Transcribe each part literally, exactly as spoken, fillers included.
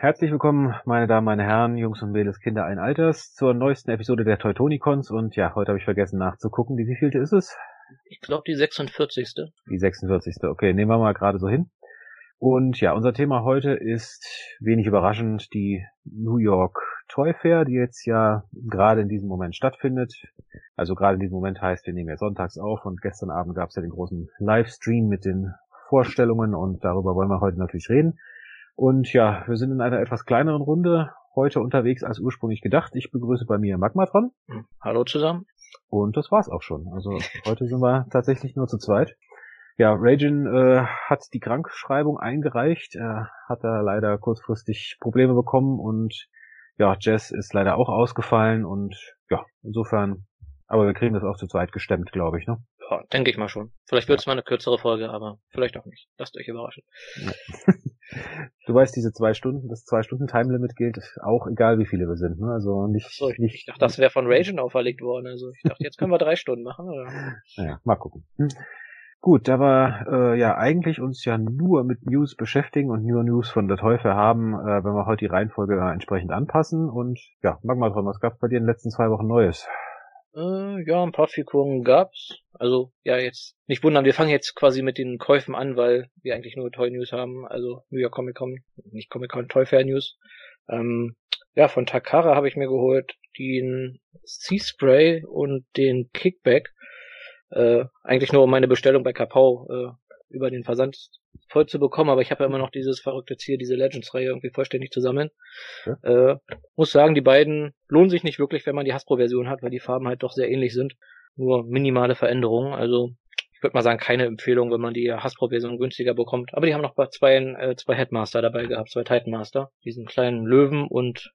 herzlich willkommen, meine Damen, meine Herren, Jungs und Mädels, Kinder allen Alters, zur neuesten Episode der Teutonicons. Und ja, heute habe ich vergessen nachzugucken. Die wievielte ist es? Ich glaube die sechsundvierzigste. Die sechsundvierzigste. Okay, nehmen wir mal gerade so hin. Und ja, unser Thema heute ist, wenig überraschend, die New York Toy Fair, die jetzt ja gerade in diesem Moment stattfindet. Also gerade in diesem Moment heißt, wir nehmen ja sonntags auf und gestern Abend gab es ja den großen Livestream mit den Vorstellungen und darüber wollen wir heute natürlich reden. Und ja, wir sind in einer etwas kleineren Runde heute unterwegs als ursprünglich gedacht. Ich begrüße bei mir Magmatron. Hallo zusammen. Und das war's auch schon. Also heute sind wir tatsächlich nur zu zweit. Ja, Ragin äh, hat die Krankschreibung eingereicht. Er hat da leider kurzfristig Probleme bekommen und ja, Jess ist leider auch ausgefallen und ja, insofern, aber wir kriegen das auch zu zweit gestemmt, glaube ich, ne? Ja, denke ich mal schon. Vielleicht wird es ja. mal eine kürzere Folge, aber vielleicht auch nicht. Lasst euch überraschen. Ja. Du weißt, diese zwei Stunden, das zwei Stunden Time-Limit gilt auch egal, wie viele wir sind, ne? Also nicht. So, ich, nicht ich dachte, das wäre von Ragin auferlegt worden. Also ich dachte, jetzt können wir drei Stunden machen, oder? Naja, mal gucken. Hm. Gut, da wir äh, ja eigentlich uns ja nur mit News beschäftigen und nur News von der Teufel haben, äh, wenn wir heute die Reihenfolge äh, entsprechend anpassen. Und ja, Magmatron, was gab's bei dir in den letzten zwei Wochen Neues? Äh, ja, ein paar Figuren gab's. Also, ja, jetzt nicht wundern, wir fangen jetzt quasi mit den Käufen an, weil wir eigentlich nur Toy News haben. Also New York Comic Con, nicht Comic Con, Toy Fair News. Ähm, ja, von Takara habe ich mir geholt den Sea Spray und den Kickback. Äh, eigentlich nur um meine Bestellung bei Kapau äh, über den Versand voll zu bekommen, aber ich habe ja immer noch dieses verrückte Ziel, diese Legends-Reihe irgendwie vollständig zu sammeln. Ja. Äh, muss sagen, die beiden lohnen sich nicht wirklich, wenn man die Hasbro-Version hat, weil die Farben halt doch sehr ähnlich sind. Nur minimale Veränderungen, also ich würde mal sagen, keine Empfehlung, wenn man die Hasbro-Version günstiger bekommt. Aber die haben noch zwei, äh, zwei Headmaster dabei gehabt, zwei Titan Master, diesen kleinen Löwen und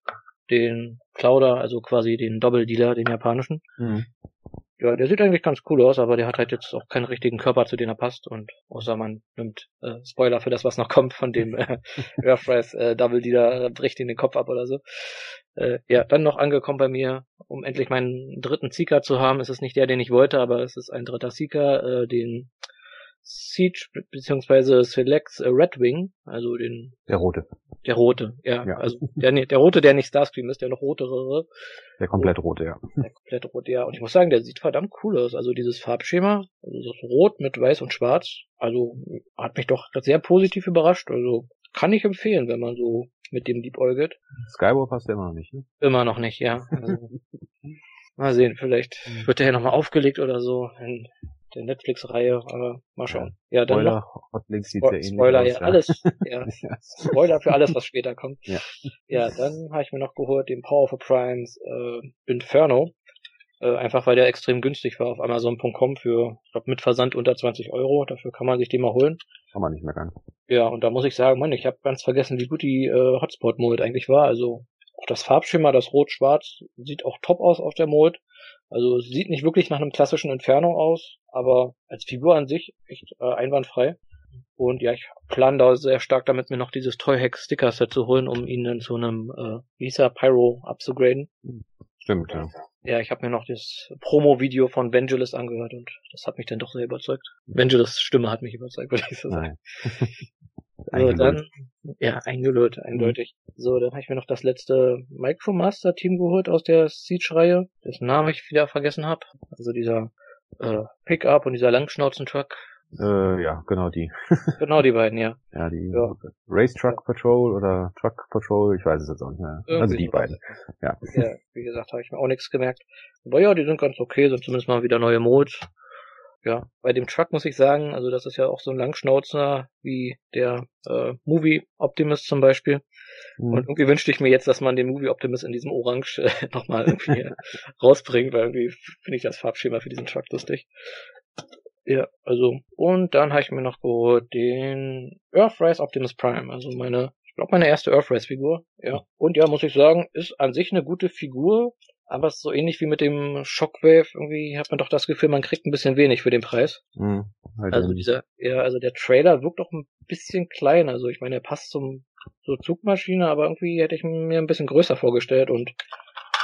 den Clouder, also quasi den Doppeldealer, den japanischen. Mhm. Ja, der sieht eigentlich ganz cool aus, aber der hat halt jetzt auch keinen richtigen Körper, zu dem er passt. Und außer man nimmt äh, Spoiler für das, was noch kommt von dem äh, Earthrise äh, Double Dealer, äh, bricht ihn den Kopf ab oder so. Äh, ja, dann noch angekommen bei mir, um endlich meinen dritten Seeker zu haben. Es ist nicht der, den ich wollte, aber es ist ein dritter Seeker, äh, den Siege beziehungsweise Selects äh, Red Wing, also den der rote. Der rote, ja, ja. Also der, der rote, der nicht Starscream ist, der noch rotere. Der komplett rote, ja. Der komplett rote, ja. Und ich muss sagen, der sieht verdammt cool aus. Also dieses Farbschema, also das Rot mit Weiß und Schwarz, also hat mich doch sehr positiv überrascht. Also kann ich empfehlen, wenn man so mit dem liebäugelt. Skywalker passt immer noch nicht, ne? Immer noch nicht, ja. Also, mal sehen, vielleicht wird der ja nochmal aufgelegt oder so in der Netflix-Reihe, aber mal schauen. Ja, dann Spoiler, noch Hotlinks sieht sehr ähnlich Spoiler, aus, ja, ja. alles, ja. Spoiler für alles, was später kommt. Ja, ja dann habe ich mir noch geholt den Power of the Primes äh, Inferno, äh, einfach weil der extrem günstig war auf Amazon Punkt com für, ich glaube, mit Versand unter zwanzig Euro, dafür kann man sich den mal holen. Kann man nicht meckern. Ja, und da muss ich sagen, Mann, ich habe ganz vergessen, wie gut die äh, Hotspot-Mold eigentlich war, also auch das Farbschema, das Rot-Schwarz, sieht auch top aus auf der Mold. Also sieht nicht wirklich nach einem klassischen Inferno aus, aber als Figur an sich echt äh, einwandfrei. Und ja, ich plane da sehr stark damit, mir noch dieses Toy-Hack-Sticker-Set zu holen, um ihn dann zu einem äh, Visa Pyro abzugraden. Stimmt, ja. Ja, ich habe mir noch das Promo-Video von Vangelis angehört und das hat mich dann doch sehr überzeugt. Vangelis Stimme hat mich überzeugt, würde ich so sagen. So, dann, ja, eingelullt, eindeutig. Mhm. So, dann habe ich mir noch das letzte Micromaster-Team geholt aus der Siege-Reihe, dessen Namen ich wieder vergessen habe. Also dieser äh, Pickup und dieser Langschnauzen-Truck. Äh, ja, genau die. Genau die beiden, ja. Ja, die ja. Race Truck Patrol oder Truck Patrol, ich weiß es jetzt auch nicht mehr. Irgendwie also die so beiden. Ja. Ja, wie gesagt, habe ich mir auch nichts gemerkt. Aber ja, die sind ganz okay, sind zumindest mal wieder neue Modes. Ja, bei dem Truck muss ich sagen, also das ist ja auch so ein Langschnauzer wie der äh, Movie Optimus zum Beispiel. Mhm. Und irgendwie wünschte ich mir jetzt, dass man den Movie Optimus in diesem Orange äh, nochmal irgendwie rausbringt, weil irgendwie finde ich das Farbschema für diesen Truck lustig. Ja, also, und dann habe ich mir noch geholt den Earthrise Optimus Prime, also meine, ich glaube meine erste Earthrise-Figur, ja. Und ja, muss ich sagen, ist an sich eine gute Figur, aber es ist so ähnlich wie mit dem Shockwave, irgendwie hat man doch das Gefühl, man kriegt ein bisschen wenig für den Preis. Mhm, halt also dieser, ja, also der Trailer wirkt doch ein bisschen klein, also ich meine, er passt zum, zur Zugmaschine, aber irgendwie hätte ich mir ein bisschen größer vorgestellt und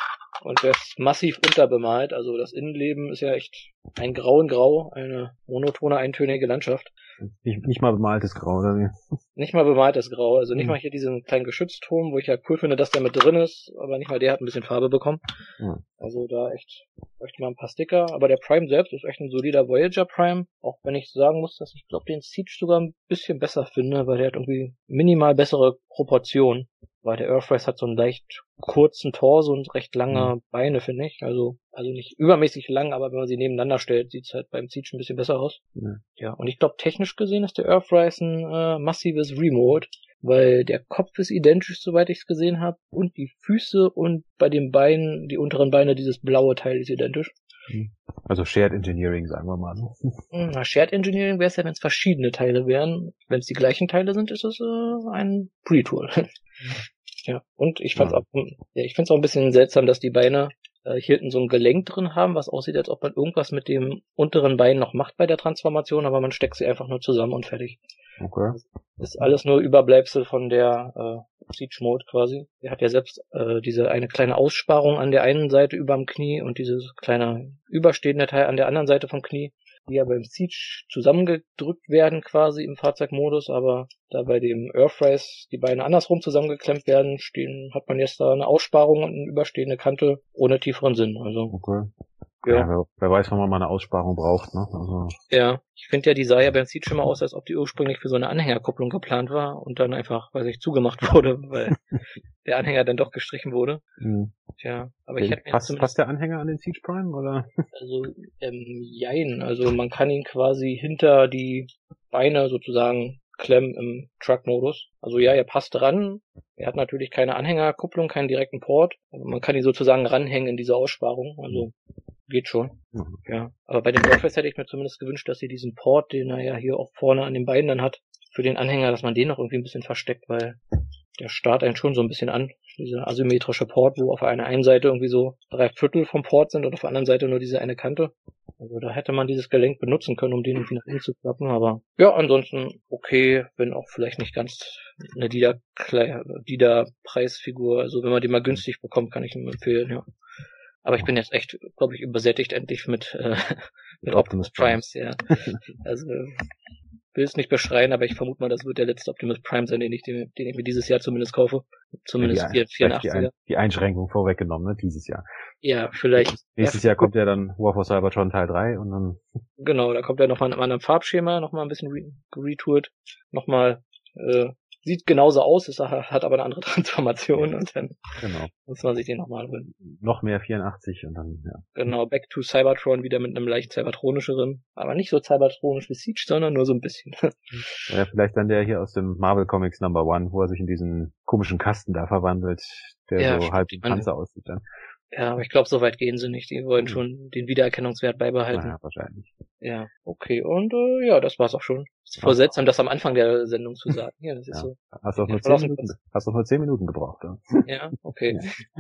und der ist massiv unterbemalt. Also das Innenleben ist ja echt ein Grau in Grau, eine monotone, eintönige Landschaft. Nicht, nicht mal bemaltes Grau, oder wie? Nicht mal bemaltes Grau, also nicht Hm. mal hier diesen kleinen Geschützturm, wo ich ja cool finde, dass der mit drin ist, aber nicht mal der hat ein bisschen Farbe bekommen. Hm. Also da echt, echt mal ein paar Sticker, aber der Prime selbst ist echt ein solider Voyager Prime, auch wenn ich sagen muss, dass ich glaube den Siege sogar ein bisschen besser finde, weil der hat irgendwie minimal bessere Proportionen, weil der Earthrise hat so einen leicht kurzen Torso und recht lange Hm. Beine, finde ich, also also nicht übermäßig lang, aber wenn man sie nebeneinander stellt, sieht's halt beim Siege ein bisschen besser aus. Ja. Ja, und ich glaube, technisch gesehen ist der Earthrise ein äh, massives Remote, weil der Kopf ist identisch, soweit ich es gesehen habe, und die Füße und bei den Beinen, die unteren Beine, dieses blaue Teil ist identisch. Also Shared Engineering, sagen wir mal. Na, Shared Engineering wäre es ja, wenn es verschiedene Teile wären. Wenn es die gleichen Teile sind, ist es äh, ein Pre-Tool. Ja, und ich fand's Ja. auch, ja, ich find's auch ein bisschen seltsam, dass die Beine äh, hier hinten so ein Gelenk drin haben, was aussieht, als ob man irgendwas mit dem unteren Bein noch macht bei der Transformation, aber man steckt sie einfach nur zusammen und fertig. Okay. Ist alles nur Überbleibsel von der äh, Siege Mode quasi. Er hat ja selbst äh, diese eine kleine Aussparung an der einen Seite überm Knie und dieses kleine überstehende Teil an der anderen Seite vom Knie, die ja beim Siege zusammengedrückt werden quasi im Fahrzeugmodus, aber da bei dem Earthrise die Beine andersrum zusammengeklemmt werden, stehen, hat man jetzt da eine Aussparung und eine überstehende Kante ohne tieferen Sinn. Also Okay. ja, Ja, wer, wer weiß, wann man mal eine Aussparung braucht, ne? Also, ja. Ich finde ja, die sah ja beim Siege schon mal aus, als ob die ursprünglich für so eine Anhängerkupplung geplant war und dann einfach, weiß ich, zugemacht wurde, weil der Anhänger dann doch gestrichen wurde. mh. Tja, aber ich hätte mir jetzt passt, zumindest, passt der Anhänger an den Siege Prime, oder? also, ähm, jein, also man kann ihn quasi hinter die Beine sozusagen klemmen im Truck-Modus. Also ja, er passt dran. Er hat natürlich keine Anhängerkupplung, keinen direkten Port. Aber man kann ihn sozusagen ranhängen in diese Aussparung. Also geht schon. Mhm. Ja, aber bei den Earthrise hätte ich mir zumindest gewünscht, dass sie diesen Port, den er ja hier auch vorne an den Beinen dann hat, für den Anhänger, dass man den noch irgendwie ein bisschen versteckt, weil der starrt einen schon so ein bisschen an. Dieser asymmetrische Port, wo auf einer einen Seite irgendwie so drei Viertel vom Port sind und auf der anderen Seite nur diese eine Kante. Also da hätte man dieses Gelenk benutzen können, um den irgendwie nach innen zu klappen, aber ja, ansonsten okay, wenn auch vielleicht nicht ganz eine Dida, Dida Preisfigur, also wenn man die mal günstig bekommt, kann ich ihm empfehlen, ja. Aber ich bin jetzt echt, glaube ich, übersättigt endlich mit, äh, mit Optimus Primes, ja. Also will es nicht beschreien, aber ich vermute mal, das wird der letzte Optimus Prime sein, den ich, den, den ich mir dieses Jahr zumindest kaufe. Zumindest Ja, die, vierundachtziger. Die, Ein, die Einschränkung vorweggenommen, ne, dieses Jahr. Ja, vielleicht. Nächstes ja, Jahr kommt ja dann War for Cybertron Teil drei und dann... Genau, da kommt ja nochmal ein anderes Farbschema, nochmal ein bisschen re- retourt, nochmal, äh, sieht genauso aus, ist, hat aber eine andere Transformation und dann genau. muss man sich den nochmal holen. Noch mehr vierundachtzig und dann, ja. Genau, Back to Cybertron wieder mit einem leicht cybertronischeren, aber nicht so cybertronisch wie Siege, sondern nur so ein bisschen. Ja, vielleicht dann der hier aus dem Marvel Comics Number One, wo er sich in diesen komischen Kasten da verwandelt, der Ja, so stimmt, halb die wie ein Panzer aussieht dann. Ja, aber ich glaube, so weit gehen sie nicht. Die wollen schon den Wiedererkennungswert beibehalten. Naja, wahrscheinlich. Ja, okay. Und äh, ja, das war's auch schon. Ist voll Ach. seltsam, das am Anfang der Sendung zu sagen. Ja, das ist Ja. so. Hast du auch Ja, nur zehn verlassen Minuten, hast du auch nur zehn Minuten gebraucht, ja. Ja, okay.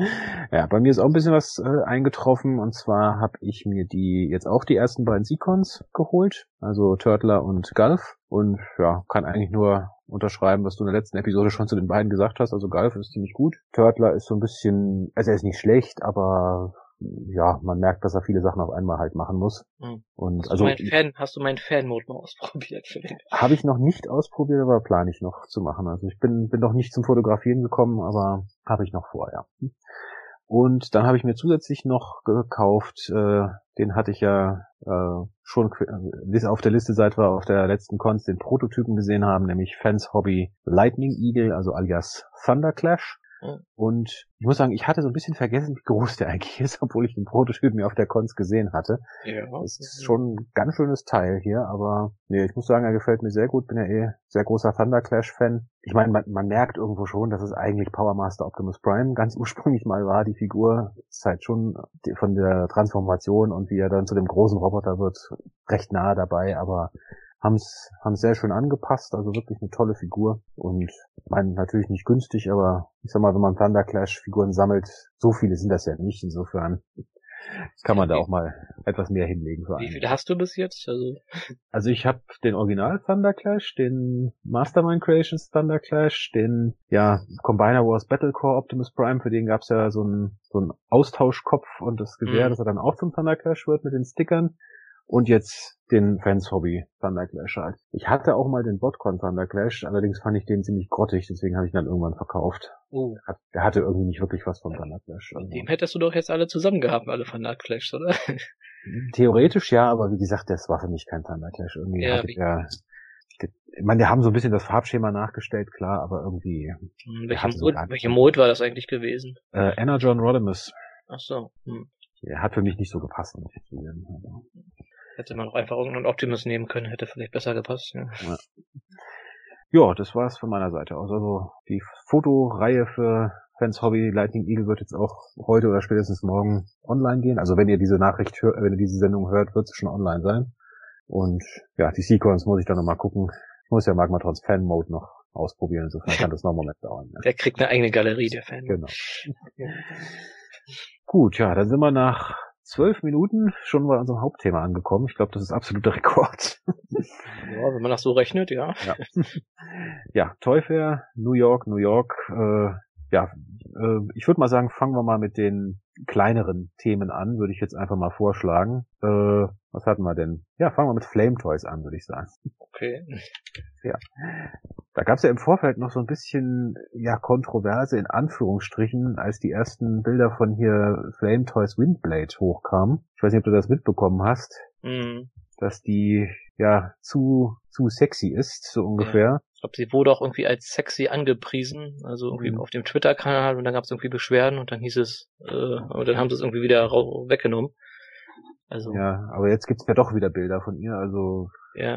Ja, bei mir ist auch ein bisschen was äh, eingetroffen und zwar habe ich mir die jetzt auch die ersten beiden Seacons geholt, also Turtler und Gulf und ja, kann eigentlich nur unterschreiben, was du in der letzten Episode schon zu den beiden gesagt hast. Also Gulf ist ziemlich gut, Turtler ist so ein bisschen, also er ist nicht schlecht, aber ja, man merkt, dass er viele Sachen auf einmal halt machen muss. Hm. Und Hast, also du meinen Fan, hast du meinen Fan-Mode mal ausprobiert? habe ich noch nicht ausprobiert, aber plane ich noch zu machen. Also ich bin bin noch nicht zum Fotografieren gekommen, aber habe ich noch vor, ja. Und dann habe ich mir zusätzlich noch gekauft, äh, den hatte ich ja äh, schon äh, auf der Liste, seit wir auf der letzten Cons den Prototypen gesehen haben, nämlich Fans Hobby Lightning Eagle, also alias Thunder Clash. Und ich muss sagen, ich hatte so ein bisschen vergessen, wie groß der eigentlich ist, obwohl ich den Prototypen ja auf der Cons gesehen hatte. Ja. Das ist schon ein ganz schönes Teil hier, aber nee, ich muss sagen, er gefällt mir sehr gut. Bin ja eh sehr großer Thunder Clash Fan. Ich meine, man, man merkt irgendwo schon, dass es eigentlich Power Master Optimus Prime ganz ursprünglich mal war. Die Figur ist halt schon von der Transformation und wie er dann zu dem großen Roboter wird, recht nahe dabei, aber haben's haben's sehr schön angepasst, also wirklich eine tolle Figur und meine natürlich nicht günstig, aber ich sag mal, wenn man Thunder Clash Figuren sammelt, so viele sind das ja nicht, insofern kann man okay. da auch mal etwas mehr hinlegen. Für Wie einen. viele hast du bis jetzt? Also, also ich habe den Original Thunder Clash, den Mastermind Creations Thunder Clash, den ja Combiner Wars Battle Core Optimus Prime, für den gab's ja so einen so einen Austauschkopf und das Gewehr, Mhm. das er dann auch zum Thunder Clash wird mit den Stickern. Und jetzt den Fans Hobby Thunder Clash halt. Ich hatte auch mal den Botcon Thunder Clash, allerdings fand ich den ziemlich grottig, deswegen habe ich ihn dann irgendwann verkauft. uh, Hat, der hatte irgendwie nicht wirklich was vom Thunder Clash. mit Also, dem hättest du doch jetzt alle zusammen gehabt, alle von Nut Clash, oder? theoretisch ja, aber wie gesagt, das war für mich kein Thunder Clash. Irgendwie Ja, hatte wie- der, ich meine, die haben so ein bisschen das Farbschema nachgestellt, klar, aber irgendwie Hm, Der Welche hatte so Mode, gar welche nichts. Mode war das eigentlich gewesen? äh, Energon Rodimus, Ach so, hm. der hat für mich nicht so gepasst. muss ich zugeben. Also, Hätte man auch einfach irgendeinen Optimus nehmen können, hätte vielleicht besser gepasst, ja. ja, das war's von meiner Seite aus. Also die Fotoreihe für Fans Hobby Lightning Eagle wird jetzt auch heute oder spätestens morgen online gehen. Also wenn ihr diese Nachricht hört, wenn ihr diese Sendung hört, wird es schon online sein. Und ja, die Sequence muss ich dann nochmal gucken. Ich muss ja Magmatrons Fan Mode noch ausprobieren. Insofern kann das noch einen Moment dauern. Ja. Der kriegt eine eigene Galerie, der Fan. Genau. Ja. Gut, ja, dann sind wir nach zwölf Minuten schon bei unserem Hauptthema angekommen. Ich glaube, das ist absoluter Rekord. Ja, wenn man das so rechnet, ja. Ja, ja Toy Fair, New York, New York. Äh, ja, äh, ich würde mal sagen, fangen wir mal mit den kleineren Themen an, würde ich jetzt einfach mal vorschlagen. Äh, was hatten wir denn? Ja, fangen wir mit Flame Toys an, würde ich sagen. Okay. Ja, da gab es ja im Vorfeld noch so ein bisschen ja Kontroverse in Anführungsstrichen, als die ersten Bilder von hier Flame Toys Windblade hochkamen. Ich weiß nicht, ob du das mitbekommen hast, Mhm. dass die ja zu zu sexy ist, so ungefähr. Ich glaube, sie wurde auch irgendwie als sexy angepriesen, also irgendwie Mhm. auf dem Twitter-Kanal, und dann gab es irgendwie Beschwerden und dann hieß es, äh, und dann haben sie es irgendwie wieder rau- weggenommen. Also, ja. Ja, aber jetzt gibt's ja doch wieder Bilder von ihr, also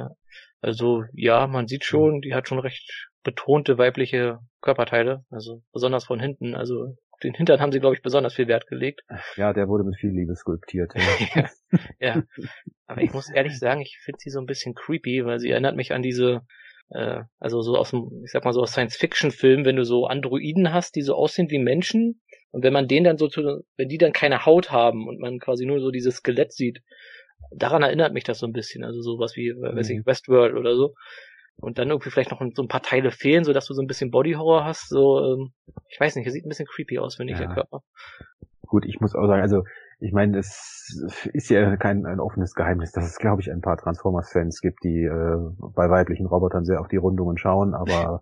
Also, ja, man sieht schon, die hat schon recht betonte weibliche Körperteile, also besonders von hinten, also auf den Hintern haben sie, glaube ich, besonders viel Wert gelegt. ja, der wurde mit viel Liebe skulptiert. Ja. ja, ja. Aber ich muss ehrlich sagen, ich finde sie so ein bisschen creepy, weil sie erinnert mich an diese, äh, also so aus dem, ich sag mal so aus Science-Fiction-Filmen, wenn du so Androiden hast, die so aussehen wie Menschen, und wenn man denen dann so, zu, wenn die dann keine Haut haben und man quasi nur so dieses Skelett sieht, daran erinnert mich das so ein bisschen, also sowas wie, äh, weiß ich, Mhm. Westworld oder so. Und dann irgendwie vielleicht noch so ein paar Teile fehlen, so dass du so ein bisschen Body-Horror hast, so, ähm, ich weiß nicht, das sieht ein bisschen creepy aus, finde ich, Ja. der Körper. Gut, ich muss auch sagen, also ich meine, es ist ja kein ein offenes Geheimnis, dass es, glaube ich, ein paar Transformers-Fans gibt, die äh, bei weiblichen Robotern sehr auf die Rundungen schauen, aber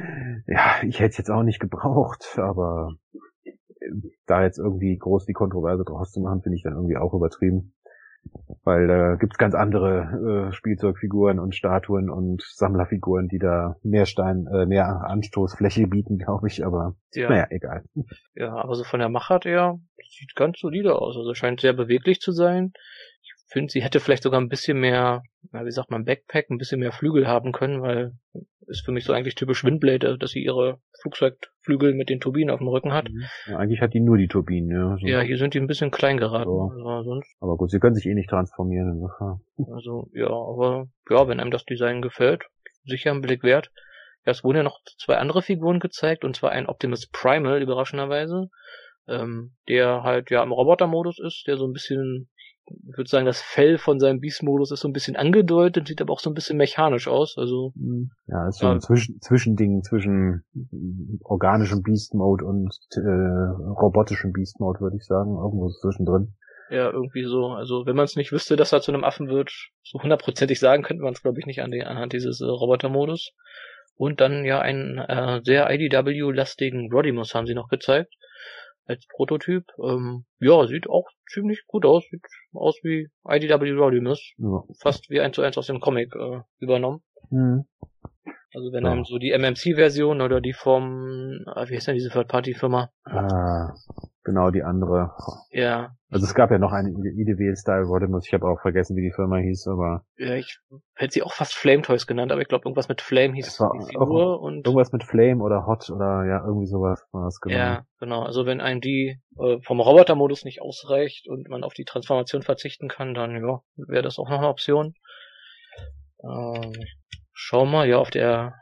ja, ich hätte es jetzt auch nicht gebraucht, aber äh, da jetzt irgendwie groß die Kontroverse draus zu machen, finde ich dann irgendwie auch übertrieben. Weil da gibt's ganz andere äh, Spielzeugfiguren und Statuen und Sammlerfiguren, die da mehr Stein, äh, mehr Anstoßfläche bieten, glaube ich, aber Ja. naja, egal. Ja, aber so von der Machart her, sieht ganz solide aus. Also scheint sehr beweglich zu sein. Ich finde, sie hätte vielleicht sogar ein bisschen mehr, na, wie sagt man, Backpack, ein bisschen mehr Flügel haben können, weil ist für mich so eigentlich typisch Windblade, dass sie ihre Flugzeugflügel mit den Turbinen auf dem Rücken hat. Ja, eigentlich hat die nur die Turbinen, ja. So. Ja, hier sind die ein bisschen klein geraten. So. Also, sonst, Aber gut, sie können sich eh nicht transformieren, insofern. also ja, aber ja, wenn einem das Design gefällt, sicher ein Blick wert. Ja, es wurden ja noch zwei andere Figuren gezeigt, und zwar ein Optimus Primal, überraschenderweise, ähm, der halt ja im Roboter-Modus ist, der so ein bisschen, ich würde sagen, das Fell von seinem Beast-Modus ist so ein bisschen angedeutet, sieht aber auch so ein bisschen mechanisch aus, also Ja, ist so Ja. ein Zwischen Zwischending zwischen organischem Beast Mode und äh, robotischem Beast Mode, würde ich sagen. Irgendwo zwischendrin. ja, irgendwie so, also wenn man es nicht wüsste, dass er zu einem Affen wird, so hundertprozentig sagen könnte man es, glaube ich, nicht an den, anhand dieses äh, Roboter-Modus. Und dann ja einen äh, sehr I D W-lastigen Rodimus haben sie noch gezeigt, als Prototyp. Ähm, ja, sieht auch ziemlich gut aus, sieht aus wie I D W Rodimus, Ja. fast wie eins zu eins aus dem Comic äh, übernommen. Hm. Also wenn Ja. einem so die M M C-Version oder die vom, äh, wie heißt denn diese Third-Party-Firma? Ah, genau, die andere. Ja, Also es gab ja noch eine I D W-Style Rodimus. Ich habe auch vergessen, wie die Firma hieß, aber ja, ich hätte sie auch fast Flame Toys genannt, aber ich glaube irgendwas mit Flame hieß Es war die Figur auch und irgendwas mit Flame oder Hot oder ja, irgendwie sowas war es, genau. ja, genau. Also wenn einem die äh, vom Roboter-Modus nicht ausreicht und man auf die Transformation verzichten kann, dann ja, wäre das auch noch eine Option. Ähm, schau mal, ja, auf der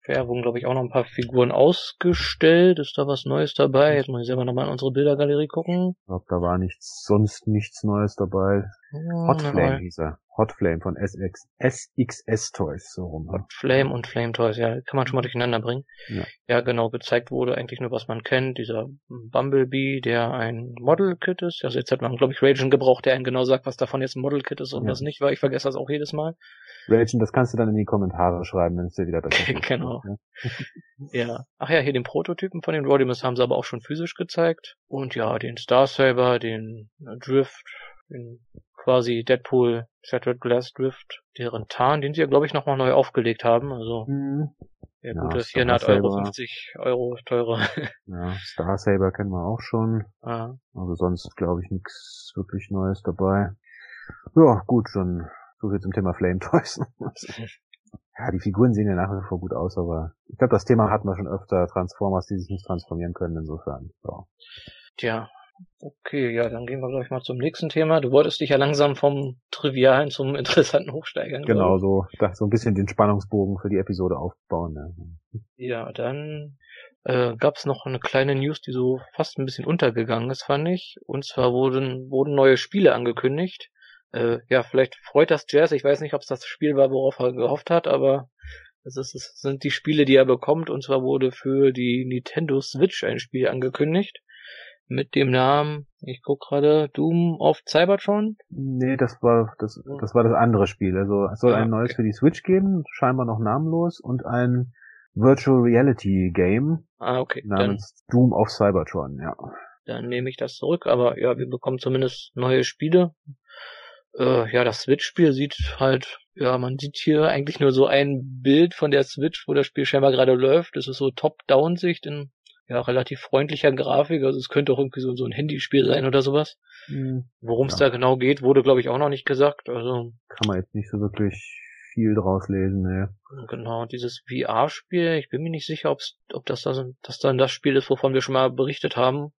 Fair wurden, glaube ich, auch noch ein paar Figuren ausgestellt. Ist da was Neues dabei? Jetzt muss ich selber nochmal in unsere Bildergalerie gucken. Ich glaube, da war nichts, sonst nichts Neues dabei. Ja, Hot Flame ne, hieß er. Hot Flame von S X, S X S Toys, so rum. Hot Flame und Flame Toys, ja, kann man schon mal durcheinander bringen. Ja. Ja, genau, gezeigt wurde eigentlich nur, was man kennt. Dieser Bumblebee, der ein Model-Kit ist. Also jetzt hat man, glaube ich, Ragen gebraucht, der einen genau sagt, was davon jetzt ein Model-Kit ist und ja. was nicht, weil ich vergesse das auch jedes Mal. Ragen, das kannst du dann in die Kommentare schreiben, wenn es dir wieder besser geht. Genau. Ja. Ach ja, hier den Prototypen von den Rodimus haben sie aber auch schon physisch gezeigt. Und ja, den Star Saber, den Drift, den quasi Deadpool Shattered Glass Drift, deren Tarn, den sie ja, glaube ich, nochmal neu aufgelegt haben. Also mhm. ja, ja, gute vierhundert Euro, fünfzig Euro teurer. Ja, Star Saber kennen wir auch schon. Ah. Also sonst, glaube ich, nichts wirklich Neues dabei. Ja, gut, schon so viel zum Thema Flame Toys. Ja, die Figuren sehen ja nach wie vor gut aus, aber ich glaube, das Thema hatten wir schon öfter, Transformers, die sich nicht transformieren können, insofern. Ja. Tja. Okay, ja, dann gehen wir, glaube ich, mal zum nächsten Thema. Du wolltest dich ja langsam vom Trivialen zum Interessanten hochsteigern. Genau, so, so ein bisschen den Spannungsbogen für die Episode aufbauen. Ne? Ja, dann äh, gab es noch eine kleine News, die so fast ein bisschen untergegangen ist, fand ich. Und zwar wurden wurden neue Spiele angekündigt. Äh, ja, vielleicht freut das Jazz. Ich weiß nicht, ob es das Spiel war, worauf er gehofft hat, aber es, ist, es sind die Spiele, die er bekommt. Und zwar wurde für die Nintendo Switch ein Spiel angekündigt. Mit dem Namen, ich guck gerade, Doom of Cybertron? Nee, das war das das war das andere Spiel. Also es soll ah, ein neues okay. für die Switch geben, scheinbar noch namenlos, und ein Virtual Reality Game ah, okay. namens dann, Doom of Cybertron, ja. Dann nehme ich das zurück, aber ja, wir bekommen zumindest neue Spiele. Äh, ja, das Switch-Spiel sieht halt, ja, man sieht hier eigentlich nur so ein Bild von der Switch, wo das Spiel scheinbar gerade läuft. Das ist so Top-Down-Sicht in ja, relativ freundlicher Grafik, also es könnte auch irgendwie so, so ein Handyspiel sein oder sowas. Mhm. Worum es ja. da genau geht, wurde, glaube ich, auch noch nicht gesagt. Also kann man jetzt nicht so wirklich viel draus lesen, ne. Genau, dieses V R-Spiel, ich bin mir nicht sicher, ob's, ob das, das, das dann das Spiel ist, wovon wir schon mal berichtet haben.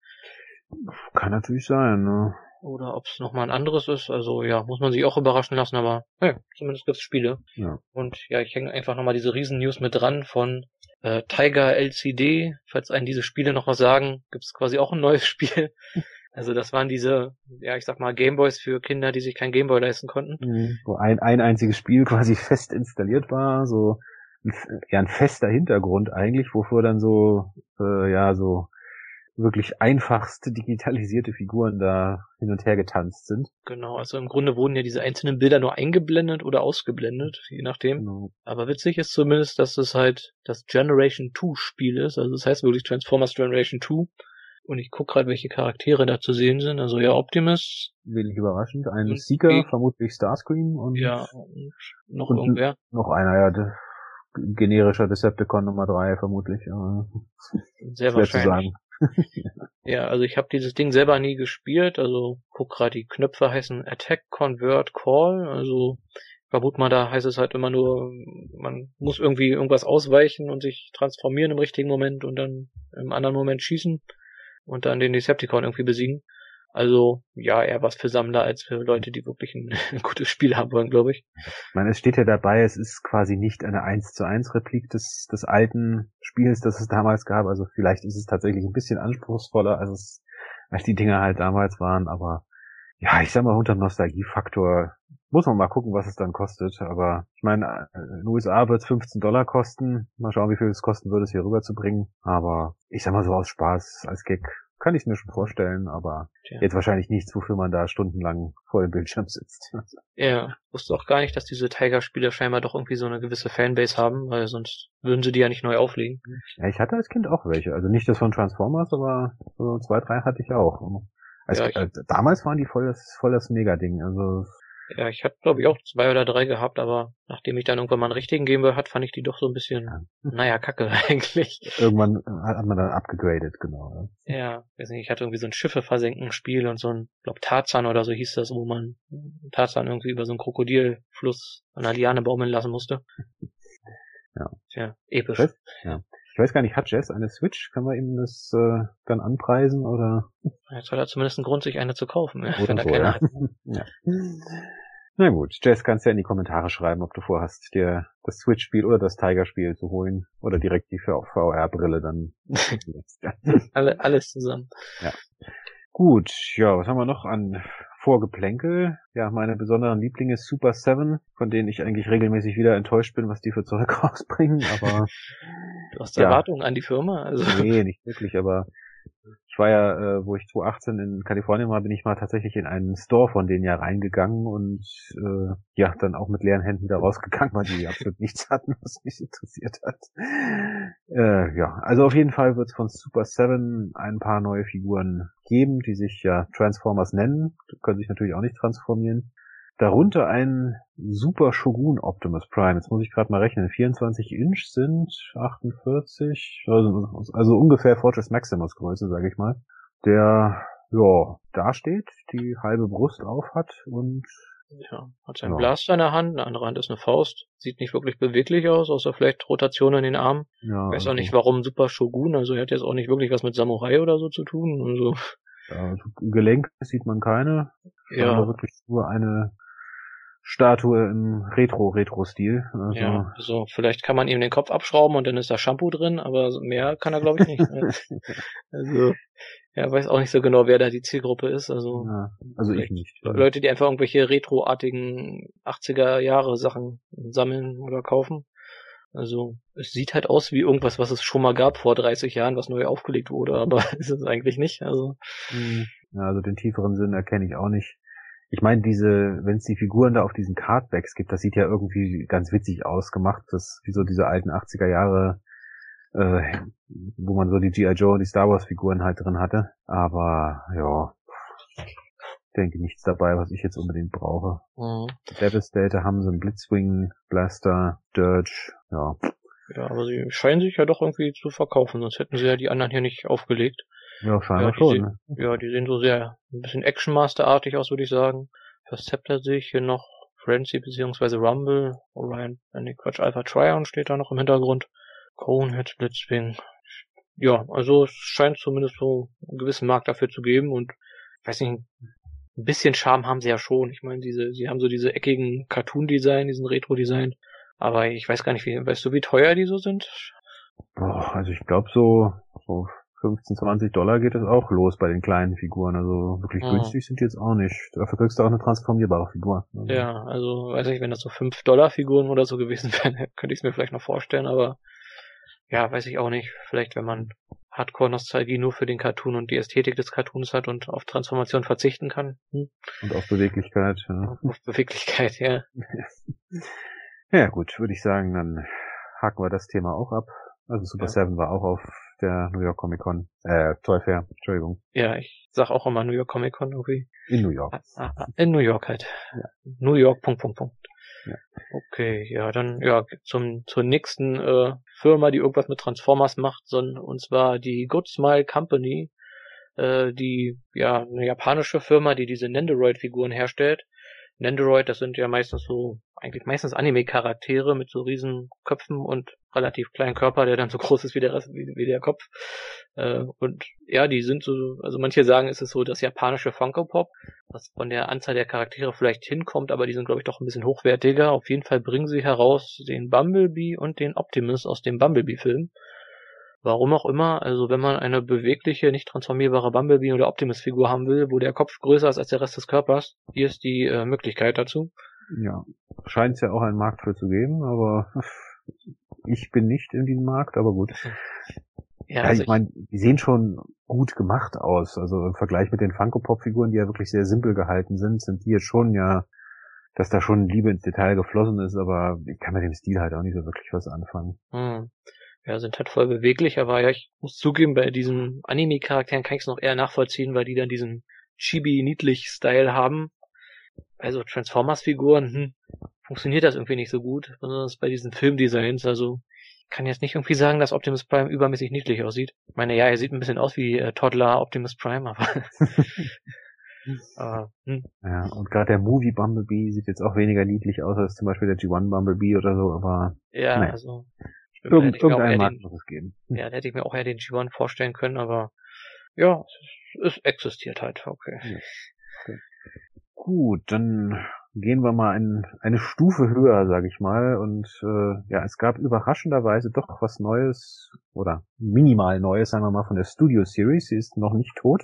Kann natürlich sein, ne. Oder ob es nochmal ein anderes ist, also ja, muss man sich auch überraschen lassen, aber ja, zumindest gibt's Spiele. Ja. Und ja, ich hänge einfach nochmal diese Riesen-News mit dran von Äh, Tiger L C D, falls einen diese Spiele noch was sagen, gibt's quasi auch ein neues Spiel. Also das waren diese, ja ich sag mal, Gameboys für Kinder, die sich kein Gameboy leisten konnten. Mhm. Wo ein, ein einziges Spiel quasi fest installiert war, so ja ein fester Hintergrund eigentlich, wofür dann so, äh, ja so wirklich einfachst digitalisierte Figuren da hin und her getanzt sind. Genau, also im Grunde wurden ja diese einzelnen Bilder nur eingeblendet oder ausgeblendet, je nachdem. Genau. Aber witzig ist zumindest, dass es halt das Generation zwei Spiel ist, also das heißt wirklich Transformers Generation zwei. Und ich gucke gerade, welche Charaktere da zu sehen sind. Also ja, Optimus. Wenig überraschend. Ein Seeker, die, vermutlich Starscream. Und ja, und noch und irgendwer. Noch einer, ja, der generischer Decepticon Nummer drei vermutlich. Aber sehr wahrscheinlich. Ja, also ich habe dieses Ding selber nie gespielt, also guck gerade, die Knöpfe heißen Attack, Convert, Call, also vermut mal, da heißt es halt immer nur, man muss irgendwie irgendwas ausweichen und sich transformieren im richtigen Moment und dann im anderen Moment schießen und dann den Decepticon irgendwie besiegen. Also, ja, eher was für Sammler als für Leute, die wirklich ein, ein gutes Spiel haben wollen, glaube ich. Ich meine, es steht ja dabei, es ist quasi nicht eine eins zu eins Replik des, des alten Spiels, das es damals gab. Also vielleicht ist es tatsächlich ein bisschen anspruchsvoller, als es, als die Dinger halt damals waren. Aber ja, ich sag mal, unter dem Nostalgiefaktor muss man mal gucken, was es dann kostet. Aber ich meine, in den U S A wird es fünfzehn Dollar kosten. Mal schauen, wie viel es kosten würde, es hier rüberzubringen. Aber ich sag mal so aus Spaß, als Gag, kann ich mir schon vorstellen, aber ja. Jetzt wahrscheinlich nichts, wofür man da stundenlang vor dem Bildschirm sitzt. Ja, wusste auch gar nicht, dass diese Tiger-Spiele scheinbar doch irgendwie so eine gewisse Fanbase haben, weil sonst würden sie die ja nicht neu auflegen. Ja, ich hatte als Kind auch welche, also nicht das von Transformers, aber so zwei, drei hatte ich auch. Also, ja, ich, äh, damals waren die voll das, voll das Mega-Ding, also ja, ich hatte, glaube ich, auch zwei oder drei gehabt, aber nachdem ich dann irgendwann mal einen richtigen Gameboy hatte, fand ich die doch so ein bisschen, ja. naja, kacke eigentlich. Irgendwann hat man dann abgegradet, genau. Ja, ja, weiß nicht, ich hatte irgendwie so ein Schiffe versenken Spiel und so ein, glaub Tarzan oder so hieß das, wo man Tarzan irgendwie über so einen Krokodilfluss an einer Liane baumeln lassen musste. Ja. Tja, episch. Was? Ja. Ich weiß gar nicht, hat Jess eine Switch? Kann man ihm das äh, dann anpreisen, oder? Jetzt hat er zumindest einen Grund, sich eine zu kaufen, oder wenn er so, keine ja. hat. Ja. Na gut, Jess, kannst ja in die Kommentare schreiben, ob du vorhast, dir das Switch-Spiel oder das Tiger-Spiel zu holen oder direkt die V R-Brille dann. Alle, alles zusammen. Ja. Gut, ja, was haben wir noch an Vorgeplänkel? Ja, meine besonderen Lieblinge ist Super Seven, von denen ich eigentlich regelmäßig wieder enttäuscht bin, was die für Zeug rausbringen, aber... Du hast ja, Erwartungen an die Firma? Also. Nee, nicht wirklich, aber ich war ja, äh, wo ich zwanzig achtzehn in Kalifornien war, bin ich mal tatsächlich in einen Store von denen ja reingegangen und äh, ja, dann auch mit leeren Händen wieder rausgegangen, weil die absolut nichts hatten, was mich interessiert hat. Äh, ja, also auf jeden Fall wird es von Super Seven ein paar neue Figuren geben, die sich ja Transformers nennen, die können sich natürlich auch nicht transformieren. Darunter ein Super Shogun Optimus Prime. Jetzt muss ich gerade mal rechnen. vierundzwanzig Inch sind achtundvierzig, also, also ungefähr Fortress Maximus Größe, sage ich mal. Der, ja, da steht, die halbe Brust auf hat und... Ja, hat seinen ja. Blaster in der Hand, eine andere Hand ist eine Faust. Sieht nicht wirklich beweglich aus, außer vielleicht Rotation in den Armen. Ja, ich weiß also, auch nicht, warum Super Shogun, also er hat jetzt auch nicht wirklich was mit Samurai oder so zu tun. Also, ja, also Gelenke sieht man keine. ja. Aber wirklich nur eine Statue im Retro-Retro-Stil. Also, ja, also vielleicht kann man ihm den Kopf abschrauben und dann ist da Shampoo drin, aber mehr kann er glaube ich nicht. Also, er weiß auch nicht so genau, wer da die Zielgruppe ist. Also, ja, also ich nicht. Leute, die einfach irgendwelche retroartigen achtziger Jahre Sachen sammeln oder kaufen. Also, es sieht halt aus wie irgendwas, was es schon mal gab vor dreißig Jahren, was neu aufgelegt wurde, aber ist es eigentlich nicht. Also, ja, also den tieferen Sinn erkenne ich auch nicht. Ich meine, diese, wenn es die Figuren da auf diesen Cardbacks gibt, das sieht ja irgendwie ganz witzig aus gemacht, das wie so diese alten achtziger Jahre, äh, wo man so die G I Joe und die Star Wars Figuren halt drin hatte. Aber ja, ich denke nichts dabei, was ich jetzt unbedingt brauche. mhm. Devastator haben sie einen Blitzwing, Blaster, Dirge, ja. Ja, aber sie scheinen sich ja doch irgendwie zu verkaufen, sonst hätten sie ja die anderen hier nicht aufgelegt. Ja, scheinbar ja, schon. Sehen, Ne? ja, die sehen so sehr ein bisschen Action Master-artig aus, würde ich sagen. Für Scepter sehe ich hier noch Frenzy bzw. Rumble. Orion, nee, Quatsch, Alpha Trion steht da noch im Hintergrund. Conehead, Blitzwing. Ja, also es scheint zumindest so einen gewissen Markt dafür zu geben und ich weiß nicht, ein bisschen Charme haben sie ja schon. Ich meine, diese, sie haben so diese eckigen Cartoon-Design, diesen Retro-Design. Aber ich weiß gar nicht, wie, weißt du, wie teuer die so sind? Boah, also ich glaube so, so fünfzehn, zwanzig Dollar geht es auch los bei den kleinen Figuren. Also wirklich hm. günstig sind die jetzt auch nicht. Dafür kriegst du auch eine transformierbare Figur. Also. Ja, also weiß ich, wenn das so fünf Dollar Figuren oder so gewesen wären, könnte ich es mir vielleicht noch vorstellen, aber ja, weiß ich auch nicht. Vielleicht, wenn man Hardcore-Nostalgie nur für den Cartoon und die Ästhetik des Cartoons hat und auf Transformation verzichten kann. Hm? Und auf Beweglichkeit, ja. Auf Beweglichkeit, ja. Ja gut, würde ich sagen, dann haken wir das Thema auch ab. Also Super ja. Seven war auch auf der New York Comic Con, äh, Toy Fair, Entschuldigung. Ja, ich sag auch immer New York Comic Con irgendwie. In New York. Ah, ah, in New York halt. Ja. New York, Punkt, Punkt, Punkt. Ja. Okay, ja, dann, ja, zum, zur nächsten, äh, Firma, die irgendwas mit Transformers macht, sondern, und zwar die Good Smile Company, äh, die, ja, eine japanische Firma, die diese Nendoroid-Figuren herstellt. Nendoroid, das sind ja meistens so, eigentlich meistens Anime-Charaktere mit so riesen Köpfen und relativ kleinen Körper, der dann so groß ist wie der Rest, wie, wie der Kopf. Äh, und ja, die sind so, also manche sagen, es ist so das japanische Funko Pop, was von der Anzahl der Charaktere vielleicht hinkommt, aber die sind, glaube ich, doch ein bisschen hochwertiger. Auf jeden Fall bringen sie heraus den Bumblebee und den Optimus aus dem Bumblebee-Film. Warum auch immer, also wenn man eine bewegliche, nicht transformierbare Bumblebee- oder Optimus-Figur haben will, wo der Kopf größer ist als der Rest des Körpers, hier ist die äh, Möglichkeit dazu. Ja, scheint es ja auch einen Markt für zu geben, aber ich bin nicht in diesem Markt, aber gut. Ja, ja also ich meine, die sehen schon gut gemacht aus, also im Vergleich mit den Funko-Pop-Figuren, die ja wirklich sehr simpel gehalten sind, sind die jetzt schon ja, dass da schon Liebe ins Detail geflossen ist, aber ich kann mit dem Stil halt auch nicht so wirklich was anfangen. Hm. Ja, sind halt voll beweglich, aber ja, ich muss zugeben, bei diesen Anime-Charakteren kann ich es noch eher nachvollziehen, weil die dann diesen Chibi-Niedlich-Style haben. Also Transformers-Figuren, hm, funktioniert das irgendwie nicht so gut, besonders bei diesen Filmdesigns, also ich kann jetzt nicht irgendwie sagen, dass Optimus Prime übermäßig niedlich aussieht. Ich meine, ja, er sieht ein bisschen aus wie äh, Toddler Optimus Prime, aber uh, hm. Ja, und gerade der Movie Bumblebee sieht jetzt auch weniger niedlich aus als zum Beispiel der G eins Bumblebee oder so, aber ja, naja. also Irgend, irgendeinen Markt muss es geben. Ja, da hätte ich mir auch eher den G eins vorstellen können, aber ja, es, es existiert halt, okay. Ja. Okay. Gut, dann gehen wir mal ein, eine Stufe höher, sag ich mal. Und äh, ja, es gab überraschenderweise doch was Neues oder minimal Neues, sagen wir mal, von der Studio Series. Sie ist noch nicht tot.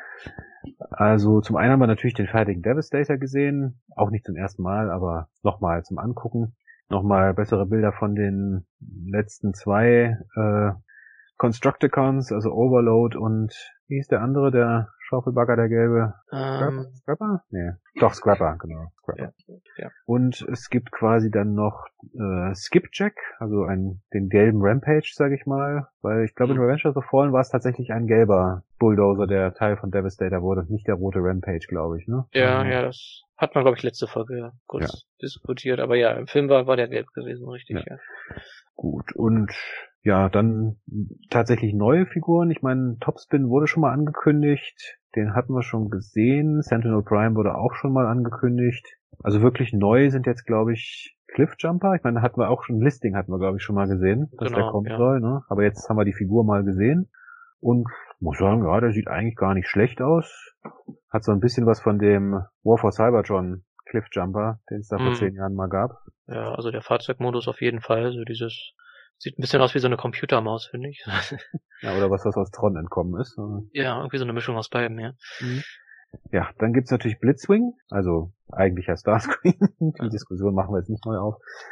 Also zum einen haben wir natürlich den fertigen Devastator gesehen, auch nicht zum ersten Mal, aber nochmal zum Angucken. Nochmal bessere Bilder von den letzten zwei äh, Constructicons, also Overload und wie hieß der andere, der Schaufelbagger, der gelbe? Ähm, Scrapper? Nee, doch, Scrapper, genau. Scrapper. Ja, ja. Und es gibt quasi dann noch äh, Skipjack, also ein, den gelben Rampage, sage ich mal, weil ich glaube in Revenge of the Fallen war es tatsächlich ein gelber Bulldozer, der Teil von Devastator wurde, nicht der rote Rampage, glaube ich, ne? Ja, also, ja, das hat man, glaube ich, letzte Folge ja kurz ja. diskutiert, aber ja, im Film war, war der gelb gewesen, richtig, ja. ja. Gut, und ja, dann tatsächlich neue Figuren. Ich meine, Topspin wurde schon mal angekündigt, den hatten wir schon gesehen. Sentinel Prime wurde auch schon mal angekündigt. Also wirklich neu sind jetzt, glaube ich, Cliffjumper. Ich meine, da hatten wir auch schon, Listing hatten wir, glaube ich, schon mal gesehen, dass Genau, der kommen ja. soll, ne? Aber jetzt haben wir die Figur mal gesehen. Und muss sagen, ja, der sieht eigentlich gar nicht schlecht aus. Hat so ein bisschen was von dem War for Cybertron Cliffjumper, den es da vor Mhm. zehn Jahren mal gab. Ja, also der Fahrzeugmodus auf jeden Fall, so dieses, sieht ein bisschen aus wie so eine Computermaus, finde ich. Ja, oder was, was aus Tron entkommen ist. Ja, irgendwie so eine Mischung aus beiden, ja. Mhm. Ja, dann gibt's natürlich Blitzwing, also eigentlicher Starscream. Die Ja. Diskussion machen wir jetzt nicht neu auf.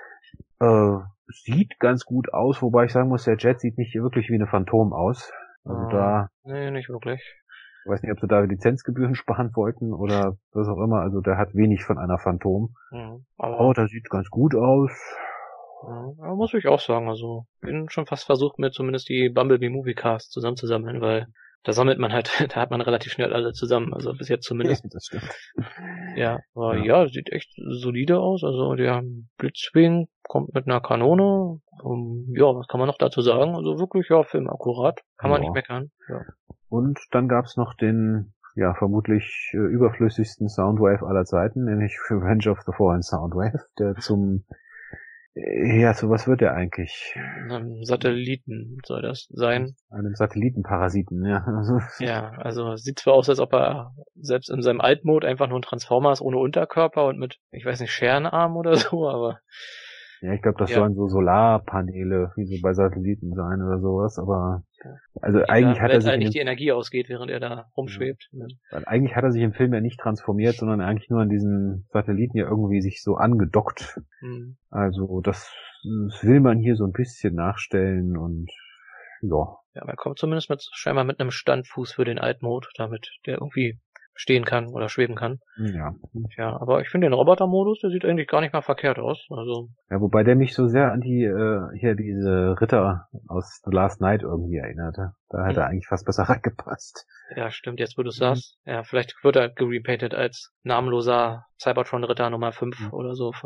Äh, sieht ganz gut aus, wobei ich sagen muss, der Jet sieht nicht wirklich wie eine Phantom aus. Also Ähm, da, Nee, nicht wirklich. ich weiß nicht, ob sie da Lizenzgebühren sparen wollten oder was auch immer. Also der hat wenig von einer Phantom. Mhm. Aber, Aber der sieht ganz gut aus. ja, muss ich auch sagen, also bin schon fast versucht, mir zumindest die Bumblebee Movie Cast zusammenzusammeln, weil da sammelt man halt, da hat man relativ schnell alle zusammen, also bis jetzt zumindest. Das stimmt. Ja, aber Ja. ja, sieht echt solide aus. Also der Blitzwing kommt mit einer Kanone. Um, ja, was kann man noch dazu sagen? Also wirklich, ja, Film akkurat. Kann man Ja. nicht meckern. Ja. Und dann gab's noch den, ja, vermutlich äh, überflüssigsten Soundwave aller Zeiten, nämlich Revenge of the Fallen Soundwave, der zum, äh, ja, zu was wird der eigentlich? Einem Satelliten soll das sein. Einem Satellitenparasiten, ja. Also, Ja, also es sieht zwar aus, als ob er selbst in seinem Altmode einfach nur ein Transformer ist ohne Unterkörper und mit, ich weiß nicht, Scherenarm oder so, aber ja, ich glaube, das Ja. sollen so Solarpaneele, wie so bei Satelliten sein oder sowas, aber Ja. also die eigentlich da hat er sich Weltall in nicht dem, die Energie ausgeht, während er da rumschwebt. Ja. weil eigentlich hat er sich im Film ja nicht transformiert, sondern eigentlich nur an diesen Satelliten ja irgendwie sich so angedockt. Hm. Also das, das will man hier so ein bisschen nachstellen und ja. Ja, aber er kommt zumindest mit, scheinbar mit einem Standfuß für den Altmode, damit der irgendwie stehen kann oder schweben kann. Ja. Ja, aber ich finde den Roboter-Modus, der sieht eigentlich gar nicht mal verkehrt aus. Also, Ja, wobei der mich so sehr an die, äh, hier diese Ritter aus The Last Night irgendwie erinnerte. Da hätte er Hm. eigentlich fast besser reingepasst. ja, stimmt, jetzt wo du Mhm. sagst. Ja, vielleicht wird er gerepainted als namenloser Cybertron-Ritter Nummer fünf Mhm. oder so.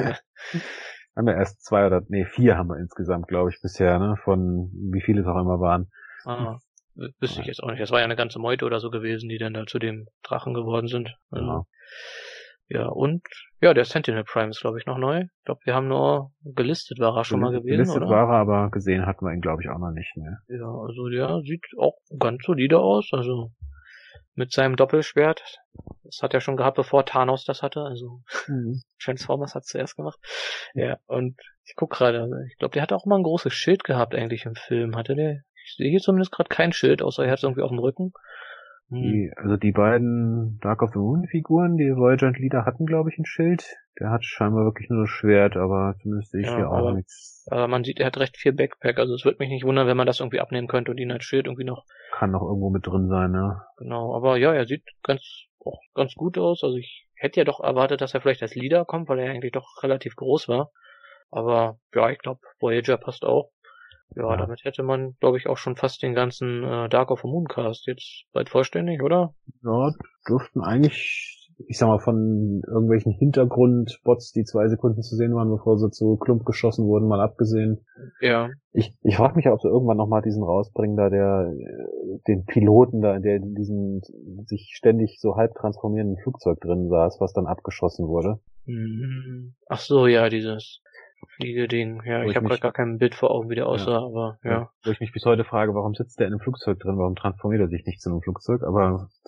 Haben wir erst zwei oder, nee, vier haben wir insgesamt, glaube ich, bisher, ne, von wie viele es auch immer waren. Ah, w- wüsste ich jetzt auch nicht. Das war ja eine ganze Meute oder so gewesen, die dann da zu dem Drachen geworden sind. Also, Genau. ja, und ja, der Sentinel Prime ist, glaube ich, noch neu. Ich glaube, wir haben nur gelistet, war er schon mal gewesen, Gelistet oder? war er, aber gesehen hatten wir ihn, glaube ich, auch noch nicht, ne. Ja, also der sieht auch ganz solide aus, also mit seinem Doppelschwert. Das hat er schon gehabt, bevor Thanos das hatte, also Mhm. Transformers hat's zuerst gemacht. Ja, und ich guck gerade, ich glaube, der hat auch mal ein großes Schild gehabt eigentlich im Film. Hatte der? Ich sehe hier zumindest gerade kein Schild, außer er hat es irgendwie auf dem Rücken. Hm. Die, also die beiden Dark of the Moon Figuren, die Voyager und Leader hatten, glaube ich, ein Schild. Der hat scheinbar wirklich nur das Schwert, aber zumindest sehe ich Ja, hier auch aber- nichts. Aber man sieht, er hat recht viel Backpack, also es würde mich nicht wundern, wenn man das irgendwie abnehmen könnte und ihn als Schild irgendwie noch. Kann noch irgendwo mit drin sein, ne. Genau, aber ja, er sieht ganz auch ganz gut aus. Also ich hätte ja doch erwartet, dass er vielleicht als Leader kommt, weil er eigentlich doch relativ groß war. Aber ja, ich glaube, Voyager passt auch. Ja, Ja. damit hätte man, glaube ich, auch schon fast den ganzen äh, Dark of the Moon Cast jetzt bald vollständig, oder? Ja, dürften eigentlich, ich sag mal, von irgendwelchen Hintergrundbots, die zwei Sekunden zu sehen waren, bevor sie zu Klump geschossen wurden, mal abgesehen. Ja. Ich, ich frage mich ja, ob sie irgendwann nochmal diesen rausbringen, da der, äh, den Piloten da, der in diesem sich ständig so halb transformierenden Flugzeug drin saß, was dann abgeschossen wurde. Mhm. Ach so, ja, dieses Fliegeding. Ja, Wo ich ich habe mich- gerade gar kein Bild vor Augen, wie der aussah, aber ja. Wo ich mich bis heute frage, warum sitzt der in einem Flugzeug drin, warum transformiert er sich nicht zu einem Flugzeug, aber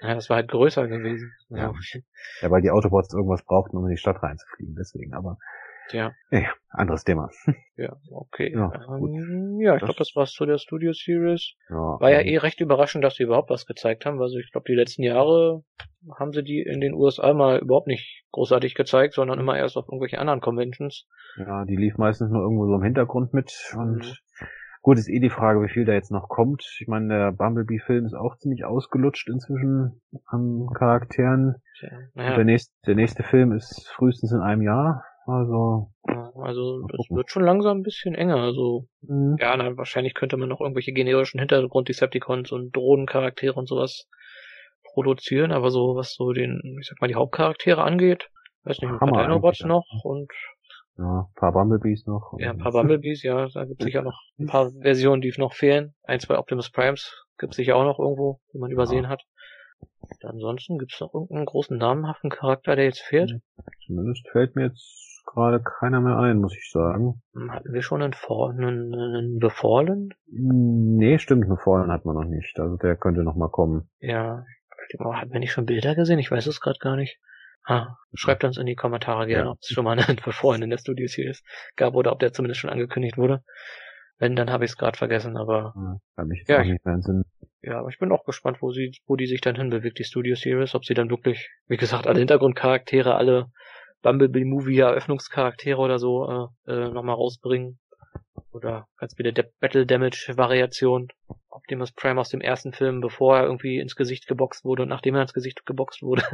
Ja, das war halt größer gewesen. Ja, ja, weil die Autobots irgendwas brauchten, um in die Stadt reinzufliegen, deswegen, aber ja, ja, anderes Thema. ja, okay. Ja, ähm, ja ich glaube, das war's zu der Studio Series. Ja, War ja ähm, eh recht überraschend, dass sie überhaupt was gezeigt haben. Also ich glaube, die letzten Jahre haben sie die in den U S A mal überhaupt nicht großartig gezeigt, sondern immer erst auf irgendwelchen anderen Conventions. ja, die lief meistens nur irgendwo so im Hintergrund mit und Mhm. gut, ist eh die Frage, wie viel da jetzt noch kommt. Ich meine, der Bumblebee-Film ist auch ziemlich ausgelutscht inzwischen an Charakteren. Tja, Und naja, der nächste, der nächste Film ist frühestens in einem Jahr. Also, ja, also mal das gucken. wird schon langsam ein bisschen enger. Also Mhm. ja, na, wahrscheinlich könnte man noch irgendwelche generischen Hintergrund-Decepticons und Drohnencharaktere und sowas produzieren, aber so, was so den, ich sag mal, die Hauptcharaktere angeht, weiß nicht, ein paar Hammer Dinobots eigentlich. noch und Ja, ein paar Bumblebees noch. ja, ein paar Bumblebees, ja, da gibt es sicher noch ein paar Versionen, die noch fehlen. Ein, zwei Optimus Primes gibt es sicher auch noch irgendwo, die man übersehen hat. Und ansonsten gibt es noch irgendeinen großen namenhaften Charakter, der jetzt fehlt. Zumindest fällt mir jetzt gerade keiner mehr ein, muss ich sagen. Hm, Hatten wir schon einen, For einen, einen The Fallen? Nee, stimmt, einen Fallen hat man noch nicht. Also der könnte noch mal kommen. Ja, hatten wir nicht schon Bilder gesehen? Ich weiß es gerade gar nicht. Ha, schreibt uns in die Kommentare gerne, Ja. ob es schon mal einen The Fallen in der Studio Series gab oder ob der zumindest schon angekündigt wurde. Wenn, dann habe ich es gerade vergessen, aber Ja, kann mich jetzt Ja, auch ich- nicht mehr entsinnen. ja, aber ich bin auch gespannt, wo sie, wo die sich dann hinbewegt, die Studio Series, ob sie dann wirklich, wie gesagt, alle Hintergrundcharaktere, alle Bumblebee-Movie-Eröffnungscharaktere oder so äh, äh, nochmal rausbringen. Oder ganz wieder De Battle Damage-Variation. Optimus Prime aus dem ersten Film, bevor er irgendwie ins Gesicht geboxt wurde und nachdem er ins Gesicht geboxt wurde.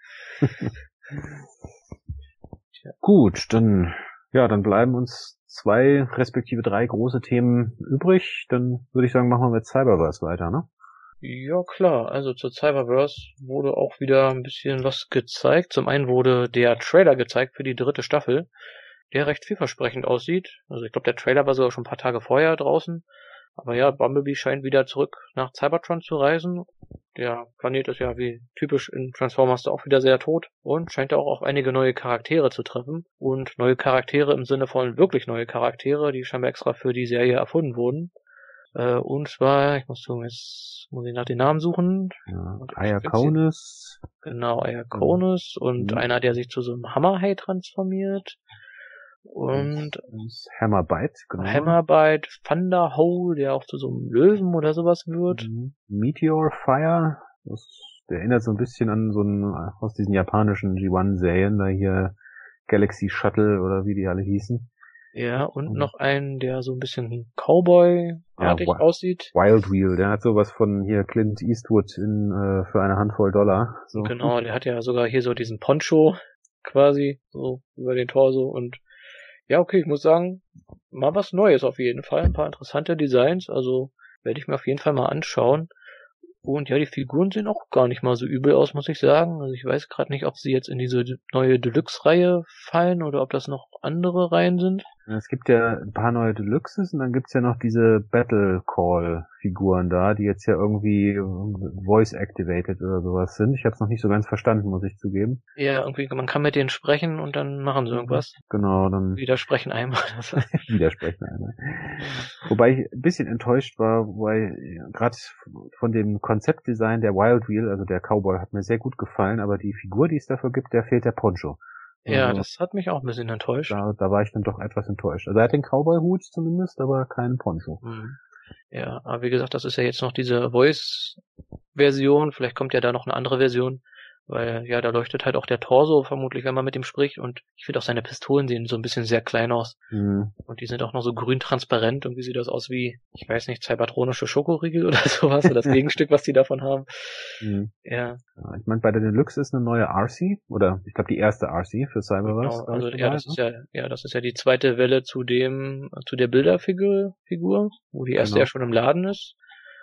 Gut, dann, ja, dann bleiben uns zwei, respektive drei große Themen übrig. Dann würde ich sagen, machen wir mit Cyberverse weiter, ne? Ja, klar. Also zur Cyberverse wurde auch wieder ein bisschen was gezeigt. Zum einen wurde der Trailer gezeigt für die dritte Staffel, der recht vielversprechend aussieht. Also ich glaube, der Trailer war sogar schon ein paar Tage vorher draußen. Aber ja, Bumblebee scheint wieder zurück nach Cybertron zu reisen. Der Planet ist ja wie typisch in Transformers auch wieder sehr tot und scheint auch auf einige neue Charaktere zu treffen. Und neue Charaktere im Sinne von wirklich neue Charaktere, die scheinbar extra für die Serie erfunden wurden. Äh, und zwar, ich muss so, jetzt muss ich nach den Namen suchen. Ja, Und ich Iaconus. Genau, Iaconus und Mhm. einer, der sich zu so einem Hammerhai transformiert. Und Hammerbite, genau. Hammerbite, Thunderhole, der auch zu so einem Löwen oder sowas wird. Mhm. Meteor Fire. Das, der erinnert so ein bisschen an so einen, aus diesen japanischen G eins Serien, da hier Galaxy Shuttle oder wie die alle hießen. Ja, und Mhm. noch einen, der so ein bisschen Cowboy-artig Ja, wa- aussieht. Wild Wheel, der hat sowas von hier Clint Eastwood in, äh, für eine Handvoll Dollar. So. Genau, der hat ja sogar hier so diesen Poncho quasi, so über den Torso. Und ja, okay, ich muss sagen, mal was Neues auf jeden Fall. Ein paar interessante Designs, also werde ich mir auf jeden Fall mal anschauen. Und ja, die Figuren sehen auch gar nicht mal so übel aus, muss ich sagen. Also ich weiß gerade nicht, ob sie jetzt in diese neue Deluxe-Reihe fallen oder ob das noch andere Reihen sind. Es gibt ja ein paar neue Deluxes und dann gibt's ja noch diese Battle Call Figuren da, die jetzt ja irgendwie Voice Activated oder sowas sind. Ich habe es noch nicht so ganz verstanden, muss ich zugeben. Ja, irgendwie, man kann mit denen sprechen und dann machen sie irgendwas. Genau, dann Widersprechen einmal. widersprechen einmal. Wobei ich ein bisschen enttäuscht war, wobei gerade von dem Konzeptdesign der Wild Wheel, also der Cowboy, hat mir sehr gut gefallen, aber die Figur, die es dafür gibt, der fehlt der Poncho. Ja, Also, das hat mich auch ein bisschen enttäuscht. da, da war ich dann doch etwas enttäuscht. Also er hat den Cowboy-Hut zumindest, aber keinen Poncho. Hm. Ja, aber wie gesagt, das ist ja jetzt noch diese Voice-Version. Vielleicht kommt ja da noch eine andere Version. Weil, ja, da leuchtet halt auch der Torso, vermutlich, wenn man mit ihm spricht. Und ich finde auch seine Pistolen sehen so ein bisschen sehr klein aus. Mhm. Und die sind auch noch so grün transparent. Und wie sieht das aus wie, ich weiß nicht, cybertronische Schokoriegel oder sowas? Oder das Gegenstück, was die davon haben. Mhm. Ja, Ja, ich meine, bei der Deluxe ist eine neue R C, oder ich glaube die erste R C für Cyberverse. genau. glaub Also, ich, ja, dabei, das ne? ist ja, ja, das ist ja die zweite Welle zu dem, zu der Bilderfigur, Figur, wo die erste Genau. ja schon im Laden ist.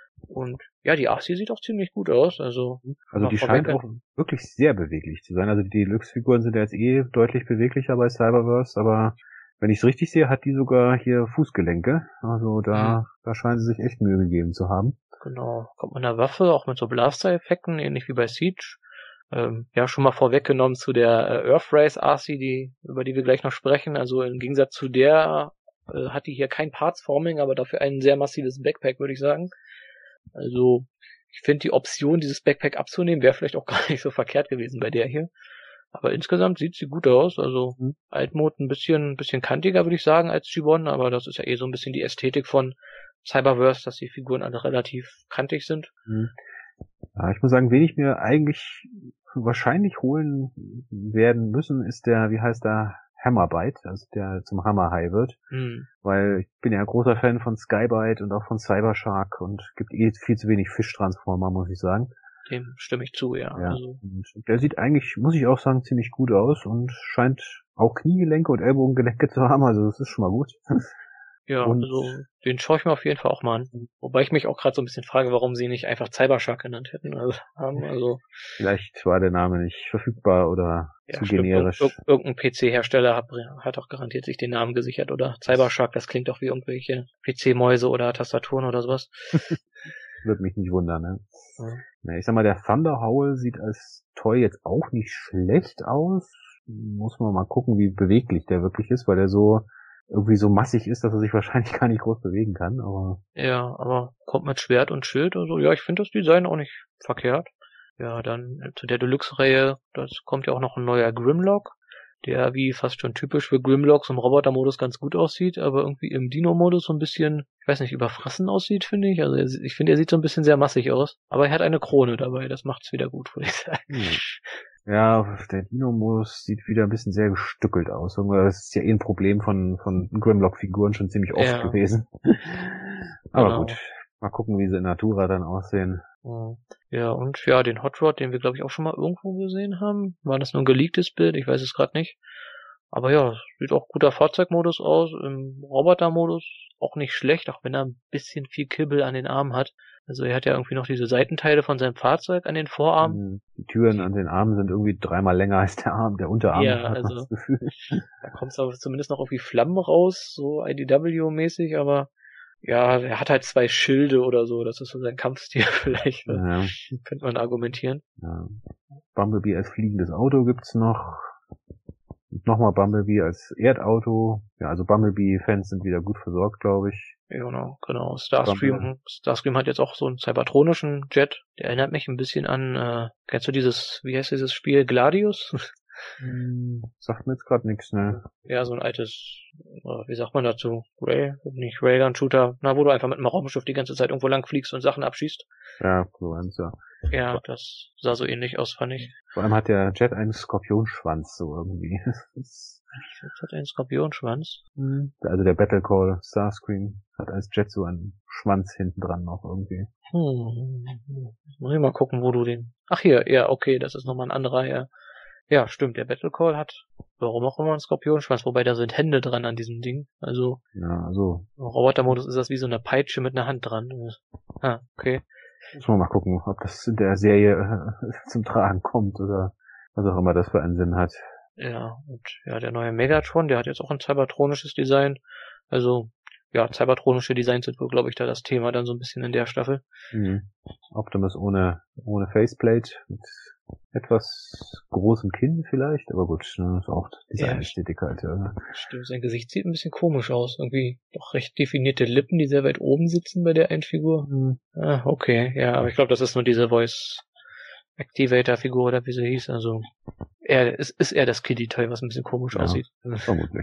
Und ja, die R C sieht auch ziemlich gut aus. Also, Also mal die vorweg- scheint auch wirklich sehr beweglich zu sein. Also die Deluxe-Figuren sind ja jetzt eh deutlich beweglicher bei Cyberverse, aber wenn ich es richtig sehe, hat die sogar hier Fußgelenke. Also da, Mhm. da scheinen sie sich echt Mühe gegeben zu haben. Genau, kommt mit einer Waffe, auch mit so Blaster-Effekten, ähnlich wie bei Siege. Ähm, ja, schon mal vorweggenommen zu der äh, Earthrace R C, die, über die wir gleich noch sprechen. Also im Gegensatz zu der äh, hat die hier kein Parts-Forming, aber dafür ein sehr massives Backpack, würde ich sagen. Also, ich finde die Option, dieses Backpack abzunehmen, wäre vielleicht auch gar nicht so verkehrt gewesen bei der hier. Aber insgesamt sieht sie gut aus. Also mhm. Altmod ein bisschen, ein bisschen kantiger, würde ich sagen, als G eins, aber das ist ja eh so ein bisschen die Ästhetik von Cyberverse, dass die Figuren alle relativ kantig sind. Mhm. Ja, ich muss sagen, wen ich mir eigentlich wahrscheinlich holen werden müssen, ist der, wie heißt der, Hammerbite, also der zum Hammerhai wird. Mhm. Weil ich bin ja ein großer Fan von Skybite und auch von Cybershark und gibt eh viel zu wenig Fischtransformer, muss ich sagen. Dem stimme ich zu, ja. ja. Also. Und der sieht eigentlich, muss ich auch sagen, ziemlich gut aus und scheint auch Kniegelenke und Ellbogengelenke zu haben, also das ist schon mal gut. Ja, und also den schaue ich mir auf jeden Fall auch mal an. Wobei ich mich auch gerade so ein bisschen frage, warum sie nicht einfach Cybershark genannt hätten. Also, also vielleicht war der Name nicht verfügbar oder ja, zu stimmt. generisch. Ir- irgendein P C-Hersteller hat, hat auch garantiert sich den Namen gesichert, oder? Cybershark, das klingt doch wie irgendwelche P C-Mäuse oder Tastaturen oder sowas. Würde mich nicht wundern, ne? Ja. Ich sag mal, der Thunder Howl sieht als Toy jetzt auch nicht schlecht aus. Muss man mal gucken, wie beweglich der wirklich ist, weil der so irgendwie so massig ist, dass er sich wahrscheinlich gar nicht groß bewegen kann, aber... Ja, aber kommt mit Schwert und Schild, also ja, ich finde das Design auch nicht verkehrt. Ja, dann zu der Deluxe-Reihe, das kommt ja auch noch ein neuer Grimlock, der wie fast schon typisch für Grimlocks im Roboter-Modus ganz gut aussieht, aber irgendwie im Dino-Modus so ein bisschen, ich weiß nicht, überfressen aussieht, finde ich. Also ich finde, er sieht so ein bisschen sehr massig aus, aber er hat eine Krone dabei, das macht's wieder gut, würde ich sagen. Hm. Ja, der Dino-Modus sieht wieder ein bisschen sehr gestückelt aus. Das ist ja eh ein Problem von, von Grimlock-Figuren schon ziemlich oft ja. gewesen. Aber genau. Gut, mal gucken, wie sie in Natura dann aussehen. Ja, und ja, den Hot Rod, den wir, glaube ich, auch schon mal irgendwo gesehen haben. War das nur ein geleaktes Bild? Ich weiß es gerade nicht. Aber ja, sieht auch guter Fahrzeugmodus aus. Im Roboter-Modus auch nicht schlecht, auch wenn er ein bisschen viel Kibbel an den Armen hat. Also er hat ja irgendwie noch diese Seitenteile von seinem Fahrzeug an den Vorarmen. Die Türen an den Armen sind irgendwie dreimal länger als der Arm, der Unterarm. Ja, hat also das Gefühl. Da kommt aber zumindest noch irgendwie Flammen raus, so I D W-mäßig, aber ja, er hat halt zwei Schilde oder so, das ist so sein Kampfstil vielleicht. Ja. Könnte man argumentieren. Ja. Bumblebee als fliegendes Auto gibt's noch. Nochmal Bumblebee als Erdauto. Ja, also Bumblebee-Fans sind wieder gut versorgt, glaube ich. Ja, genau, genau. Starscream, Starscream hat jetzt auch so einen cybertronischen Jet. Der erinnert mich ein bisschen an, äh, kennst du dieses, wie heißt dieses Spiel, Gladius? Hm, sagt mir jetzt gerade nichts, ne? Ja, so ein altes, äh, wie sagt man dazu? Ray, nicht Raygun-Shooter. Na, wo du einfach mit einem Raumschiff die ganze Zeit irgendwo lang fliegst und Sachen abschießt. Ja, so eins, ja. Ja, das sah so ähnlich aus, fand ich. Vor allem hat der Jet einen Skorpionschwanz, so irgendwie. Jet hat einen Skorpionschwanz? Mhm. Also der Battlecall Starscream hat als Jet so einen Schwanz hinten dran noch irgendwie. Hm. Muss ich mal gucken, wo du den... Ach hier, ja, okay, das ist nochmal ein anderer, ja. Ja, stimmt, der Battlecall hat, warum auch immer, einen Skorpionschwanz, wobei da sind Hände dran an diesem Ding. Also, ja, also. Im Robotermodus ist das wie so eine Peitsche mit einer Hand dran. Ah, okay. Muss man mal gucken, ob das in der Serie äh, zum Tragen kommt oder was auch immer das für einen Sinn hat. Ja, und ja, der neue Megatron, der hat jetzt auch ein cybertronisches Design. Also, ja, cybertronische Designs sind wohl, glaube ich, da das Thema dann so ein bisschen in der Staffel. Mhm. Optimus ohne, ohne Faceplate, mit etwas großem Kinn vielleicht, aber gut, ne, ist auch Design-Ästhetik halt, ja. Stimmt, sein Gesicht sieht ein bisschen komisch aus. Irgendwie doch recht definierte Lippen, die sehr weit oben sitzen bei der einen Figur. Mhm. Ah, okay, ja, aber ich glaube, das ist nur diese Voice-Activator-Figur oder wie sie hieß, also er ist, ist eher das Kiddie-Toy, was ein bisschen komisch ja, aussieht. Vermutlich.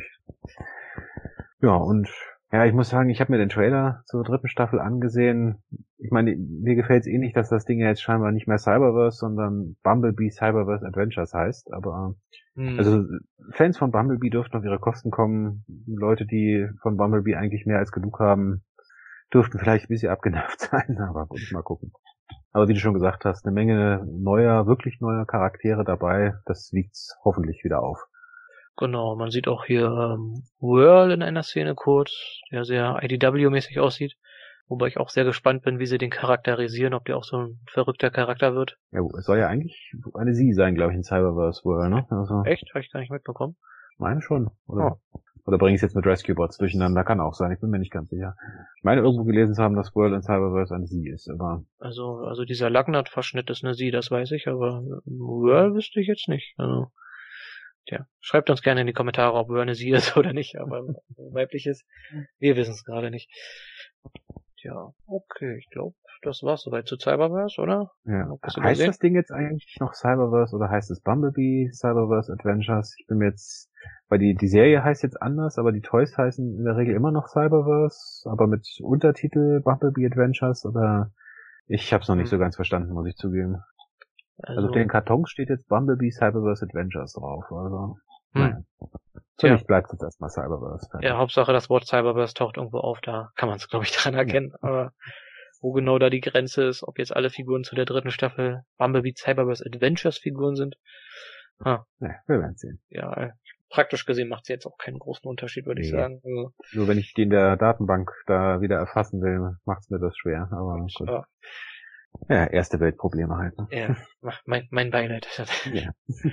Ja, und ja, ich muss sagen, ich habe mir den Trailer zur dritten Staffel angesehen. Ich meine, mir gefällt es eh nicht, dass das Ding ja jetzt scheinbar nicht mehr Cyberverse, sondern Bumblebee Cyberverse Adventures heißt. Aber hm. also Fans von Bumblebee dürften auf ihre Kosten kommen. Leute, die von Bumblebee eigentlich mehr als genug haben, dürften vielleicht ein bisschen abgenervt sein. Aber gut, mal gucken. Aber wie du schon gesagt hast, eine Menge neuer, wirklich neuer Charaktere dabei. Das wiegt's hoffentlich wieder auf. Genau, man sieht auch hier ähm, Whirl in einer Szene kurz, der sehr I D W-mäßig aussieht. Wobei ich auch sehr gespannt bin, wie sie den charakterisieren, ob der auch so ein verrückter Charakter wird. Ja, es soll ja eigentlich eine Sie sein, glaube ich, in Cyberverse Whirl, ne? Also, echt? Habe ich gar nicht mitbekommen. Meine schon. Oder, oh. oder bringe ich es jetzt mit Rescue Bots durcheinander? Kann auch sein, ich bin mir nicht ganz sicher. Ich meine, irgendwo gelesen zu haben, dass Whirl in Cyberverse eine Sie ist, aber... Also, also dieser Lagnat-Verschnitt ist eine Sie, das weiß ich, aber Whirl wüsste ich jetzt nicht, also... Tja, schreibt uns gerne in die Kommentare, ob Whirl eine Sie ist oder nicht, aber weiblich ist. Wir wissen es gerade nicht. Ja, okay, ich glaube, das war's soweit zu Cyberverse, oder? Ja. Heißt das Ding jetzt eigentlich noch Cyberverse oder heißt es Bumblebee Cyberverse Adventures? Ich bin mir jetzt, weil die, die Serie heißt jetzt anders, aber die Toys heißen in der Regel immer noch Cyberverse, aber mit Untertitel Bumblebee Adventures oder ich hab's noch nicht hm. so ganz verstanden, muss ich zugeben. Also, also auf den Kartons steht jetzt Bumblebee Cyberverse Adventures drauf, also, hm. naja. Für mich bleibt jetzt erstmal Cyberverse. Ja, Hauptsache das Wort Cyberverse taucht irgendwo auf, da kann man es, glaube ich, dran erkennen. Ja. Aber wo genau da die Grenze ist, ob jetzt alle Figuren zu der dritten Staffel Bumblebee Cyberverse Adventures Figuren sind. Ha. Ja, wir werden sehen. Ja, praktisch gesehen macht es jetzt auch keinen großen Unterschied, würde nee. ich sagen. Also, nur wenn ich die in der Datenbank da wieder erfassen will, macht es mir das schwer. Aber gut. Ja. Ja, erste Weltprobleme halt. Ne? Ja, mein, mein Beileid. Ja.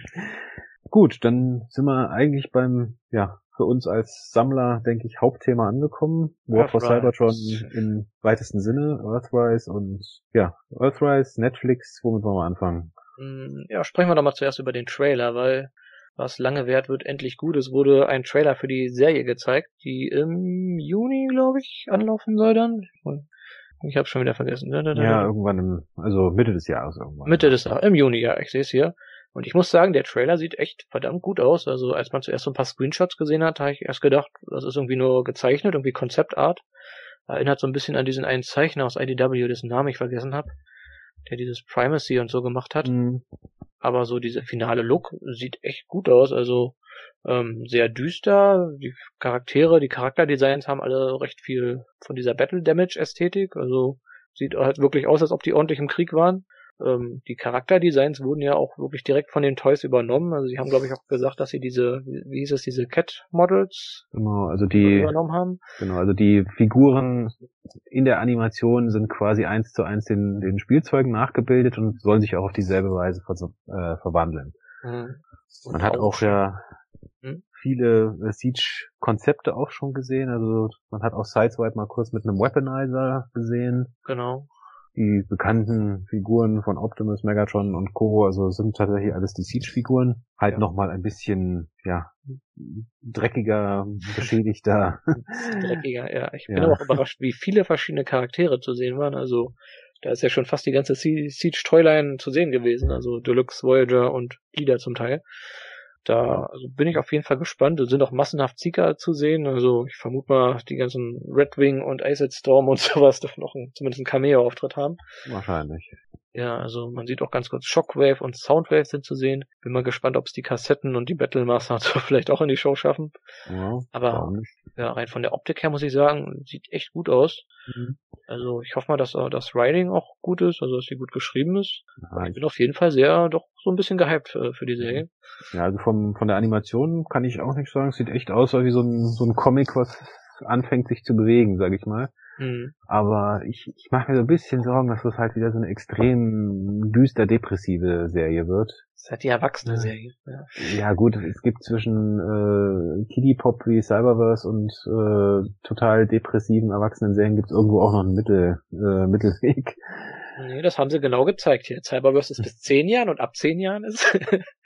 Gut, dann sind wir eigentlich beim, ja, für uns als Sammler, denke ich, Hauptthema angekommen. War for Cybertron im weitesten Sinne, Earthrise und, ja, Earthrise, Netflix, womit wollen wir anfangen? Ja, sprechen wir doch mal zuerst über den Trailer, weil was lange währt, wird endlich gut. Es wurde ein Trailer für die Serie gezeigt, die im Juni, glaube ich, anlaufen soll dann. Ich habe schon wieder vergessen. Ja, irgendwann im, also Mitte des Jahres irgendwann. Mitte des Jahres, im Juni, ja, ich sehe es hier. Und ich muss sagen, der Trailer sieht echt verdammt gut aus. Also als man zuerst so ein paar Screenshots gesehen hat, habe ich erst gedacht, das ist irgendwie nur gezeichnet, irgendwie Konzeptart. Erinnert so ein bisschen an diesen einen Zeichner aus I D W, dessen Namen ich vergessen habe, der dieses Primacy und so gemacht hat. Mhm. Aber so dieser finale Look sieht echt gut aus. Also ähm, sehr düster. Die Charaktere, die Charakterdesigns haben alle recht viel von dieser Battle Damage Ästhetik. Also sieht halt wirklich aus, als ob die ordentlich im Krieg waren. Ähm, die Charakterdesigns wurden ja auch wirklich direkt von den Toys übernommen. Also sie haben, glaube ich, auch gesagt, dass sie diese, wie hieß es, diese Cat-Models genau, also die, übernommen haben. Genau, also die Figuren in der Animation sind quasi eins zu eins den, den Spielzeugen nachgebildet und sollen sich auch auf dieselbe Weise ver äh, verwandeln. Mhm. Man hat auch ja hm? viele äh, Siege-Konzepte auch schon gesehen. Also man hat auch Sideswipe mal kurz mit einem Weaponizer gesehen. Genau. Die bekannten Figuren von Optimus, Megatron und Co. Also sind tatsächlich alles die Siege-Figuren. Halt ja. Nochmal ein bisschen, ja, dreckiger, beschädigter. Dreckiger, ja. Ich bin ja. auch überrascht, wie viele verschiedene Charaktere zu sehen waren. Also da ist ja schon fast die ganze Siege-Toyline zu sehen gewesen. Also Deluxe, Voyager und Leader zum Teil. Da also bin ich auf jeden Fall gespannt. Es sind auch massenhaft Seeker zu sehen. Also ich vermute mal, die ganzen Red Wing und Acid Storm und sowas dürfen noch ein, zumindest einen Cameo-Auftritt haben. Wahrscheinlich. Ja, also man sieht auch ganz kurz Shockwave und Soundwave sind zu sehen. Bin mal gespannt, ob es die Kassetten und die Battlemaster so vielleicht auch in die Show schaffen. Ja, aber ja, rein von der Optik her muss ich sagen, sieht echt gut aus. Mhm. Also ich hoffe mal, dass das Writing auch gut ist, also dass sie gut geschrieben ist. Ja, ich bin auf jeden Fall sehr, doch so ein bisschen gehypt für, für die Serie. Ja, also vom, von der Animation kann ich auch nicht sagen. Es sieht echt aus wie so ein, so ein Comic, was anfängt sich zu bewegen, sag ich mal. Mhm. Aber ich, ich mache mir so ein bisschen Sorgen, dass das halt wieder so eine extrem düster depressive Serie wird. Das ist halt die erwachsene Serie. Ja, ja gut, es gibt zwischen äh, Kiddie Pop wie Cyberverse und äh, total depressiven erwachsenen Serien gibt's irgendwo auch noch einen Mittel, äh, Mittelweg. Nee, das haben sie genau gezeigt hier. Cyberverse ist bis zehn Jahren und ab zehn Jahren ist,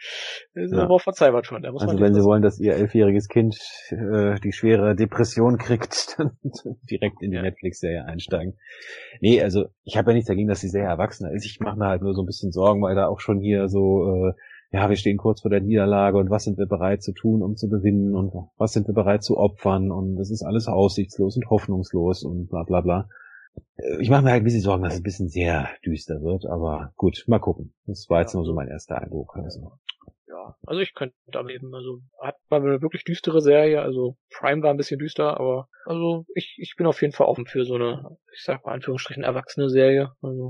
ist ja. aber von Cybertron. Da muss also man wenn sie wollen, dass ihr elfjähriges Kind äh, die schwere Depression kriegt, dann direkt in die ja. Netflix-Serie einsteigen. Nee, also ich habe ja nichts dagegen, dass die Serie erwachsener ist. Ich mache mir halt nur so ein bisschen Sorgen, weil da auch schon hier so, äh, ja, wir stehen kurz vor der Niederlage und was sind wir bereit zu tun, um zu gewinnen und was sind wir bereit zu opfern und das ist alles aussichtslos und hoffnungslos und bla bla bla. Ich mache mir halt ein bisschen Sorgen, dass es ein bisschen sehr düster wird, aber gut, mal gucken. Das war jetzt ja, nur so mein erster Eindruck. Also. Ja, also ich könnte damit leben. Also hat mal eine wirklich düstere Serie, also Prime war ein bisschen düster, aber also ich ich bin auf jeden Fall offen für so eine, ich sag mal Anführungsstrichen, erwachsene Serie. Also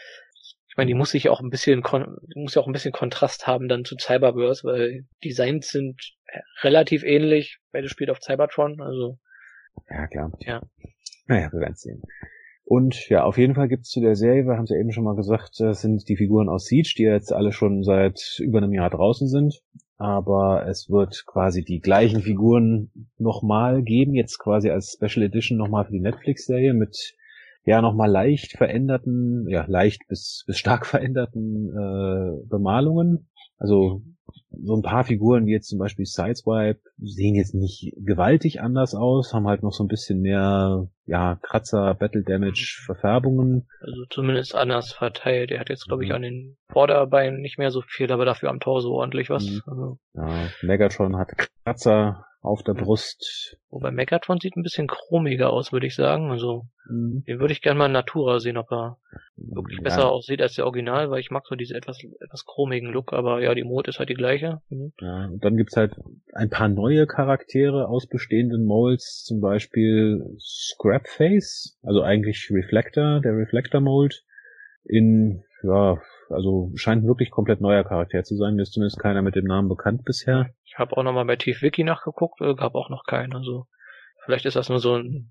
ich meine, die muss sich auch ein bisschen muss ja auch ein bisschen Kontrast haben dann zu Cyberverse, weil Designs sind relativ ähnlich, beides spielt auf Cybertron, also ja klar. Ja. Naja, wir werden sehen. Und ja, auf jeden Fall gibt's zu der Serie, wir haben es ja eben schon mal gesagt, das sind die Figuren aus Siege, die jetzt alle schon seit über einem Jahr draußen sind. Aber es wird quasi die gleichen Figuren nochmal geben, jetzt quasi als Special Edition nochmal für die Netflix-Serie mit ja nochmal leicht veränderten, ja leicht bis bis stark veränderten äh, Bemalungen. Also so ein paar Figuren wie jetzt zum Beispiel Sideswipe sehen jetzt nicht gewaltig anders aus, haben halt noch so ein bisschen mehr, ja, Kratzer, Battle Damage, Verfärbungen. Also zumindest anders verteilt. Er hat jetzt, glaube ich, mhm. an den Vorderbeinen nicht mehr so viel, aber dafür am Torso ordentlich was. Mhm. Also. Ja, Megatron hat Kratzer auf der Brust. Wobei Megatron sieht ein bisschen chromiger aus, würde ich sagen. Also mhm. den würde ich gerne mal in Natura sehen, ob er wirklich ja. besser aussieht als der Original, weil ich mag so diese etwas etwas chromigen Look, aber ja, die Mode ist halt die gleiche. Mhm. Ja, und dann gibt's halt ein paar neue Charaktere aus bestehenden Molds, zum Beispiel Scrapface, also eigentlich Reflector, der Reflector-Mold in, ja, also scheint wirklich komplett neuer Charakter zu sein. Mir ist zumindest keiner mit dem Namen bekannt bisher. Ich habe auch nochmal bei TiefWiki nachgeguckt, äh, gab auch noch keinen. Also vielleicht ist das nur so ein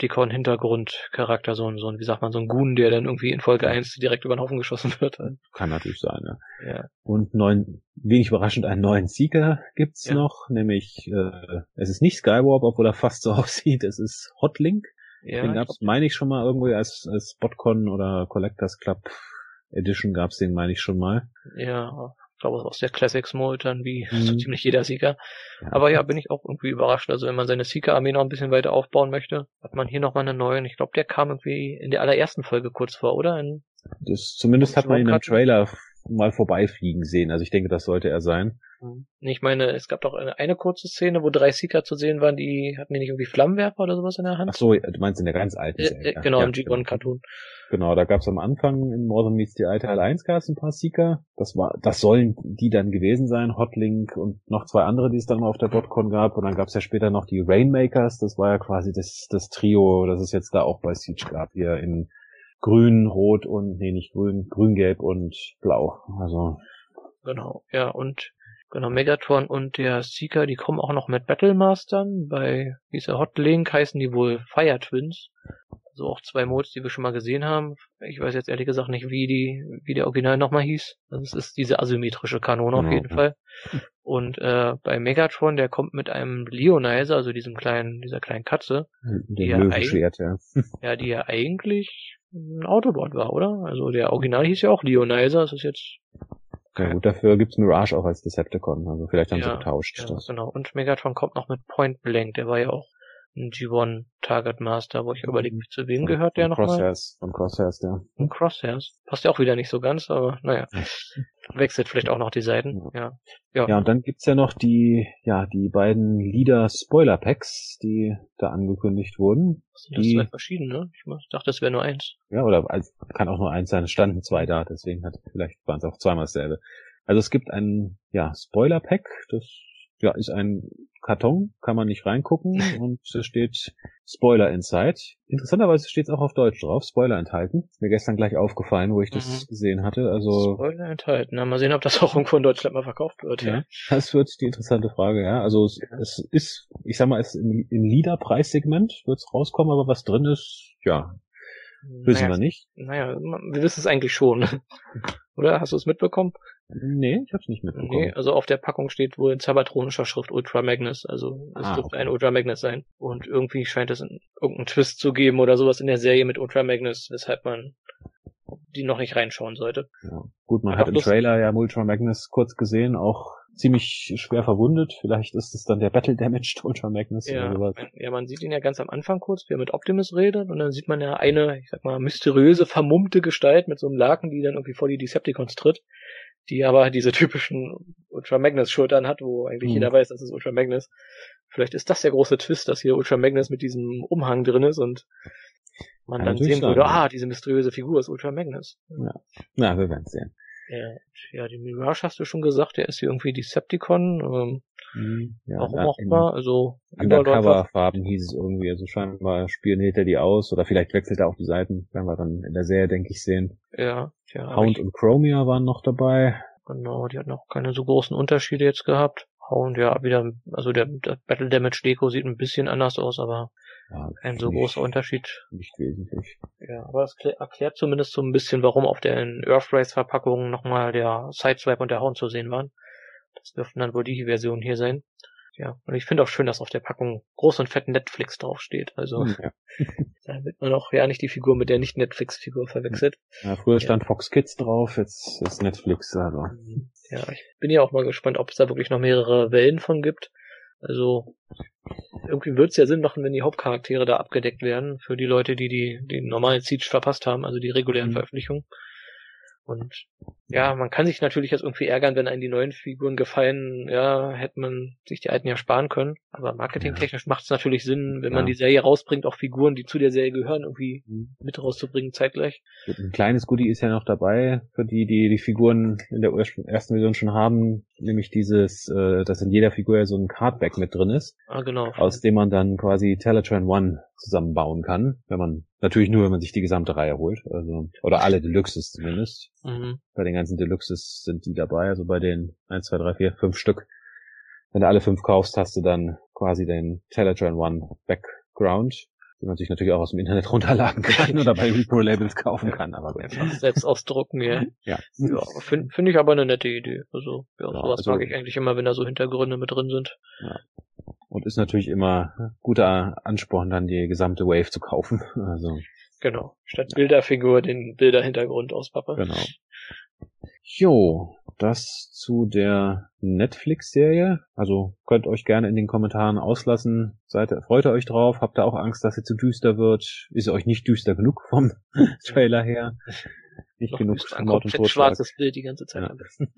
Decepticon-Hintergrundcharakter, so ein, so ein, wie sagt man, so ein Goon, der dann irgendwie in Folge eins direkt über den Haufen geschossen wird. Kann natürlich sein, ja. ja. Und neuen, wenig überraschend, einen neuen Seeker gibt's ja. noch, nämlich äh, es ist nicht Skywarp, obwohl er fast so aussieht, es ist Hotlink. Ja, den gab's, meine ich, schon mal irgendwo als, als Spotcon oder Collectors Club Edition gab's den, meine ich, schon mal. Ja, ich glaube aus der Classics Mold dann wie mhm. so ziemlich jeder Seeker. Ja. Aber ja, bin ich auch irgendwie überrascht. Also wenn man seine Seeker-Armee noch ein bisschen weiter aufbauen möchte, hat man hier nochmal einen neuen. Ich glaube, der kam irgendwie in der allerersten Folge kurz vor, oder? In das, zumindest hat man ihn im Trailer mal vorbeifliegen sehen. Also ich denke, das sollte er sein. Ich meine, es gab doch eine, eine kurze Szene, wo drei Seeker zu sehen waren, die hatten die nicht irgendwie Flammenwerfer oder sowas in der Hand? Ach so, du meinst in der ganz alten Serie. Äh, genau, ja, im G eins Cartoon. Genau, da gab's am Anfang in More Than Meets the Eye Teil eins gab's ein paar Seeker. Das war, das sollen die dann gewesen sein, Hotlink und noch zwei andere, die es dann mal auf der BotCon gab. Und dann gab's ja später noch die Rainmakers. Das war ja quasi das, das Trio, das es jetzt da auch bei Siege gab, hier in grün, rot und, nee, nicht grün, grün, gelb und blau. Also. Genau, ja, und genau, Megatron und der Seeker, die kommen auch noch mit Battlemastern. Bei dieser Hotlink heißen die wohl Fire Twins. Also auch zwei Modes, die wir schon mal gesehen haben. Ich weiß jetzt ehrlich gesagt nicht, wie die, wie der Original nochmal hieß. Also es ist diese asymmetrische Kanone auf jeden Fall. Und äh, bei Megatron, der kommt mit einem Leonizer, also diesem kleinen, dieser kleinen Katze. Der Löwenschwert, ja. Ja, die ja eigentlich ein Autobot war, oder? Also der Original hieß ja auch Leonizer. Das ist jetzt ja gut, dafür gibt's Mirage auch als Decepticon, also vielleicht haben ja, sie getauscht. Ja, das. Genau, und Megatron kommt noch mit Point Blank, der war ja auch ein G eins Target Master, wo ich überlege, zu wem von, gehört der nochmal? Crosshairs, von Crosshairs, ja. Von Crosshairs. Passt ja auch wieder nicht so ganz, aber naja. Wechselt vielleicht auch noch die Seiten, ja. Ja, ja und dann gibt's ja noch die, ja, die beiden Leader-Spoiler-Packs, die da angekündigt wurden. Das sind die, das zwei verschiedene, ne? Ich dachte, das wäre nur eins. Ja, oder also, kann auch nur eins sein, es standen zwei da, deswegen hat, vielleicht waren es auch zweimal dasselbe. Also es gibt ein, ja, Spoiler-Pack, das, ja, ist ein Karton, kann man nicht reingucken und da steht Spoiler inside. Interessanterweise steht es auch auf Deutsch drauf, Spoiler enthalten. Ist mir gestern gleich aufgefallen, wo ich das mhm. gesehen hatte. Also Spoiler enthalten. Na, mal sehen, ob das auch irgendwo in Deutschland mal verkauft wird. Ja, ja. Das wird die interessante Frage, ja. Also es, ja. es ist, ich sag mal, es ist im, im Leader-Preissegment wird es rauskommen, aber was drin ist, ja, wissen naja, wir nicht. Naja, wir wissen es eigentlich schon. Oder? Hast du es mitbekommen? Nee, ich hab's nicht mitbekommen. Nee, also auf der Packung steht wohl in cybertronischer Schrift Ultra Magnus, also es ah, dürfte okay. ein Ultra Magnus sein. Und irgendwie scheint es irgendeinen Twist zu geben oder sowas in der Serie mit Ultra Magnus, weshalb man die noch nicht reinschauen sollte. Ja. Gut, man hat im Trailer ja Ultra Magnus kurz gesehen, auch ziemlich schwer verwundet. Vielleicht ist es dann der Battle Damaged Ultra Magnus ja, oder sowas. Ja, man sieht ihn ja ganz am Anfang kurz, wie er mit Optimus redet, und dann sieht man ja eine, ich sag mal, mysteriöse, vermummte Gestalt mit so einem Laken, die dann irgendwie vor die Decepticons tritt, die aber diese typischen Ultra Magnus Schultern hat, wo eigentlich hm. jeder weiß, das ist Ultra Magnus. Vielleicht ist das der große Twist, dass hier Ultra Magnus mit diesem Umhang drin ist und man ja, dann sehen würde, ah, diese mysteriöse Figur ist Ultra Magnus. Ja, ja wir werden sehen. Ja, ja, die Mirage hast du schon gesagt, der ist hier irgendwie Decepticon, ähm, hm, ja, warum auch immer, also Undercover-Farben hieß es irgendwie, also scheinbar spioniert er die aus, oder vielleicht wechselt er auch die Seiten, werden wir dann in der Serie, denke ich, sehen. Ja, ja. Hound und Chromia waren noch dabei. Genau, die hatten auch keine so großen Unterschiede jetzt gehabt. Hound, ja, wieder, also der, der Battle Damage Deko sieht ein bisschen anders aus, aber ja, kein so nicht, großer Unterschied. Nicht wesentlich. Ja, aber es erklärt zumindest so ein bisschen, warum auf den Earthrise-Verpackungen nochmal der Sideswipe und der Hound zu sehen waren. Das dürften dann wohl die Versionen hier sein. ja, und ich finde auch schön, dass auf der Packung groß und fett Netflix draufsteht. Also ja. damit man auch ja nicht die Figur mit der Nicht-Netflix-Figur verwechselt. Ja, früher stand ja. Fox Kids drauf, jetzt ist Netflix, also. Ja, ich bin ja auch mal gespannt, ob es da wirklich noch mehrere Wellen von gibt. Also irgendwie würde es ja Sinn machen, wenn die Hauptcharaktere da abgedeckt werden, für die Leute, die die den normalen Siege verpasst haben, also die regulären mhm. Veröffentlichungen. Und ja, man kann sich natürlich jetzt irgendwie ärgern, wenn einem die neuen Figuren gefallen, ja, hätte man sich die alten ja sparen können. Aber marketingtechnisch ja. macht es natürlich Sinn, wenn ja. man die Serie rausbringt, auch Figuren, die zu der Serie gehören, irgendwie mhm. mit rauszubringen zeitgleich. Ein kleines Goodie ist ja noch dabei, für die, die die Figuren in der ersten Version schon haben, nämlich dieses, äh, dass in jeder Figur ja so ein Cardback mit drin ist. Ah, genau. Aus dem man dann quasi Teletran One zusammenbauen kann, wenn man, natürlich nur, wenn man sich die gesamte Reihe holt, also, oder alle Deluxes zumindest. Mhm. Bei den ganzen Deluxes sind die dabei, also bei den eins, zwei, drei, vier, fünf Stück. Wenn du alle fünf kaufst, hast du dann quasi den Teletran One Background, den man sich natürlich auch aus dem Internet runterladen kann oder bei Repro-Labels kaufen kann, aber gut. Einfach selbst ausdrucken, ja. Ja. Ja, finde find ich aber eine nette Idee. Also, ja, ja sowas also, mag ich eigentlich immer, wenn da so Hintergründe mit drin sind. Ja. Und ist natürlich immer guter Ansporn, dann die gesamte Wave zu kaufen. Also genau. Statt Bilderfigur den Bilderhintergrund auspappe. Genau. Jo, das zu der Netflix-Serie. Also könnt euch gerne in den Kommentaren auslassen. Seid, freut ihr euch drauf? Habt ihr auch Angst, dass sie zu düster wird? Ist euch nicht düster genug vom Trailer her? Nicht Noch genug Mord und Totschlag. Schwarzes Bild die ganze Zeit ja. am besten.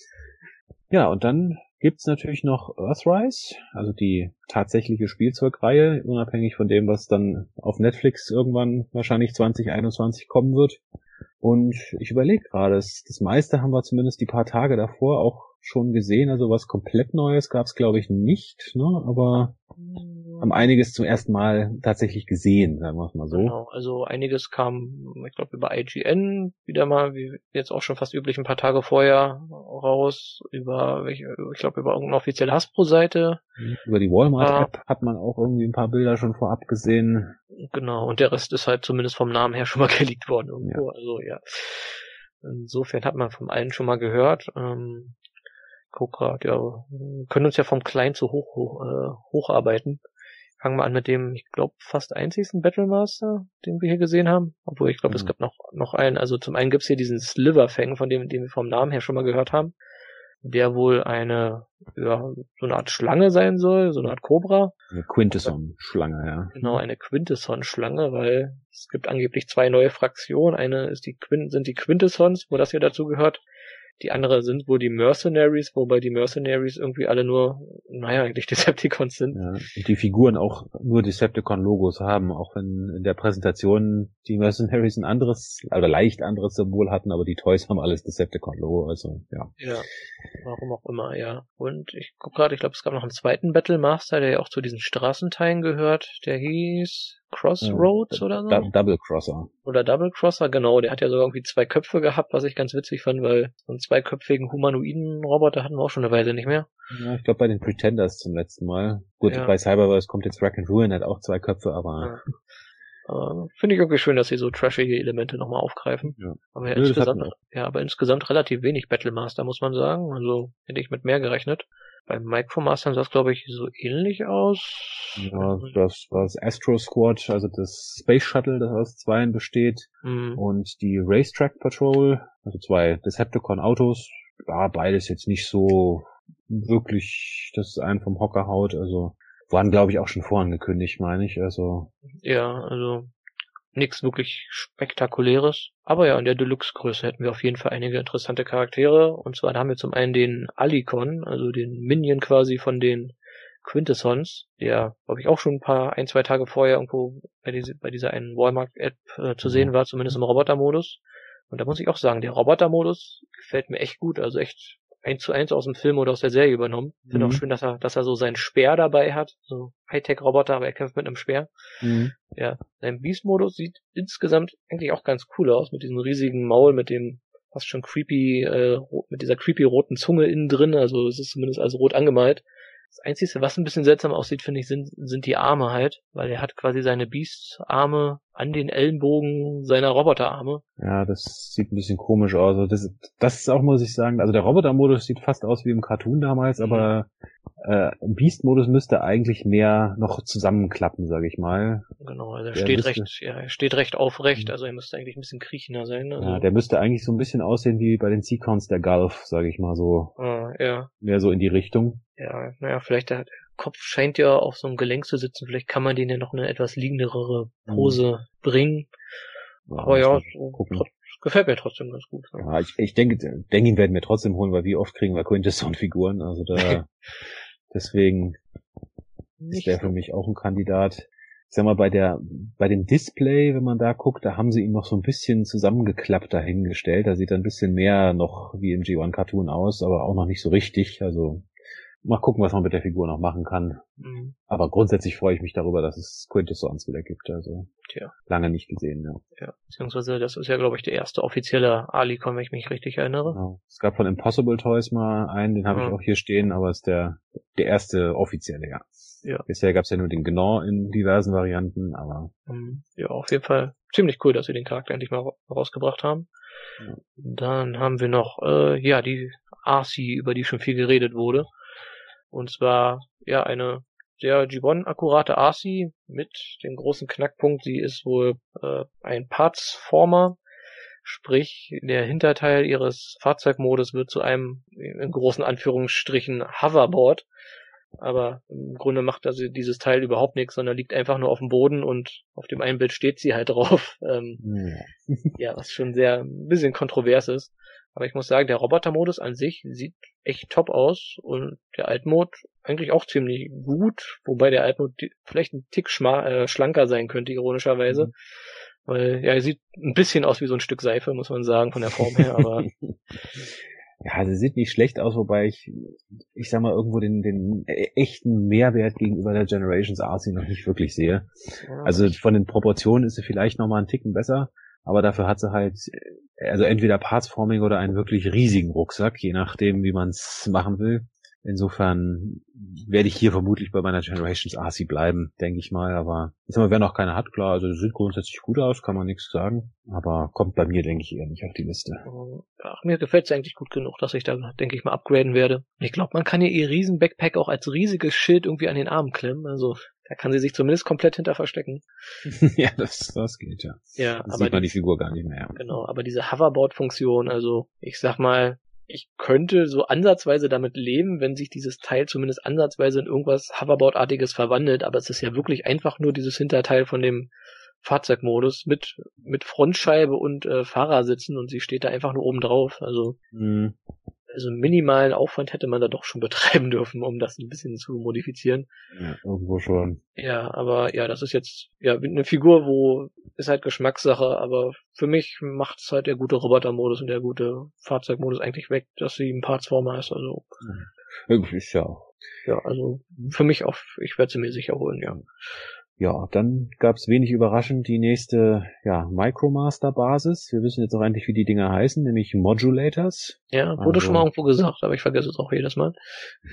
Ja, und dann gibt's natürlich noch Earthrise, also die tatsächliche Spielzeugreihe, unabhängig von dem, was dann auf Netflix irgendwann wahrscheinlich zwanzig einundzwanzig kommen wird. Und ich überlege gerade, das, das meiste haben wir zumindest die paar Tage davor auch schon gesehen, also was komplett Neues gab's glaube ich nicht, ne? Aber haben einiges zum ersten Mal tatsächlich gesehen, sagen wir es mal so. Genau, also einiges kam, ich glaube, über I G N wieder mal, wie jetzt auch schon fast üblich, ein paar Tage vorher raus, über, ich glaube, über irgendeine offizielle Hasbro-Seite. Über die Walmart-App ah. hat man auch irgendwie ein paar Bilder schon vorab gesehen. Genau, und der Rest ist halt zumindest vom Namen her schon mal geleakt worden irgendwo, ja. Also ja. Insofern hat man von allen schon mal gehört. Ähm, guck grad, ja, wir können uns ja vom Klein zu hoch, hoch äh, hocharbeiten. Fangen wir an mit dem, ich glaube, fast einzigsten Battlemaster, den wir hier gesehen haben. Obwohl, ich glaube, mhm. es gab noch noch einen. Also zum einen gibt's hier diesen Sliverfang, von dem, den wir vom Namen her schon mal gehört haben, der wohl eine, ja, so eine Art Schlange sein soll, so eine Art Cobra. Eine Quintesson-Schlange, ja. Genau, eine Quintesson-Schlange, weil es gibt angeblich zwei neue Fraktionen. Eine ist die Quint, sind die Quintessons, wo das hier dazu gehört. Die andere sind wohl die Mercenaries, wobei die Mercenaries irgendwie alle nur, naja, eigentlich Decepticons sind. Ja, und die Figuren auch nur Decepticon-Logos haben, auch wenn in der Präsentation die Mercenaries ein anderes, oder leicht anderes Symbol hatten, aber die Toys haben alles Decepticon-Logo, also ja. Ja, warum auch immer, ja. Und ich guck gerade, ich glaube, es gab noch einen zweiten Battlemaster, der ja auch zu diesen Straßenteilen gehört, der hieß Crossroads ja, oder so? D- Double Crosser. Oder Double Crosser, genau. Der hat ja sogar irgendwie zwei Köpfe gehabt, was ich ganz witzig fand, weil so einen zweiköpfigen humanoiden Roboter hatten wir auch schon eine Weile nicht mehr. Ja, ich glaube bei den Pretenders zum letzten Mal. Gut, ja. Bei Cyberverse kommt jetzt Rack and Ruin, hat auch zwei Köpfe, aber... Ja. Aber finde ich irgendwie schön, dass sie so trashige Elemente nochmal aufgreifen. Ja. Aber ja, Nö, insgesamt, ja, aber insgesamt relativ wenig Battlemaster, muss man sagen. Also hätte ich mit mehr gerechnet. Beim Micromaster sah es, glaube ich, so ähnlich aus. Ja, das war das Astro Squad, also das Space Shuttle, das aus zweien besteht. Mhm. Und die Racetrack Patrol, also zwei Decepticon-Autos. Ja, beides jetzt nicht so wirklich, dass es einen vom Hocker haut. Also waren, glaube ich, auch schon vorangekündigt, meine ich. Also ja, also nichts wirklich Spektakuläres. Aber ja, in der Deluxe-Größe hätten wir auf jeden Fall einige interessante Charaktere. Und zwar da haben wir zum einen den Alicon, also den Minion quasi von den Quintessons, der, glaube ich, auch schon ein paar, ein, zwei Tage vorher irgendwo bei, diese, bei dieser einen Walmart-App äh, zu sehen war, zumindest im Roboter-Modus. Und da muss ich auch sagen, der Roboter-Modus gefällt mir echt gut, also echt eins zu eins aus dem Film oder aus der Serie übernommen. Ich finde mhm. auch schön, dass er, dass er so seinen Speer dabei hat. So Hightech-Roboter, aber er kämpft mit einem Speer. Mhm. Ja. Sein Beast-Modus sieht insgesamt eigentlich auch ganz cool aus, mit diesem riesigen Maul, mit dem fast schon creepy, äh, mit dieser creepy roten Zunge innen drin. Also es ist zumindest als rot angemalt. Das Einzige, was ein bisschen seltsam aussieht, finde ich, sind, sind die Arme halt, weil er hat quasi seine Beast-Arme an den Ellenbogen seiner Roboterarme. Ja, das sieht ein bisschen komisch aus. Also das, das ist auch, muss ich sagen, also der Roboter-Modus sieht fast aus wie im Cartoon damals, mhm. aber äh, im Beast-Modus müsste eigentlich mehr noch zusammenklappen, sage ich mal. Genau, also er der steht müsste, recht, ja, er steht recht aufrecht, also er müsste eigentlich ein bisschen kriechender sein. Also. Ja, der müsste eigentlich so ein bisschen aussehen wie bei den Seacons der Gulf, sage ich mal so. Ah, ja. Mehr so in die Richtung. Ja, naja, vielleicht der Kopf scheint ja auf so einem Gelenk zu sitzen, vielleicht kann man den ja noch eine etwas liegendere Pose mhm. bringen. Ja, aber ja, so, trotz, gefällt mir trotzdem ganz gut. Ja, ja ich, ich denke, denke, ihn werden wir trotzdem holen, weil wie oft kriegen wir Quintesson-Figuren, also da, deswegen ist der für mich auch ein Kandidat. Ich sag mal, bei der, bei dem Display, wenn man da guckt, da haben sie ihn noch so ein bisschen zusammengeklappt dahingestellt, da sieht er ein bisschen mehr noch wie im G eins Cartoon aus, aber auch noch nicht so richtig, also mal gucken, was man mit der Figur noch machen kann. Mhm. Aber grundsätzlich freue ich mich darüber, dass es Quintessons wieder gibt. Also Tja. lange nicht gesehen. Ja. ja, beziehungsweise das ist ja, glaube ich, der erste offizielle Ali-Con, wenn ich mich richtig erinnere. Genau. Es gab von Impossible Toys mal einen, den habe mhm. ich auch hier stehen, aber ist der der erste offizielle, ja. ja. Bisher gab es ja nur den Gnaw in diversen Varianten, aber mhm. ja, auf jeden Fall ziemlich cool, dass sie den Charakter endlich mal rausgebracht haben. Ja. Dann haben wir noch äh, ja die R C, über die schon viel geredet wurde. Und zwar, ja, eine sehr G eins akkurate R C mit dem großen Knackpunkt, sie ist wohl äh, ein Partsformer, sprich der Hinterteil ihres Fahrzeugmodus wird zu einem, in großen Anführungsstrichen, Hoverboard, aber im Grunde macht also dieses Teil überhaupt nichts, sondern liegt einfach nur auf dem Boden und auf dem einen Bild steht sie halt drauf, ähm, ja. ja, was schon sehr ein bisschen kontrovers ist. Aber ich muss sagen, der Roboter-Modus an sich sieht echt top aus und der Alt-Mode eigentlich auch ziemlich gut, wobei der Alt-Mode vielleicht ein Tick schma- äh, schlanker sein könnte, ironischerweise. Mhm. Weil, ja, er sieht ein bisschen aus wie so ein Stück Seife, muss man sagen, von der Form her, aber... Ja, also sieht nicht schlecht aus, wobei ich, ich sag mal, irgendwo den, den echten Mehrwert gegenüber der Generations R C noch nicht wirklich sehe. Ja, also von den Proportionen ist sie vielleicht noch mal einen Ticken besser, aber dafür hat sie halt, also entweder Partsforming oder einen wirklich riesigen Rucksack, je nachdem, wie man es machen will. Insofern werde ich hier vermutlich bei meiner Generations R C bleiben, denke ich mal. Aber ich sag mal, wer noch keine hat, klar, also das sieht grundsätzlich gut aus, kann man nichts sagen. Aber kommt bei mir, denke ich, eher nicht auf die Liste. Ach, mir gefällt es eigentlich gut genug, dass ich da, denke ich mal, upgraden werde. Ich glaube, man kann ja ihr riesen Backpack auch als riesiges Schild irgendwie an den Arm klemmen. Also da kann sie sich zumindest komplett hinter verstecken. Ja, das, das geht, ja. Ja, das aber sieht man die, die Figur gar nicht mehr. Ja. Genau, aber diese Hoverboard-Funktion, also ich sag mal, ich könnte so ansatzweise damit leben, wenn sich dieses Teil zumindest ansatzweise in irgendwas Hoverboard-artiges verwandelt, aber es ist ja wirklich einfach nur dieses Hinterteil von dem Fahrzeugmodus mit mit Frontscheibe und äh, Fahrersitzen und sie steht da einfach nur oben drauf. Also mhm. also minimalen Aufwand hätte man da doch schon betreiben dürfen, um das ein bisschen zu modifizieren. Ja, irgendwo schon. Ja, aber ja, das ist jetzt ja eine Figur, wo ist halt Geschmackssache, aber für mich macht es halt der gute Roboter-Modus und der gute Fahrzeugmodus eigentlich weg, dass sie ein Partsformer ist. Also irgendwie ist ja auch. Ja, also für mich auch, ich werde sie mir sicher holen, ja. Ja, dann gab's wenig überraschend die nächste, ja, Micromaster-Basis. Wir wissen jetzt auch endlich, wie die Dinger heißen, nämlich Modulators. Ja, wurde also, schon mal irgendwo gesagt, aber ich vergesse es auch jedes Mal.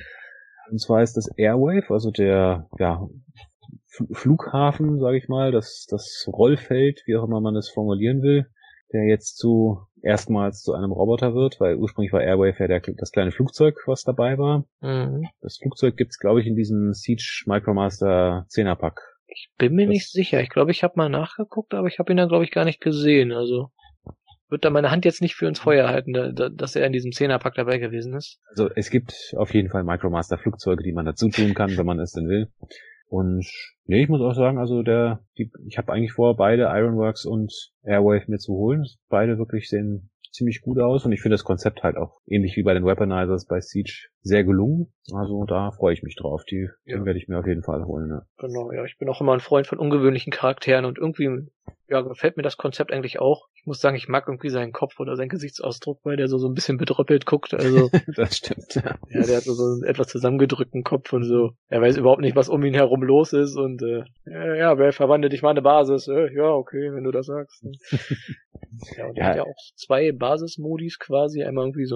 Und zwar ist das Airwave, also der, ja, F- Flughafen, sage ich mal, das, das Rollfeld, wie auch immer man das formulieren will, der jetzt zu, erstmals zu einem Roboter wird, weil ursprünglich war Airwave ja der, das kleine Flugzeug, was dabei war. Mhm. Das Flugzeug gibt's, glaube ich, in diesem Siege Micromaster Zehner-Pack. Ich bin mir das nicht sicher. Ich glaube, ich habe mal nachgeguckt, aber ich habe ihn dann, glaube ich, gar nicht gesehen. Also wird da meine Hand jetzt nicht für ins Feuer halten, da, da, dass er in diesem Zehnerpack dabei gewesen ist. Also es gibt auf jeden Fall Micromaster-Flugzeuge, die man dazu tun kann, wenn man es denn will. Und nee, ich muss auch sagen, also der, die, ich habe eigentlich vor, beide Ironworks und Airwave mir zu holen. Beide wirklich sehen ziemlich gut aus und ich finde das Konzept halt auch ähnlich wie bei den Weaponizers bei Siege sehr gelungen. Also da freue ich mich drauf. Die, ja. Den werde ich mir auf jeden Fall holen. Ja. Genau, ja, ich bin auch immer ein Freund von ungewöhnlichen Charakteren und irgendwie ja, gefällt mir das Konzept eigentlich auch. Ich muss sagen, ich mag irgendwie seinen Kopf oder seinen Gesichtsausdruck, weil der so, so ein bisschen bedröppelt guckt. Also das stimmt. Ja, ja der hat so, so einen etwas zusammengedrückten Kopf und so. Er weiß überhaupt nicht, was um ihn herum los ist und äh, ja, ja, wer verwandelt dich mal eine Basis? Äh, ja, okay, wenn du das sagst. Ja, und er ja. hat ja auch zwei Basismodis quasi. Einmal irgendwie so ein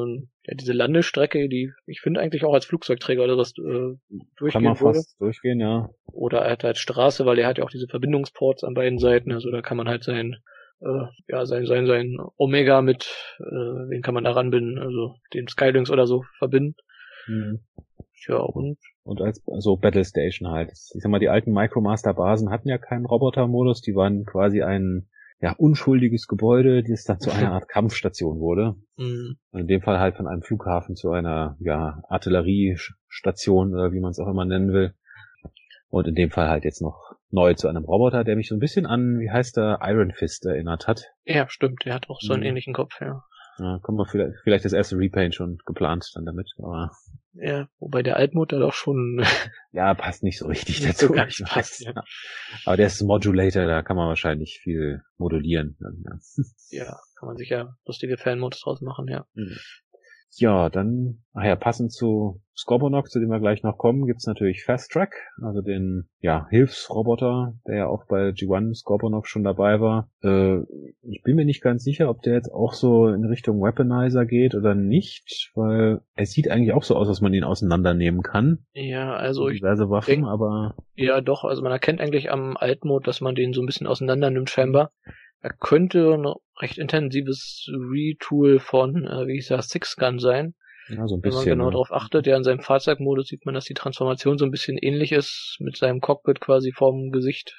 ja, diese Landestrecke, die ich finde eigentlich auch als Flugzeugträger oder was äh, durchgehen Kann man würde. fast durchgehen, ja. Oder er hat halt Straße, weil er hat ja auch diese Verbindungsports an beiden Seiten, also da kann man halt sein, äh, ja, sein, sein, sein Omega mit, äh, wen kann man da ranbinden, also den Skylinks oder so verbinden. Mhm. Ja, und Und als so Battle Station halt. Ich sag mal, die alten Micromaster-Basen hatten ja keinen Roboter-Modus, die waren quasi ein ja unschuldiges Gebäude, das dann zu einer Art Kampfstation wurde. Mhm. Und in dem Fall halt von einem Flughafen zu einer ja Artilleriestation oder wie man es auch immer nennen will. Und in dem Fall halt jetzt noch neu zu einem Roboter, der mich so ein bisschen an, wie heißt der, Iron Fist erinnert hat. Ja, stimmt, der hat auch so einen Mhm. ähnlichen Kopf, ja. Ja, kommt man vielleicht, vielleicht das erste Repaint schon geplant dann damit, aber Ja, wobei der Altmod da doch schon ja, passt nicht so richtig nicht dazu. so ganz ich passt, weiß. ja. Aber der ist Modulator, da kann man wahrscheinlich viel modulieren. Ja, kann man sicher lustige Fan-Mods draus machen, ja. Ja, dann, ach ja, passend zu Scorponok, zu dem wir gleich noch kommen, gibt's natürlich Fast Track, also den, ja, Hilfsroboter, der ja auch bei G eins Scorponok schon dabei war. Äh, ich bin mir nicht ganz sicher, ob der jetzt auch so in Richtung Weaponizer geht oder nicht, weil er sieht eigentlich auch so aus, dass man ihn auseinandernehmen kann. Ja, also ich Diverse Waffen, denk- aber Ja, doch, also man erkennt eigentlich am Altmod, dass man den so ein bisschen auseinander nimmt scheinbar. Er könnte ein recht intensives Retool von, äh, wie hieß das, Six Gun sein. ja, so ein Wenn man bisschen. genau ne? darauf achtet, ja, in seinem Fahrzeugmodus sieht man, dass die Transformation so ein bisschen ähnlich ist, mit seinem Cockpit quasi vorm Gesicht.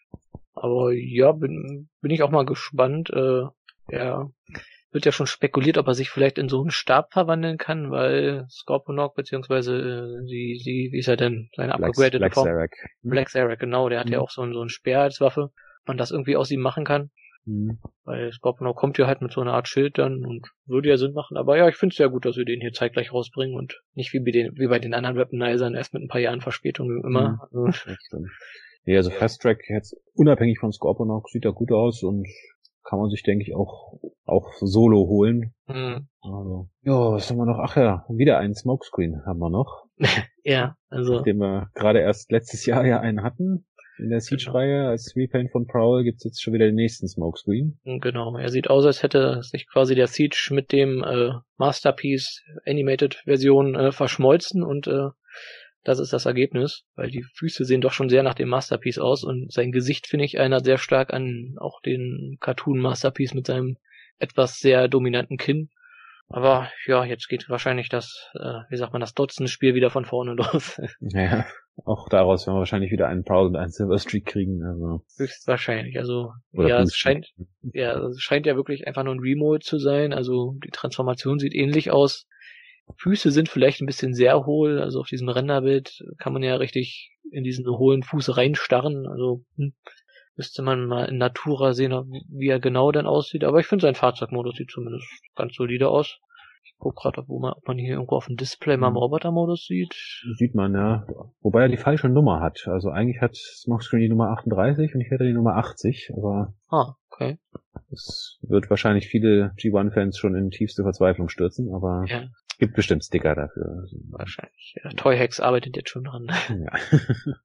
Aber ja, bin, bin ich auch mal gespannt. Äh, ja, wird ja schon spekuliert, ob er sich vielleicht in so einen Stab verwandeln kann, weil Scorponok, beziehungsweise äh, die, die, wie ist er denn, seine Black, upgradete Black Form? Zarek. Hm? Black Zarek, genau, der hat ja Mhm. auch so einen, so einen Speer als Waffe. Ob man das irgendwie aus ihm machen kann, Hm. weil Scorponok kommt ja halt mit so einer Art Schild dann und würde ja Sinn machen. Aber ja, ich finde es sehr gut, dass wir den hier zeitgleich rausbringen und nicht wie bei den, wie bei den anderen Weaponizern erst mit ein paar Jahren Verspätung wie immer. Also, Das stimmt. Nee, also Fast Track jetzt unabhängig von Scorponok sieht da gut aus und kann man sich, denke ich, auch auch solo holen. hm. Also, ja, was haben wir noch? Ach ja, wieder einen Smokescreen haben wir noch, Ja, also nachdem wir gerade erst letztes Jahr ja einen hatten. In der Siege-Reihe als Repaint von Prowl gibt's jetzt schon wieder den nächsten Smokescreen. genau, er sieht aus, als hätte sich quasi der Siege mit dem äh, Masterpiece Animated Version äh, verschmolzen und äh, das ist das Ergebnis, weil die Füße sehen doch schon sehr nach dem Masterpiece aus und sein Gesicht, finde ich, erinnert sehr stark an auch den Cartoon Masterpiece mit seinem etwas sehr dominanten Kinn. Aber ja, jetzt geht wahrscheinlich das, äh, wie sagt man, das Dotson-Spiel wieder von vorne los. Ja, auch daraus werden wir wahrscheinlich wieder einen Prowl und einen Silver Streak kriegen. Also. Höchstwahrscheinlich. Also Oder ja, Blue es scheint, ja, es scheint ja wirklich einfach nur ein Remold zu sein. Also die Transformation sieht ähnlich aus. Füße sind vielleicht ein bisschen sehr hohl. Also auf diesem Renderbild kann man ja richtig in diesen hohlen Fuß reinstarren. Also hm, müsste man mal in Natura sehen, wie er genau dann aussieht. Aber ich finde, sein Fahrzeugmodus sieht zumindest ganz solide aus. Ich guck gerade, ob, man, ob man hier irgendwo auf dem Display mal im Robotermodus sieht. Sieht man, ja. Wobei er die falsche Nummer hat. Also eigentlich hat Smokescreen die Nummer achtunddreißig und ich hätte die Nummer achtzig, aber Ah, okay. das wird wahrscheinlich viele G eins Fans schon in tiefste Verzweiflung stürzen, aber Ja, es gibt bestimmt Sticker dafür. wahrscheinlich. Ja, Toyhex arbeitet jetzt schon dran. Ja.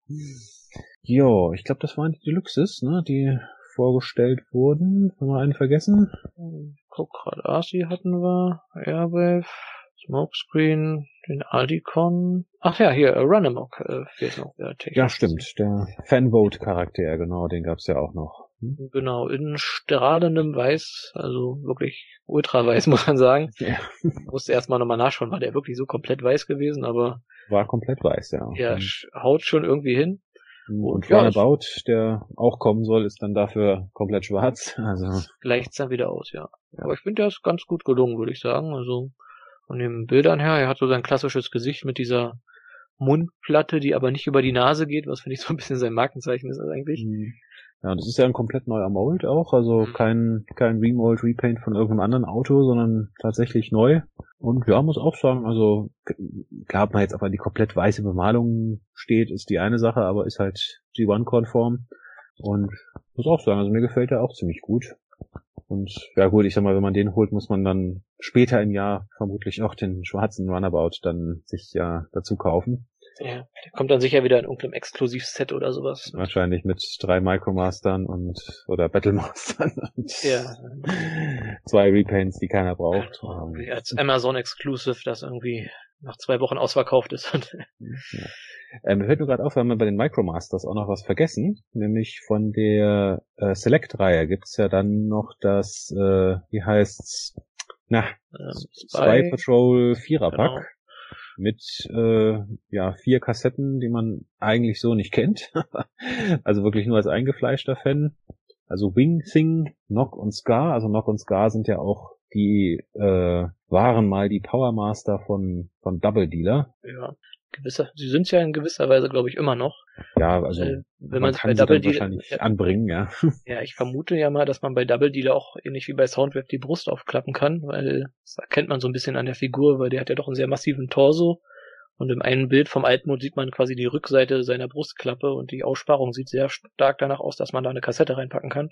Jo, ich glaube, das waren die Deluxes, ne, die vorgestellt wurden. Haben wir einen vergessen? Guck gerade, Arcee hatten wir, Airwave, Smokescreen, den Aldicon. Ach ja, hier, äh, Runamok äh, fehlt noch. Der Ja, stimmt. Der Fanvote-Charakter, genau, den gab's ja auch noch. Hm? Genau, in strahlendem Weiß, also wirklich ultra weiß, muss man sagen. Ja. Musste erstmal nochmal nachschauen, war der wirklich so komplett weiß gewesen, aber War komplett weiß, ja. ja, Und, sch- haut schon irgendwie hin. und ja, Runabout, der auch kommen soll, ist dann dafür komplett schwarz. Also Gleicht's dann wieder aus, ja. Aber ich finde, der ist ganz gut gelungen, würde ich sagen. Also von den Bildern her, er hat so sein klassisches Gesicht mit dieser Mundplatte, die aber nicht über die Nase geht, was finde ich so ein bisschen sein Markenzeichen ist eigentlich. ja, das ist ja ein komplett neuer Mold auch, also Mhm. kein kein Remold, Repaint von irgendeinem anderen Auto, sondern tatsächlich neu. Und ja, muss auch sagen, also k- klar, ob man jetzt auf die komplett weiße Bemalung steht, ist die eine Sache, aber ist halt G eins-konform. Und muss auch sagen, also mir gefällt der auch ziemlich gut. Und ja gut, ich sag mal, wenn man den holt, muss man dann später im Jahr vermutlich auch den schwarzen Runabout dann sich ja dazu kaufen. Ja, der kommt dann sicher wieder in irgendeinem Exklusivset oder sowas. Wahrscheinlich mit drei Micromastern und oder Battlemastern und ja. zwei Repaints, die keiner braucht. Ja, als Amazon Exclusive, das irgendwie nach zwei Wochen ausverkauft ist. Ja. Ähm, mir fällt nur gerade auf, wir haben bei den Micromasters auch noch was vergessen, nämlich von der äh, Select-Reihe gibt's ja dann noch das, äh, wie heißt's, na, ähm, Spy Patrol Vierer-Pack. Genau. Mit äh, ja vier Kassetten, die man eigentlich so nicht kennt. Also wirklich nur als eingefleischter Fan. Also Wing Thing, Nock und Scar. Also Nock und Scar sind ja auch die, äh, waren mal die Power Master von von Double Dealer. Ja, gewisser, sie sind ja in gewisser Weise, glaube ich, immer noch. Ja, also äh, wenn man, man kann sie dann wahrscheinlich ja, anbringen, ja. Ja, ich vermute ja mal, dass man bei Double Dealer auch ähnlich wie bei Soundwave die Brust aufklappen kann, weil das erkennt man so ein bisschen an der Figur, weil der hat ja doch einen sehr massiven Torso. Und im einen Bild vom Altmod sieht man quasi die Rückseite seiner Brustklappe und die Aussparung sieht sehr stark danach aus, dass man da eine Kassette reinpacken kann.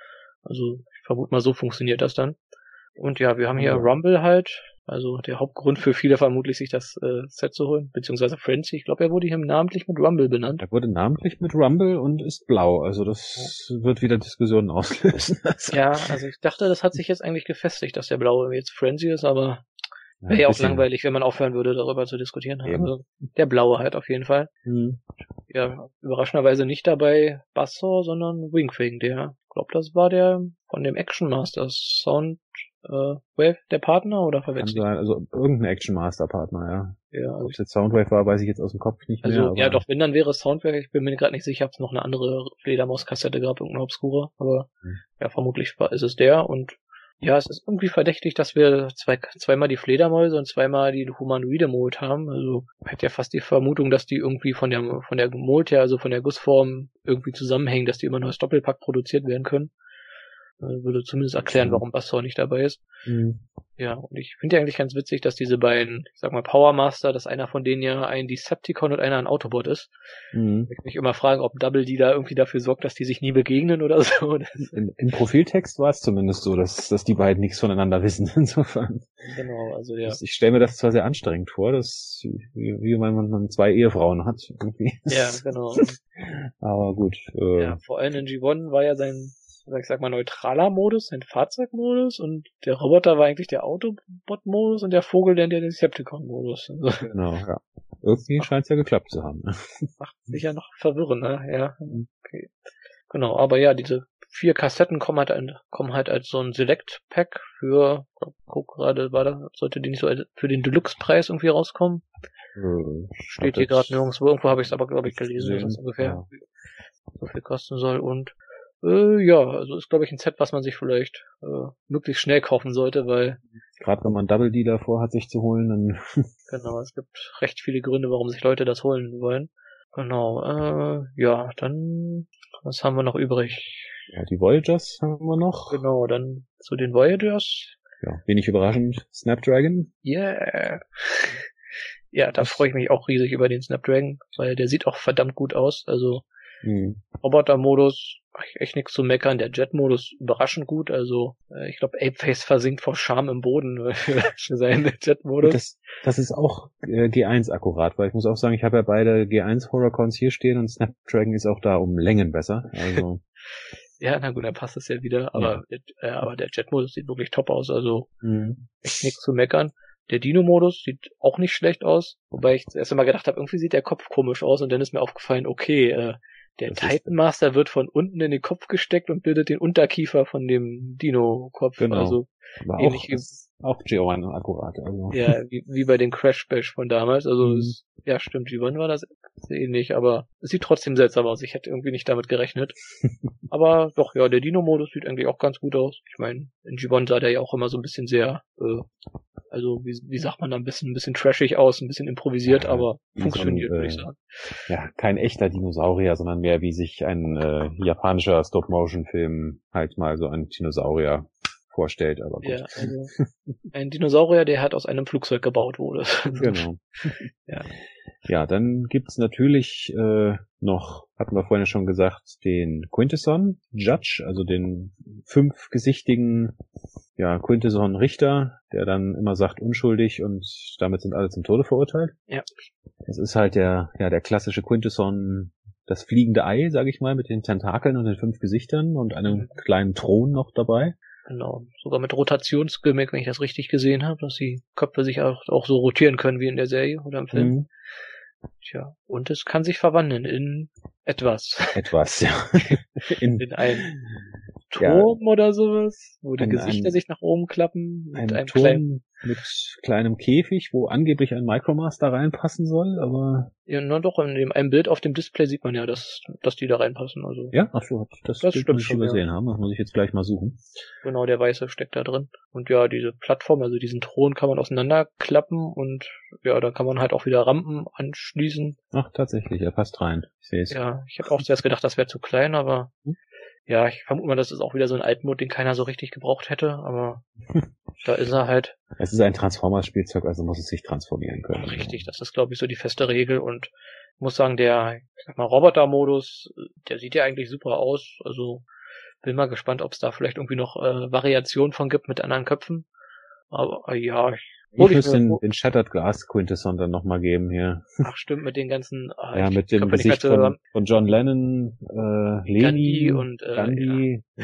Also ich vermute mal, so funktioniert das dann. Und ja, wir haben hier ja. Rumble halt, also der Hauptgrund für viele vermutlich, sich das äh, Set zu holen, beziehungsweise Frenzy. Ich glaube, er wurde hier namentlich mit Rumble benannt. Er wurde namentlich mit Rumble und ist blau, also das ja. wird wieder Diskussionen auslösen. Ja, also ich dachte, das hat sich jetzt eigentlich gefestigt, dass der blaue jetzt Frenzy ist, aber wäre ja auch langweilig, wenn man aufhören würde, darüber zu diskutieren. Also der blaue halt auf jeden Fall. Mhm. Ja, überraschenderweise nicht dabei Bassor, sondern Wingfing, der, ich glaube, das war der von dem Action Master Sound äh, Wave, der Partner, oder verwechselt? Kann sein, also irgendein Action Master Partner, ja. Ja, also ob es jetzt Soundwave war, weiß ich jetzt aus dem Kopf nicht also, mehr. Also ja, doch, wenn, dann wäre es Soundwave. Ich bin mir gerade nicht sicher, ob es noch eine andere Fledermaus-Kassette gab, irgendeine Obskure, aber hm. ja, vermutlich war, ist es der. Und ja, es ist irgendwie verdächtig, dass wir zwei, zweimal die Fledermäuse und zweimal die humanoide Mold haben. Also man hat ja fast die Vermutung, dass die irgendwie von der von der Mold her, also von der Gussform irgendwie zusammenhängen, dass die immer nur als Doppelpack produziert werden können. Das würde zumindest erklären, warum Bassor nicht dabei ist. Mhm. Ja, und ich finde ja eigentlich ganz witzig, dass diese beiden, ich sag mal, Power Master, dass einer von denen ja ein Decepticon und einer ein Autobot ist. Mhm. Ich mich immer fragen, ob Double D da irgendwie dafür sorgt, dass die sich nie begegnen oder so. In, Im Profiltext war es zumindest so, dass, dass die beiden nichts voneinander wissen, insofern. Genau, also ja. Ich stelle mir das zwar sehr anstrengend vor, dass, wie, wie man, man zwei Ehefrauen hat, irgendwie. Ja, genau. Aber gut. Äh, ja, vor allem in G eins war ja sein, ich sag mal, neutraler Modus, sein Fahrzeugmodus, und der Roboter war eigentlich der Autobot-Modus und der Vogel dann der Decepticon-Modus. Also, genau, ja. Irgendwie scheint es ja geklappt zu haben. Macht sich ja noch verwirren, ne? Ja, okay. Genau, aber ja, diese vier Kassetten kommen halt, ein, kommen halt als so ein Select-Pack für, guck gerade, war da, sollte die nicht so für den Deluxe-Preis irgendwie rauskommen? Äh, Steht hier gerade nirgendwo, irgendwo habe ich es aber, glaube ich, gelesen, dass es ungefähr ja. so viel kosten soll. Und Äh, ja, also ist, glaube ich, ein Set, was man sich vielleicht äh, möglichst schnell kaufen sollte, weil gerade wenn man Double D davor hat, sich zu holen, dann genau, es gibt recht viele Gründe, warum sich Leute das holen wollen. Genau, äh, ja, dann was haben wir noch übrig? Ja, die Voyagers haben wir noch. Genau, dann zu den Voyagers. Ja, wenig überraschend, Snapdragon. Yeah. Ja, da freue ich mich auch riesig über den Snapdragon, weil der sieht auch verdammt gut aus, also Mhm. Roboter-Modus, echt nichts zu meckern. Der Jet-Modus überraschend gut. Also äh, ich glaube, Apeface versinkt vor Scham im Boden für seinen Jet-Modus. Das, das ist auch äh, G eins akkurat, weil ich muss auch sagen, ich habe ja beide G eins Horrorcons hier stehen und Snapdragon ist auch da um Längen besser. Also ja, na gut, dann passt es ja wieder. Aber ja. Äh, aber der Jet-Modus sieht wirklich top aus. Also mhm. echt nichts zu meckern. Der Dino-Modus sieht auch nicht schlecht aus, wobei ich erst einmal gedacht habe, irgendwie sieht der Kopf komisch aus, und dann ist mir aufgefallen, okay, äh, der Titan Master wird von unten in den Kopf gesteckt und bildet den Unterkiefer von dem Dino-Kopf. Genau. Also aber auch, wie, auch G eins akkurat. Also. Ja, wie, wie bei den Crash Bash von damals. Also mhm. es, ja, stimmt, G eins war das ähnlich, aber es sieht trotzdem seltsam aus. Ich hätte irgendwie nicht damit gerechnet. Aber doch, ja, der Dino-Modus sieht eigentlich auch ganz gut aus. Ich meine, in G eins sah der ja auch immer so ein bisschen sehr, äh, also wie, wie sagt man da, ein bisschen, ein bisschen trashig aus, ein bisschen improvisiert, ja, aber funktioniert, so ein, würde ich sagen. Ja, kein echter Dinosaurier, sondern mehr wie sich ein äh, japanischer Stop-Motion-Film halt mal so ein Dinosaurier vorstellt, aber gut. Ja, also ein Dinosaurier, der halt aus einem Flugzeug gebaut wurde. Genau. Ja. Ja, dann gibt's natürlich äh, noch, hatten wir vorhin schon gesagt, den Quintesson Judge, also den fünfgesichtigen ja, Quintesson Richter, der dann immer sagt unschuldig und damit sind alle zum Tode verurteilt. Ja. Das ist halt der, ja, der klassische Quintesson, das fliegende Ei, sage ich mal, mit den Tentakeln und den fünf Gesichtern und einem mhm. kleinen Thron noch dabei. Genau, sogar mit Rotationsgimmick, wenn ich das richtig gesehen habe, dass die Köpfe sich auch, auch so rotieren können wie in der Serie oder im Film. Mhm. Tja, und es kann sich verwandeln in etwas. Etwas, ja. in, in einen Turm ja, oder sowas, wo die ein, Gesichter ein, sich nach oben klappen. Mit ein einem Turm kleinen, mit kleinem Käfig, wo angeblich ein Micromaster reinpassen soll, aber... Ja, na doch, in dem einem Bild auf dem Display sieht man ja, dass, dass die da reinpassen. Also ja, ach so, das, das Bild stimmt muss ich schon, übersehen ja. haben, das muss ich jetzt gleich mal suchen. Genau, der Weiße steckt da drin. Und ja, diese Plattform, also diesen Thron kann man auseinanderklappen und ja, da kann man halt auch wieder Rampen anschließen. Ach, tatsächlich, er passt rein. Ich sehe es. Ja, ich habe auch zuerst gedacht, das wäre zu klein, aber hm? ja, ich vermute mal, das ist auch wieder so ein Altmod, den keiner so richtig gebraucht hätte, aber da ist er halt. Es ist ein Transformers-Spielzeug, also muss es sich transformieren können. Richtig, das ist, glaube ich, so die feste Regel und ich muss sagen, der, ich sag mal, Roboter-Modus, der sieht ja eigentlich super aus, also bin mal gespannt, ob es da vielleicht irgendwie noch äh, Variationen von gibt mit anderen Köpfen, aber äh, ja, ich Ich muss den, den Shattered Glass Quintesson dann nochmal geben hier. Ach stimmt, mit den ganzen... Ah, ja, mit dem Gesicht von, von John Lennon, äh, Lenin, Gandhi und äh, Gandhi, ja.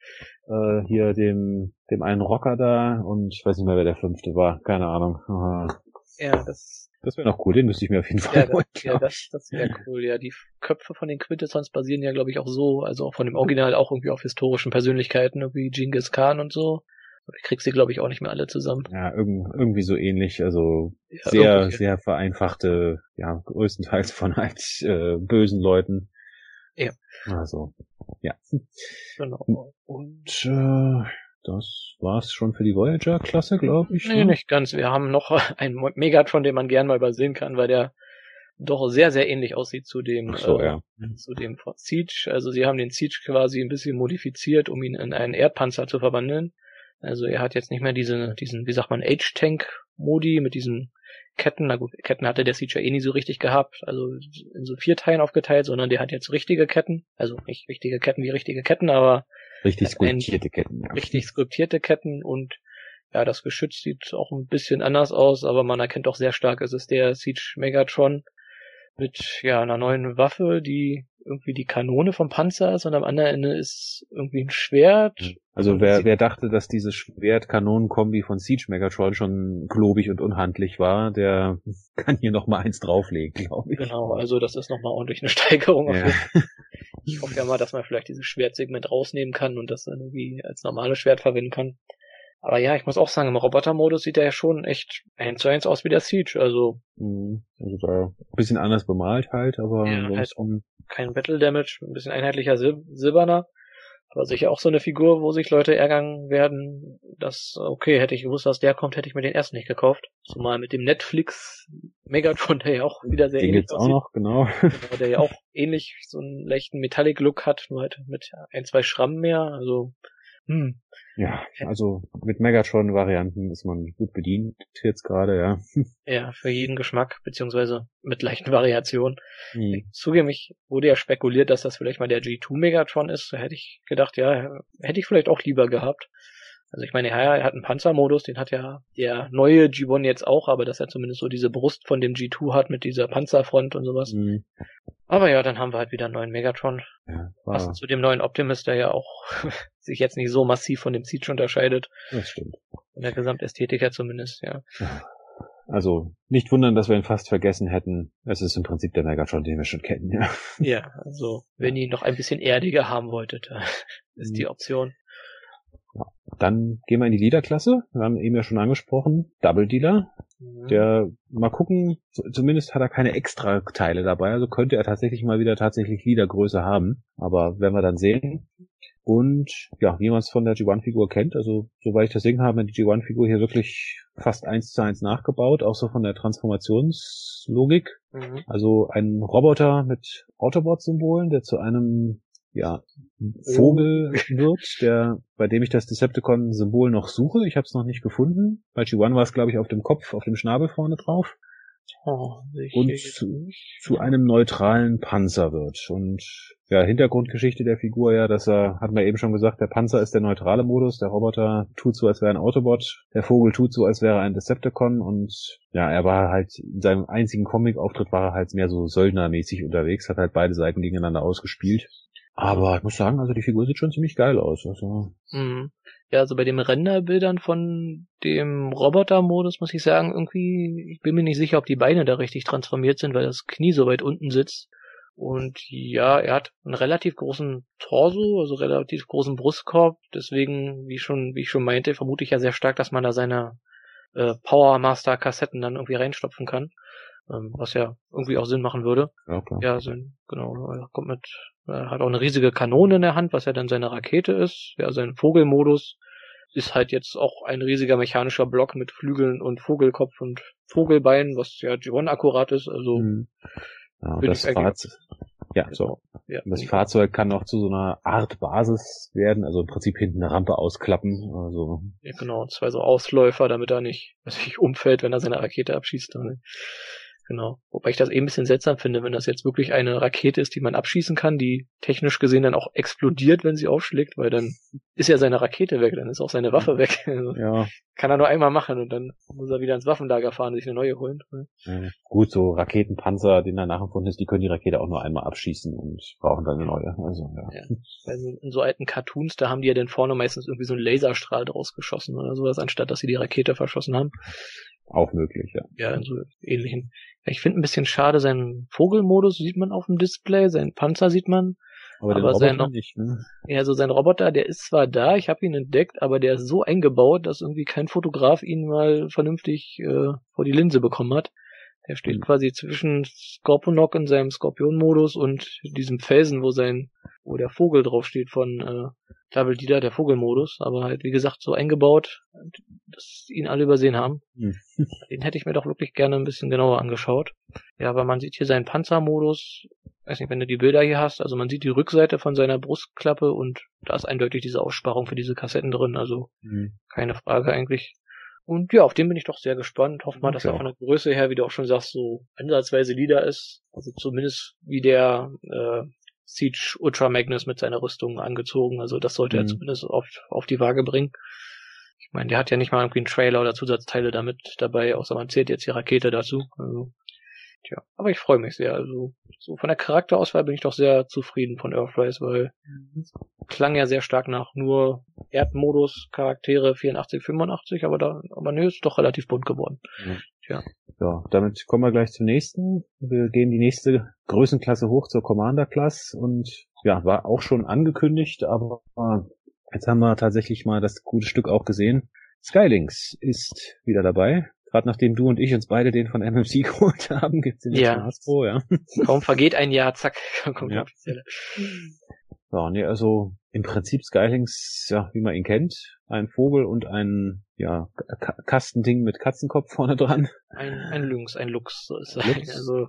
äh, hier dem dem einen Rocker da und ich weiß nicht mehr, wer der fünfte war, keine Ahnung. Aha. Ja, das... Das wäre noch cool, den müsste ich mir auf jeden Fall ja, holen. Das, ja, das, das wäre cool, ja. Die Köpfe von den Quintessons basieren ja, glaube ich, auch so, also auch von dem Original auch irgendwie auf historischen Persönlichkeiten, wie Genghis Khan und so. Ich krieg sie, glaube ich, auch nicht mehr alle zusammen. Ja, irgendwie so ähnlich, also ja, sehr, irgendwie. sehr vereinfachte, ja, größtenteils von halt äh, bösen Leuten. Ja. Also, ja. Genau. Und äh, das war's schon für die Voyager-Klasse, glaube ich. Nee, ne? Nicht ganz. Wir haben noch einen Megatron, den man gern mal übersehen kann, weil der doch sehr, sehr ähnlich aussieht zu dem, Ach so, äh, ja. zu dem von Siege. Also sie haben den Siege quasi ein bisschen modifiziert, um ihn in einen Erdpanzer zu verwandeln. Also er hat jetzt nicht mehr diese, diesen, wie sagt man, H-Tank-Modi mit diesen Ketten. Na gut, Ketten hatte der Siege ja eh nie so richtig gehabt, also in so vier Teilen aufgeteilt, sondern der hat jetzt richtige Ketten. Also nicht richtige Ketten wie richtige Ketten, aber richtig skulptierte Ketten. Ja. Richtig skulptierte Ketten und ja, das Geschütz sieht auch ein bisschen anders aus, aber man erkennt auch sehr stark, es ist der Siege Megatron mit ja einer neuen Waffe, die irgendwie die Kanone vom Panzer ist und am anderen Ende ist irgendwie ein Schwert. Also wer wer dachte, dass diese Schwert-Kanonen-Kombi von Siege Megatron schon klobig und unhandlich war, der kann hier noch mal eins drauflegen, glaube ich. Genau, also das ist noch mal ordentlich eine Steigerung. Ja. Ich hoffe ja mal, dass man vielleicht dieses Schwertsegment rausnehmen kann und das dann irgendwie als normales Schwert verwenden kann. Aber ja, ich muss auch sagen, im Roboter-Modus sieht er ja schon echt eins zu eins aus wie der Siege, also. Also da ein bisschen anders bemalt halt, aber ja, halt kein Battle Damage, ein bisschen einheitlicher Sil- silberner. Aber sicher auch so eine Figur, wo sich Leute ärgern werden, dass, okay, hätte ich gewusst, dass der kommt, hätte ich mir den ersten nicht gekauft. Zumal mit dem Netflix Megatron, der ja auch wieder sehr den ähnlich gibt's aussieht. Auch noch, genau. genau. Der ja auch ähnlich so einen leichten Metallic-Look hat, nur halt mit ein, zwei Schrammen mehr, also, hm. Ja, also mit Megatron-Varianten ist man gut bedient jetzt gerade, ja. Ja, für jeden Geschmack, beziehungsweise mit leichten Variationen. Hm. Zugegeben, ich wurde ja spekuliert, dass das vielleicht mal der G zwei Megatron ist. Da hätte ich gedacht, ja, hätte ich vielleicht auch lieber gehabt. Also ich meine, ja, er hat einen Panzermodus, den hat ja der neue G eins jetzt auch, aber dass er zumindest so diese Brust von dem G zwei hat mit dieser Panzerfront und sowas. Hm. Aber ja, dann haben wir halt wieder einen neuen Megatron. Ja, passend zu dem neuen Optimus, der ja auch sich jetzt nicht so massiv von dem Siege unterscheidet. Das stimmt. In der Gesamtästhetik ja zumindest, ja. Also nicht wundern, dass wir ihn fast vergessen hätten. Es ist im Prinzip der Megatron, den wir schon kennen, ja. Ja, also wenn ihr ihn noch ein bisschen erdiger haben wolltet, ist die Option. Ja. Dann gehen wir in die Leader-Klasse. Wir haben eben ja schon angesprochen. Double Dealer. Mhm. Der, mal gucken, zumindest hat er keine extra Teile dabei, also könnte er tatsächlich mal wieder tatsächlich Leader-Größe haben. Aber werden wir dann sehen. Und ja, wie man es von der G eins Figur kennt, also soweit ich das Ding habe, die G eins Figur hier wirklich fast eins zu eins nachgebaut, auch so von der Transformationslogik. Mhm. Also ein Roboter mit Autobot-Symbolen, der zu einem ja Vogel wird, der bei dem ich das Decepticon-Symbol noch suche. Ich habe es noch nicht gefunden. Bei G eins war es, glaube ich, auf dem Kopf, auf dem Schnabel vorne drauf. Oh, und zu, zu einem neutralen Panzer wird. Und ja, Hintergrundgeschichte der Figur ja, dass er, hatten wir eben schon gesagt, der Panzer ist der neutrale Modus, der Roboter tut so, als wäre ein Autobot, der Vogel tut so, als wäre ein Decepticon und ja, er war halt, in seinem einzigen Comic-Auftritt war er halt mehr so söldnermäßig unterwegs, hat halt beide Seiten gegeneinander ausgespielt. Aber ich muss sagen, also die Figur sieht schon ziemlich geil aus. Also. Mhm. Ja, also bei den Renderbildern von dem Roboter-Modus muss ich sagen, irgendwie, ich bin mir nicht sicher, ob die Beine da richtig transformiert sind, weil das Knie so weit unten sitzt. Und ja, er hat einen relativ großen Torso, also relativ großen Brustkorb. Deswegen, wie schon, wie ich schon meinte, vermute ich ja sehr stark, dass man da seine äh, Power Master Kassetten dann irgendwie reinstopfen kann. Ähm, was ja irgendwie auch Sinn machen würde. Ja, klar. Ja, so, genau, er kommt mit, er hat auch eine riesige Kanone in der Hand, was ja dann seine Rakete ist. Ja, sein Vogelmodus ist halt jetzt auch ein riesiger mechanischer Block mit Flügeln und Vogelkopf und Vogelbeinen, was ja G eins akkurat ist, also. Mhm. Ja, das Fahrzeug, ja, so. Ja, das Fahrzeug kann auch zu so einer Art Basis werden, also im Prinzip hinten eine Rampe ausklappen, also. Ja, genau, zwei so Ausläufer, damit er nicht, nicht umfällt, wenn er seine Rakete abschießt. Ne? Genau. Wobei ich das eben ein bisschen seltsam finde, wenn das jetzt wirklich eine Rakete ist, die man abschießen kann, die technisch gesehen dann auch explodiert, wenn sie aufschlägt, weil dann ist ja seine Rakete weg, dann ist auch seine Waffe weg. Also ja. Kann er nur einmal machen und dann muss er wieder ins Waffenlager fahren und sich eine neue holen. Ja, gut, so Raketenpanzer, den er nachempfunden ist, die können die Rakete auch nur einmal abschießen und brauchen dann eine neue. Also, ja. Ja. Also in so alten Cartoons, da haben die ja dann vorne meistens irgendwie so einen Laserstrahl draus geschossen oder sowas, anstatt dass sie die Rakete verschossen haben. Auch möglich, ja. Ja, in so ähnlichen. Ja, ich finde ein bisschen schade, seinen Vogelmodus sieht man auf dem Display, seinen Panzer sieht man. Aber, aber den Roboter sein, nicht, ne? Ja, so sein Roboter, der ist zwar da, ich habe ihn entdeckt, aber der ist so eingebaut, dass irgendwie kein Fotograf ihn mal vernünftig äh, vor die Linse bekommen hat. Der steht mhm. quasi zwischen Scorponok in seinem Skorpion-Modus und diesem Felsen, wo sein, wo der Vogel draufsteht von äh, Double Dida, der Vogelmodus, aber halt wie gesagt so eingebaut, dass ihn alle übersehen haben. Mhm. Den hätte ich mir doch wirklich gerne ein bisschen genauer angeschaut. Ja, aber man sieht hier seinen Panzermodus, weiß nicht, wenn du die Bilder hier hast, also man sieht die Rückseite von seiner Brustklappe und da ist eindeutig diese Aussparung für diese Kassetten drin, also mhm. keine Frage eigentlich. Und ja, auf den bin ich doch sehr gespannt. Hoffe mal, dass ja. er von der Größe her, wie du auch schon sagst, so ansatzweise Leader ist. Also zumindest wie der äh, Siege Ultra Magnus mit seiner Rüstung angezogen. Also das sollte mhm. er zumindest auf, auf die Waage bringen. Ich meine, der hat ja nicht mal irgendwie einen Trailer oder Zusatzteile damit dabei, außer man zählt jetzt die Rakete dazu. Also, tja, aber ich freue mich sehr. Also so von der Charakterauswahl bin ich doch sehr zufrieden von Earthrise, weil es klang ja sehr stark nach nur Erdmodus, Charaktere vierundachtzig, fünfundachtzig, aber da, aber nö, ist doch relativ bunt geworden. Ja. Tja. Ja, damit kommen wir gleich zum nächsten. Wir gehen die nächste Größenklasse hoch zur Commander Class und ja, war auch schon angekündigt, aber jetzt haben wir tatsächlich mal das gute Stück auch gesehen. Skylynx ist wieder dabei. Gerade nachdem du und ich uns beide den von M M C geholt haben, gibt's den jetzt ja. von Hasbro, ja. Kaum vergeht ein Jahr, zack, kommt ja. offiziell. Ja, nee, also im Prinzip Skylynx, ja, wie man ihn kennt, ein Vogel und ein ja K- Kastending mit Katzenkopf vorne dran. Ein ein Lynx, ein Lux, so ist er. Also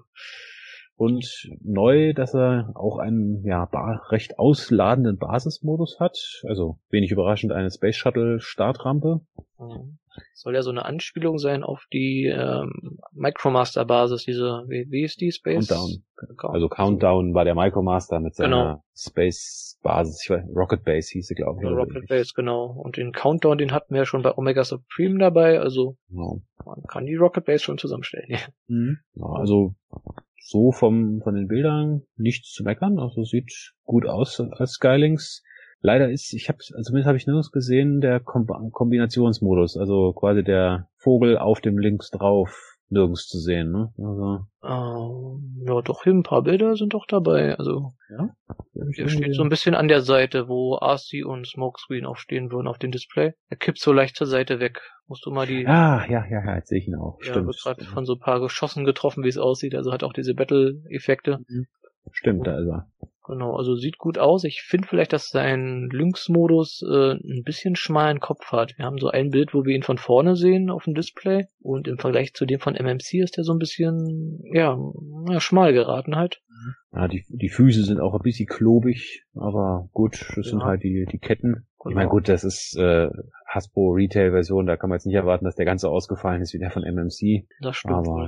und neu, dass er auch einen ja ba- recht ausladenden Basismodus hat, also wenig überraschend eine Space Shuttle Startrampe. Mhm. Soll ja so eine Anspielung sein auf die ähm, Micromaster-Basis, diese, wie, wie ist die Space? Countdown. Also Countdown war der Micromaster mit seiner genau. Space-Basis, ich weiß, Rocket Base hieß sie, glaube ich. Ja, Rocket Base, genau. Und den Countdown, den hatten wir ja schon bei Omega Supreme dabei, also genau. Man kann die Rocket Base schon zusammenstellen. Ja. Mhm. Ja, also so vom von den Bildern nichts zu meckern, also sieht gut aus als Skylynx. Leider ist, ich habe, also zumindest habe ich nirgends gesehen, der Kom- Kombinationsmodus, also quasi der Vogel auf dem Links drauf, nirgends zu sehen, ne? Also. Ähm, ja, doch, hier ein paar Bilder sind doch dabei, also. Ja? Der steht so ein bisschen an der Seite, wo R C und Smokescreen aufstehen würden auf dem Display. Er kippt so leicht zur Seite weg. Musst du mal die... Ah, ja, ja, ja, jetzt sehe ich ihn auch. Ja, stimmt. wird gerade von so ein paar Geschossen getroffen, wie es aussieht, also hat auch diese Battle-Effekte. Mhm. Stimmt, da ist er. Genau, also sieht gut aus. Ich finde vielleicht, dass sein Lynx-Modus äh, ein bisschen schmalen Kopf hat. Wir haben so ein Bild, wo wir ihn von vorne sehen auf dem Display und im Vergleich zu dem von M M C ist der so ein bisschen, ja, ja schmal geraten halt. Ja, die, die Füße sind auch ein bisschen klobig, aber gut, das ja. sind halt die, die Ketten. Genau. Ich meine, gut, das ist äh, Hasbro Retail-Version, da kann man jetzt nicht erwarten, dass der ganze ausgefallen ist wie der von M M C. Das stimmt. Aber wohl.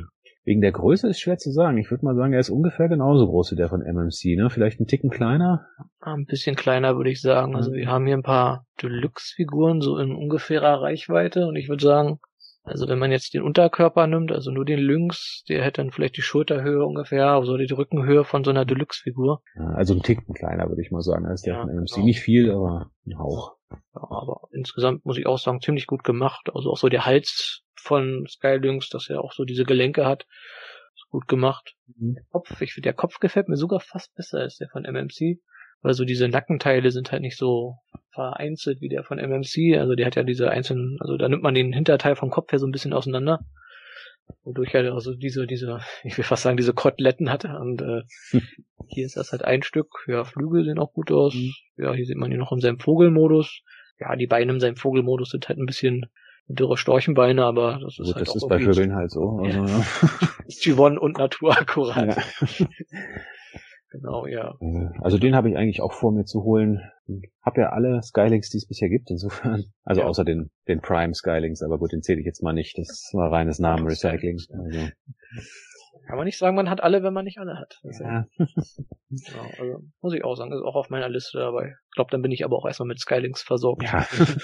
Wegen der Größe ist schwer zu sagen. Ich würde mal sagen, er ist ungefähr genauso groß wie der von M M C, ne? Vielleicht ein Ticken kleiner? Ein bisschen kleiner, würde ich sagen. Also wir haben hier ein paar Deluxe-Figuren so in ungefährer Reichweite und ich würde sagen, also wenn man jetzt den Unterkörper nimmt, also nur den Lynx, der hätte dann vielleicht die Schulterhöhe ungefähr, also die Rückenhöhe von so einer Deluxe-Figur. Ja, also ein Ticken kleiner, würde ich mal sagen, als der Ja, von M M C. genau. Nicht viel, aber ein Hauch. Ja, aber insgesamt muss ich auch sagen, ziemlich gut gemacht. Also auch so der Hals von Skylynx, dass er auch so diese Gelenke hat, ist gut gemacht. Mhm. Kopf, ich finde, der Kopf gefällt mir sogar fast besser als der von M M C, weil so diese Nackenteile sind halt nicht so vereinzelt wie der von M M C. Also der hat ja diese einzelnen, also da nimmt man den Hinterteil vom Kopf her so ein bisschen auseinander, wodurch er also diese, diese, ich will fast sagen, diese Koteletten hat. Und äh, hier ist das halt ein Stück. Ja, Flügel sehen auch gut aus. Mhm. Ja, hier sieht man ihn noch in seinem Vogelmodus. Ja, die Beine in seinem Vogelmodus sind halt ein bisschen dürre Storchenbeine, aber das ist Gut, halt das auch ist bei Vögeln halt so. Also, ja. ist G eins und Natur akkurat. Ja. Genau, ja. Also den habe ich eigentlich auch vor mir zu holen. Hab ja alle Skylynx, die es bisher gibt, insofern. Also Ja. außer den, den Prime Skylynx, aber gut, den zähle ich jetzt mal nicht. Das war reines Namenrecycling. Also, Kann man nicht sagen, man hat alle, wenn man nicht alle hat. Das ist ja. Genau, also muss ich auch sagen, ist auch auf meiner Liste dabei. Ich glaube, dann bin ich aber auch erstmal mit Skylynx versorgt. Ja.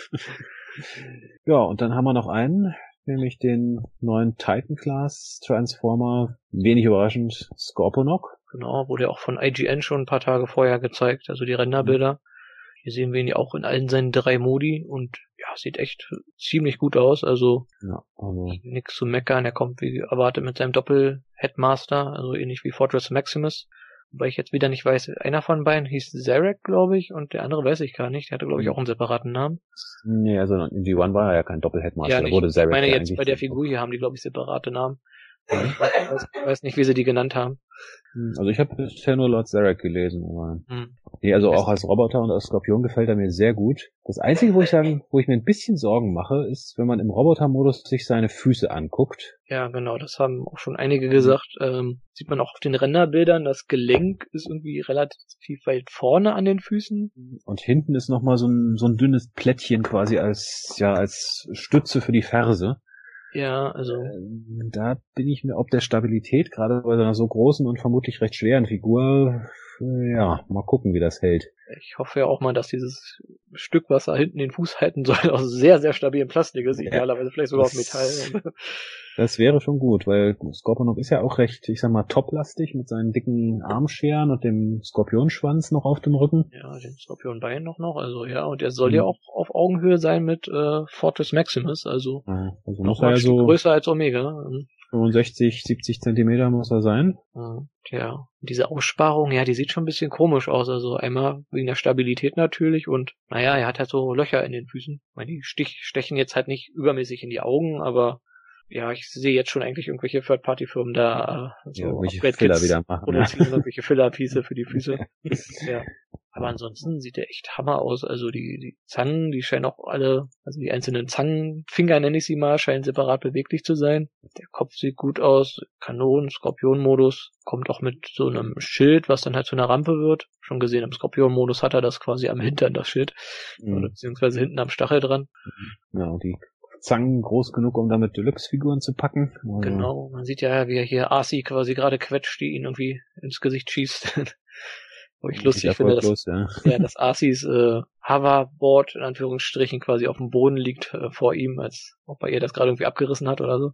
Ja, und dann haben wir noch einen, nämlich den neuen Titan-Class Transformer. Wenig überraschend, Scorponok. Genau, wurde ja auch von I G N schon ein paar Tage vorher gezeigt, also die Renderbilder. Hier sehen wir ihn ja auch in allen seinen drei Modi und ja, sieht echt ziemlich gut aus, also Ja, also nix zu meckern. Er kommt wie erwartet mit seinem Doppel-Headmaster, also ähnlich wie Fortress Maximus. Wobei ich jetzt wieder nicht weiß, einer von beiden hieß Zarek, glaube ich, und der andere weiß ich gar nicht. Der hatte, glaube ich, auch einen separaten Namen. nee, also in G eins war er ja kein Doppel-Headmaster, Ja, da ich wurde Zarek meine ja jetzt eigentlich bei der Figur hier haben die, glaube ich, separate Namen. Ich weiß, weiß nicht, wie sie die genannt haben. Also ich habe bisher nur Lord Zarek gelesen, aber Hm. nee, also auch als Roboter und als Skorpion gefällt er mir sehr gut. Das Einzige, wo ich sagen, wo ich mir ein bisschen Sorgen mache, ist, wenn man im Robotermodus sich seine Füße anguckt. Ja, genau, das haben auch schon einige gesagt. Ähm, sieht man auch auf den Renderbildern, das Gelenk ist irgendwie relativ weit vorne an den Füßen. Und hinten ist nochmal so ein, so ein dünnes Plättchen quasi als, ja, als Stütze für die Ferse. Ja, also Ähm, Da bin ich mir ob der Stabilität, gerade bei einer so großen und vermutlich recht schweren Figur, äh, ja, mal gucken, wie das hält. ich hoffe ja auch mal, dass dieses Stück, was da hinten den Fuß halten soll, aus sehr, sehr stabilem Plastik ist, Ja. idealerweise vielleicht sogar aus Das- Metall. Das wäre schon gut, weil Scorponok ist ja auch recht, ich sag mal, toplastig mit seinen dicken Armscheren und dem Skorpionschwanz noch auf dem Rücken. Ja, den Skorpionbein noch noch, also ja, und er soll Mhm. ja auch auf Augenhöhe sein mit äh, Fortress Maximus, also Ja, also noch muss mal er ein ja Stück so größer als Omega. Ähm, fünfundsechzig, siebzig Zentimeter muss er sein. äh, Tja, diese Aussparung, ja, die sieht schon ein bisschen komisch aus, also einmal wegen der Stabilität natürlich und naja, er hat halt so Löcher in den Füßen. Ich meine, die Stich, stechen jetzt halt nicht übermäßig in die Augen, aber ja, ich sehe jetzt schon eigentlich irgendwelche Third-Party-Firmen da äh, so Ja, welche Upgrade-Kits Filler wieder machen. Ja. produzieren, irgendwelche Filler-Piece für die Füße. Ja. Aber ansonsten sieht der echt Hammer aus. Also die, die Zangen, die scheinen auch alle, also die einzelnen Zangenfinger nenne ich sie mal, scheinen separat beweglich zu sein. Der Kopf sieht gut aus, Kanonen, Skorpion-Modus, kommt auch mit so einem Schild, was dann halt zu einer Rampe wird. Schon gesehen, im Skorpion-Modus hat er das quasi am Hintern, das Schild. Mhm. Oder beziehungsweise hinten am Stachel dran. Ja, und die Zangen groß genug, um damit Deluxe-Figuren zu packen. Also, Genau, man sieht ja, wie er hier Arcee quasi gerade quetscht, die ihn irgendwie ins Gesicht schießt. Wo ich lustig finde, dass, ja. ja, dass Arcees äh, Hoverboard in Anführungsstrichen quasi auf dem Boden liegt äh, vor ihm, als ob er ihr das gerade irgendwie abgerissen hat oder so.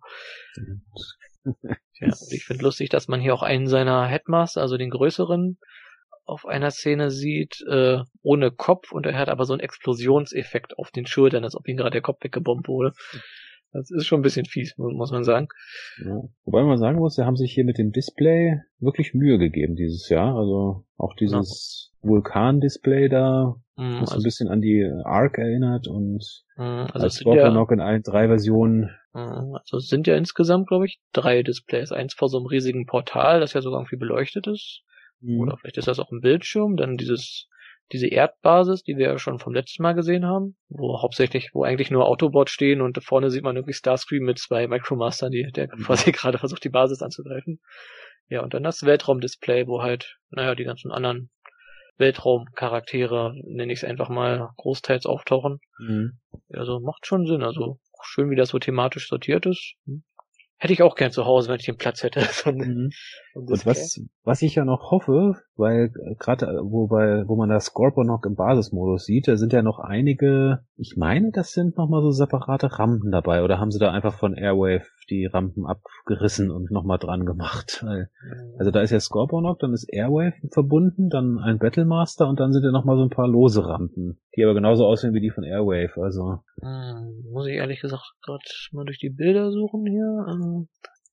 Ja, und ich finde lustig, dass man hier auch einen seiner Headmaster, also den größeren, auf einer Szene sieht, äh, ohne Kopf, und er hat aber so einen Explosionseffekt auf den Schultern, als ob ihm gerade der Kopf weggebombt wurde. Das ist schon ein bisschen fies, muss man sagen. Ja. Wobei man sagen muss, sie haben sich hier mit dem Display wirklich Mühe gegeben dieses Jahr. Also auch dieses ja. Vulkan-Display da, mm, das also, ein bisschen an die Arc erinnert und mm, also als Scorponok ja, in allen drei Versionen. Mm, also es sind ja insgesamt, glaube ich, drei Displays. Eins vor so einem riesigen Portal, das ja sogar irgendwie beleuchtet ist. Mhm. Oder vielleicht ist das auch ein Bildschirm. Dann dieses diese Erdbasis, die wir ja schon vom letzten Mal gesehen haben, wo hauptsächlich, wo eigentlich nur Autobots stehen und vorne sieht man irgendwie Starscream mit zwei Micromaster, die, der mhm. quasi gerade versucht, die Basis anzugreifen. Ja, und dann das Weltraumdisplay, wo halt, naja, die ganzen anderen Weltraumcharaktere, nenne ich es einfach mal, großteils auftauchen. Mhm. Also macht schon Sinn, also schön, wie das so thematisch sortiert ist. hätte ich auch gern zu Hause, wenn ich den Platz hätte. So ein, Mhm. so ein Und was, was ich ja noch hoffe, weil gerade wo bei, wo man das Scorponok im Basismodus sieht, da sind ja noch einige, ich meine, das sind nochmal so separate Rampen dabei, oder haben sie da einfach von Airwave die Rampen abgerissen und nochmal dran gemacht? Also da ist ja Scorponok, dann ist Airwave verbunden, dann ein Battlemaster und dann sind ja nochmal so ein paar lose Rampen, die aber genauso aussehen wie die von Airwave, also. Hm, muss ich ehrlich gesagt gerade mal durch die Bilder suchen hier. Ähm,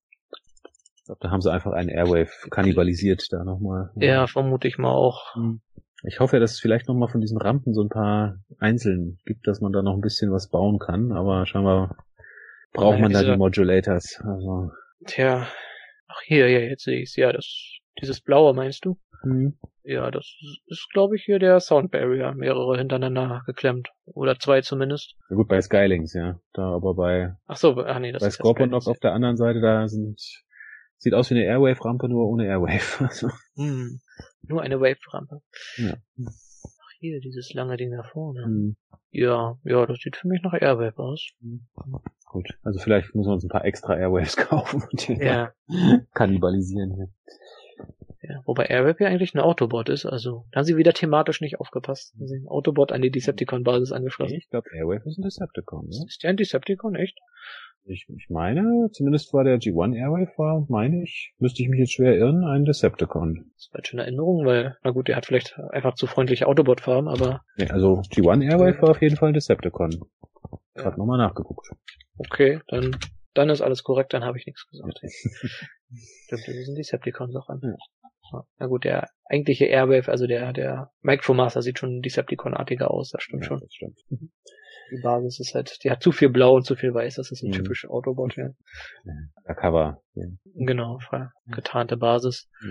Ich glaube, da haben sie einfach einen Airwave kannibalisiert da nochmal. Ja, vermute ich mal auch. Ich hoffe ja, dass es vielleicht nochmal von diesen Rampen so ein paar einzeln gibt, dass man da noch ein bisschen was bauen kann, aber scheinbar braucht Naja, man da diese- die Modulators. Also. Tja, ach hier, ja, jetzt sehe ich's. Ja, das, dieses Blaue meinst du? Hm. Ja, das ist, glaube ich, hier der Sound Barrier. Mehrere hintereinander geklemmt. Oder zwei zumindest. Ja gut, bei Skylings, ja. Da aber bei, Ach so, ach nee, das bei ist ja Scorponok Skylines. auf der anderen Seite, da sind, sieht aus wie eine Airwave-Rampe, nur ohne Airwave. Also. Hm, nur eine Wave-Rampe. Ja. Ach hier, dieses lange Ding da vorne. Hm. Ja, ja, das sieht für mich nach Airwave aus. Gut, also vielleicht müssen wir uns ein paar extra Airwaves kaufen und die Ja. kannibalisieren hier. Ja, wobei Airwave ja eigentlich ein Autobot ist, also da haben sie wieder thematisch nicht aufgepasst. Haben sie ein Autobot an die Decepticon-Basis angeschlossen. Ich glaube, Airwave ist ein Decepticon, ne? Ist der ein Decepticon, echt? Ich, ich meine, zumindest war der G eins Airwave, war, meine ich, müsste ich mich jetzt schwer irren, ein Decepticon. Das war jetzt schon eine Erinnerung, weil, na gut, der hat vielleicht einfach zu freundliche Autobot-Farben, aber Nee, also G eins Airwave war auf jeden Fall ein Decepticon. Ich Ja. hab nochmal nachgeguckt. okay, dann, dann ist alles korrekt, dann habe ich nichts gesagt. Stimmt, das ist ein Decepticon auch an. Ja. Ja. Na gut, der eigentliche Airwave, also der, der Micromaster sieht schon Decepticon-artiger aus, das stimmt Ja, schon. das stimmt. Die Basis ist halt, die hat zu viel Blau und zu viel Weiß, das ist ein Mhm. typischer Autobot, ja. Der Cover. Ja. Genau, frei- getarnte Basis. Ja.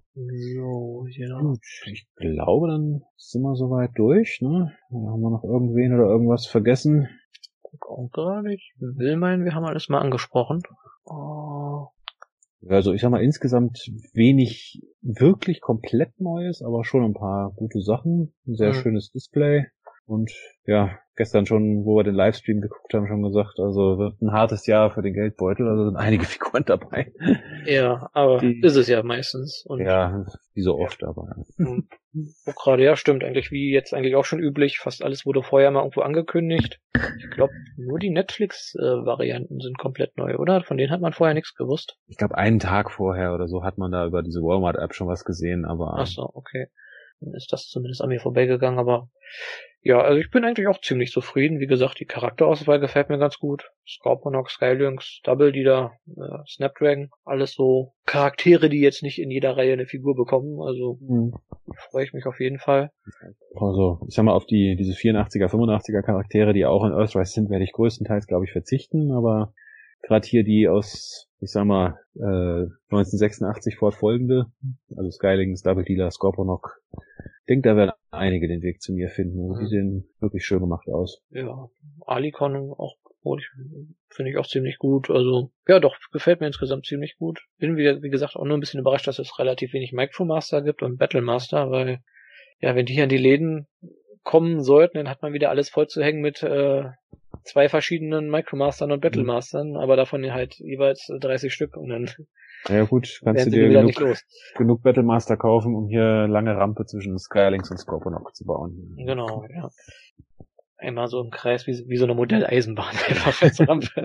So, ja. Gut, ich glaube, dann sind wir soweit durch, ne? Oder haben wir noch irgendwen oder irgendwas vergessen? Guck auch gerade, ich will meinen, wir haben alles mal angesprochen. Oh, Also ich sag mal, insgesamt wenig wirklich komplett Neues, aber schon ein paar gute Sachen. Ein sehr Mhm. schönes Display. Und ja, gestern schon, wo wir den Livestream geguckt haben, schon gesagt, also wird ein hartes Jahr für den Geldbeutel, also sind einige Figuren dabei. ja, aber Die- ist es ja meistens. Und Ja, wie so oft, aber. Und wo gerade, ja, stimmt, eigentlich wie jetzt eigentlich auch schon üblich, fast alles wurde vorher mal irgendwo angekündigt. Ich glaube, nur die Netflix-Varianten sind komplett neu, oder? Von denen hat man vorher nichts gewusst. Ich glaube, einen Tag vorher oder so hat man da über diese Walmart-App schon was gesehen, aber Ach so, okay. Dann ist das zumindest an mir vorbeigegangen, aber ja, also ich bin eigentlich auch ziemlich zufrieden. Wie gesagt, die Charakterauswahl gefällt mir ganz gut. Scorponok, Skylynx, Double Leader, äh, Snapdragon, alles so Charaktere, die jetzt nicht in jeder Reihe eine Figur bekommen, also Mhm. freue ich mich auf jeden Fall. Also, ich sag mal, auf die diese vierundachtziger, fünfundachtziger Charaktere, die auch in Earthrise sind, werde ich größtenteils, glaube ich, verzichten, aber gerade hier die aus, ich sag mal, äh, neunzehnhundertsechsundachtzig fortfolgende, also Skylynx, Double Dealer, Scorponok, ich denke, da werden einige den Weg zu mir finden. Also die Mhm. sehen wirklich schön gemacht aus. Ja, Alicon auch, obwohl ich- finde ich auch ziemlich gut. Also, ja doch, gefällt mir insgesamt ziemlich gut. Bin wieder, wie gesagt, auch nur ein bisschen überrascht, dass es relativ wenig Micromaster gibt und Battlemaster, weil, ja, wenn die hier in die Läden kommen sollten, dann hat man wieder alles voll zu hängen mit äh, zwei verschiedenen Micromastern und Battlemastern, aber davon halt jeweils dreißig Stück und dann Ja gut, kannst werden du sie dir wieder genug, nicht los. genug Battlemaster kaufen, um hier lange Rampe zwischen Skylynx und Scorponok zu bauen. Genau, ja. Einmal so im Kreis wie, wie so eine Modelleisenbahn einfach als Rampe.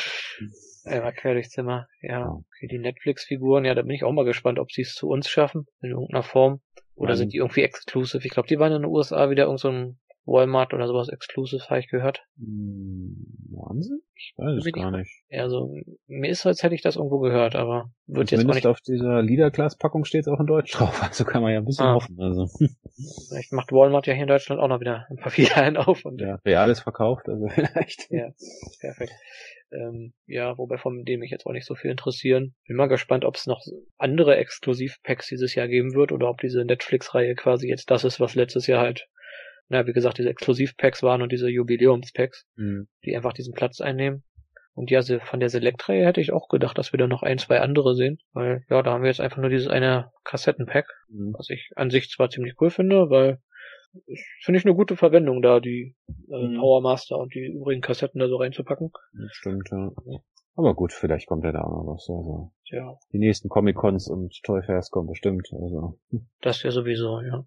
Einmal quer durchs Zimmer. Ja, okay, die Netflix-Figuren, ja, da bin ich auch mal gespannt, ob sie es zu uns schaffen, in irgendeiner Form. Oder Nein. sind die irgendwie exclusive? Ich glaube, die waren in den U S A wieder irgend so ein Walmart oder sowas exclusive, habe ich gehört. Hm, Wahnsinn? Ich weiß es Bin ich- gar nicht. Ja, also, mir ist so, als hätte ich das irgendwo gehört, aber wird jetzt auch Zumindest nicht, auf dieser Leader-Class-Packung steht es auch in Deutsch drauf, also kann man ja ein bisschen Ah. hoffen. Also. vielleicht macht Walmart ja hier in Deutschland auch noch wieder ein paar Filialen auf und Ja, Real ist verkauft, also vielleicht. Ja, perfekt. Ähm, ja, wobei von dem mich jetzt auch nicht so viel interessieren. Bin mal gespannt, ob es noch andere Exklusiv-Packs dieses Jahr geben wird oder ob diese Netflix-Reihe quasi jetzt das ist, was letztes Jahr halt, na, wie gesagt, diese Exklusiv-Packs waren und diese Jubiläums-Packs, Hm. die einfach diesen Platz einnehmen. Und ja, se- von der Select-Reihe hätte ich auch gedacht, dass wir da noch ein, zwei andere sehen, weil, ja, da haben wir jetzt einfach nur dieses eine Kassetten-Pack, Hm. was ich an sich zwar ziemlich cool finde, weil ist, finde ich eine gute Verwendung da, die äh, Mhm. Power Master und die übrigen Kassetten da so reinzupacken. Stimmt, ja. Aber gut, vielleicht kommt ja da auch noch was. Also Ja. Die nächsten Comic-Cons und Toy Fairs kommen bestimmt. Also. Das ja sowieso, ja.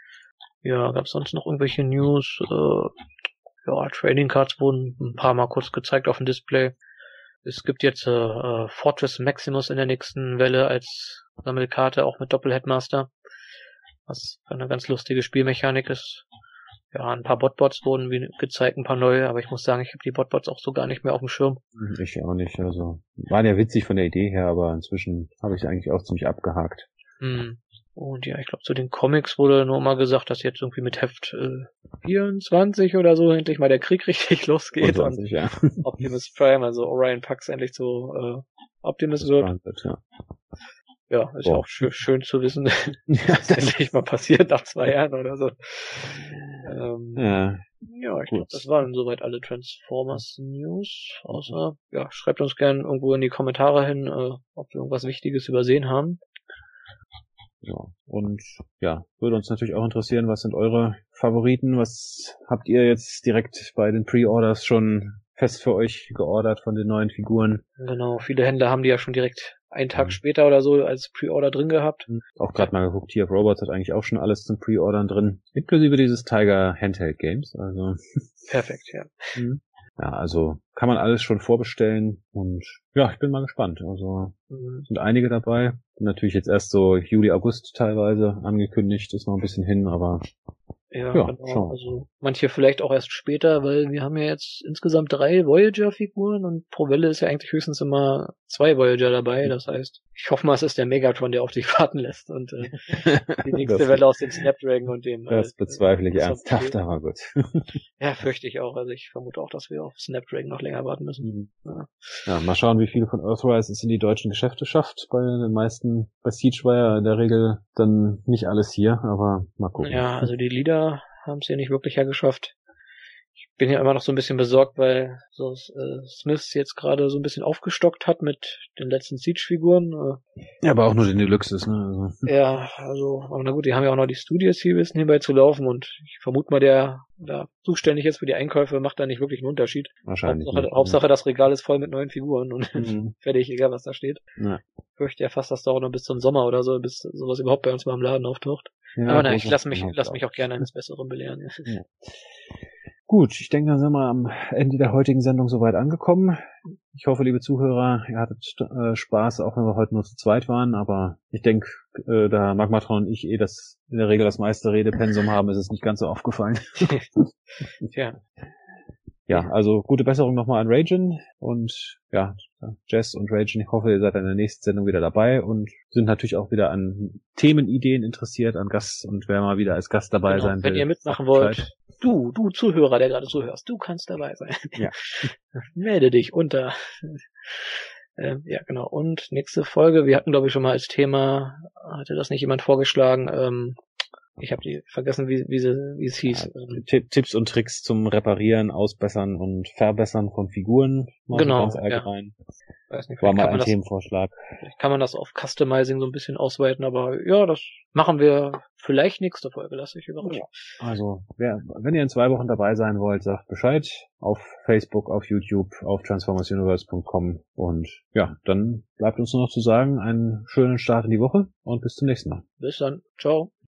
Ja, gab's sonst noch irgendwelche News? Äh, ja, Trading Cards wurden ein paar Mal kurz gezeigt auf dem Display. Es gibt jetzt äh, Fortress Maximus in der nächsten Welle als Sammelkarte, auch mit Doppel-Headmaster. Was eine ganz lustige Spielmechanik ist. Ja, ein paar Botbots wurden wie gezeigt, ein paar neue, aber ich muss sagen, ich habe die Botbots auch so gar nicht mehr auf dem Schirm. Ich auch nicht, also waren ja witzig von der Idee her, aber inzwischen habe ich eigentlich auch ziemlich abgehakt. Hm. Und ja, ich glaube, zu den Comics wurde nur mal gesagt, dass jetzt irgendwie mit Heft äh, vierundzwanzig oder so endlich mal der Krieg richtig losgeht. vierundzwanzig, und ja. Optimus Prime, also Orion Pax endlich zu äh, Optimus Das wird. wird, ja. Ja, ist Oh. auch schön, schön zu wissen, Ja, dass das endlich mal passiert nach zwei Jahren oder so. Ähm, ja. ja, ich glaube, das waren soweit alle Transformers News. Außer, ja, schreibt uns gerne irgendwo in die Kommentare hin, äh, ob wir irgendwas Wichtiges übersehen haben. Ja, und ja, würde uns natürlich auch interessieren, was sind eure Favoriten? Was habt ihr jetzt direkt bei den Pre-Orders schon fest für euch geordert von den neuen Figuren? Genau, viele Händler haben die ja schon direkt einen Tag Mhm. später oder so als Pre-Order drin gehabt. Auch gerade mal geguckt, hier auf Robots hat eigentlich auch schon alles zum Pre-Ordern drin, inklusive dieses Tiger Handheld Games, also. Perfekt, ja. Mhm. Ja, also kann man alles schon vorbestellen und ja, ich bin mal gespannt. Also Mhm. sind einige dabei. Natürlich jetzt erst so Juli, August teilweise angekündigt, ist noch ein bisschen hin, aber Ja, Ja, genau. schon. Also manche vielleicht auch erst später, weil wir haben ja jetzt insgesamt drei Voyager-Figuren und pro Welle ist ja eigentlich höchstens immer zwei Voyager dabei. Das heißt, ich hoffe mal, es ist der Megatron, der auf dich warten lässt und äh, die nächste das, Welle aus dem Snapdragon und dem. das äh, bezweifle ich äh, ernsthaft, aber gut. Ja, fürchte ich auch. Also ich vermute auch, dass wir auf Snapdragon noch länger warten müssen. Ja. Ja, mal schauen, wie viel von Earthrise es in die deutschen Geschäfte schafft. Bei den meisten, bei Siege war ja in der Regel dann nicht alles hier, aber mal gucken. Ja, also die Lieder haben es ja nicht wirklich hergeschafft. Ich bin ja immer noch so ein bisschen besorgt, weil so äh, Smiths jetzt gerade so ein bisschen aufgestockt hat mit den letzten Siege-Figuren. Äh, Ja, aber auch nur den Deluxes, ne? Also. ja, also, aber na gut, die haben ja auch noch die Studio-Series nebenbei zu laufen und ich vermute mal, der da zuständig jetzt für die Einkäufe macht da nicht wirklich einen Unterschied. Wahrscheinlich. Hauptsache, nicht, Hauptsache das Regal ist voll mit neuen Figuren und Mhm. fertig, egal was da steht. Ja. Ich fürchte ja fast, dass dauert noch bis zum Sommer oder so, bis sowas überhaupt bei uns mal im Laden auftaucht. Ja, aber nein, großes ich lass mich, Thema, lass glaub mich auch gerne eines Besseren belehren. Ja. Gut, ich denke, dann sind wir am Ende der heutigen Sendung soweit angekommen. Ich hoffe, liebe Zuhörer, ihr hattet äh, Spaß, auch wenn wir heute nur zu zweit waren, aber ich denke, äh, da Magmatron und ich eh das in der Regel das meiste Redepensum haben, ist es nicht ganz so aufgefallen. Tja. Ja, also gute Besserung nochmal an Ragin und ja, Jess und Ragin, ich hoffe, ihr seid in der nächsten Sendung wieder dabei und sind natürlich auch wieder an Themenideen interessiert, an Gast und wer mal wieder als Gast dabei Genau, sein will. wenn ihr mitmachen sagt wollt, Bescheid. du, du Zuhörer, der gerade zuhörst, du kannst dabei sein. Ja. Melde dich unter. ähm, ja, genau. Und nächste Folge, wir hatten, glaube ich, schon mal als Thema, hatte das nicht jemand vorgeschlagen, ähm, ich habe die vergessen, wie, wie, sie, wie es hieß. Ja, Tipp, Tipps und Tricks zum Reparieren, Ausbessern und Verbessern von Figuren. Mal Genau, Ganz allgemein. Ja. Weiß nicht, War vielleicht mal kann ein man das, Themenvorschlag. vielleicht kann man das auf Customizing so ein bisschen ausweiten, aber ja, das machen wir vielleicht nächste Folge, lass dich überraschen. Also, wer, wenn ihr in zwei Wochen dabei sein wollt, sagt Bescheid. Auf Facebook, auf YouTube, auf transformers universe punkt com. Und ja, dann bleibt uns nur noch zu sagen, einen schönen Start in die Woche und bis zum nächsten Mal. Bis dann. Ciao.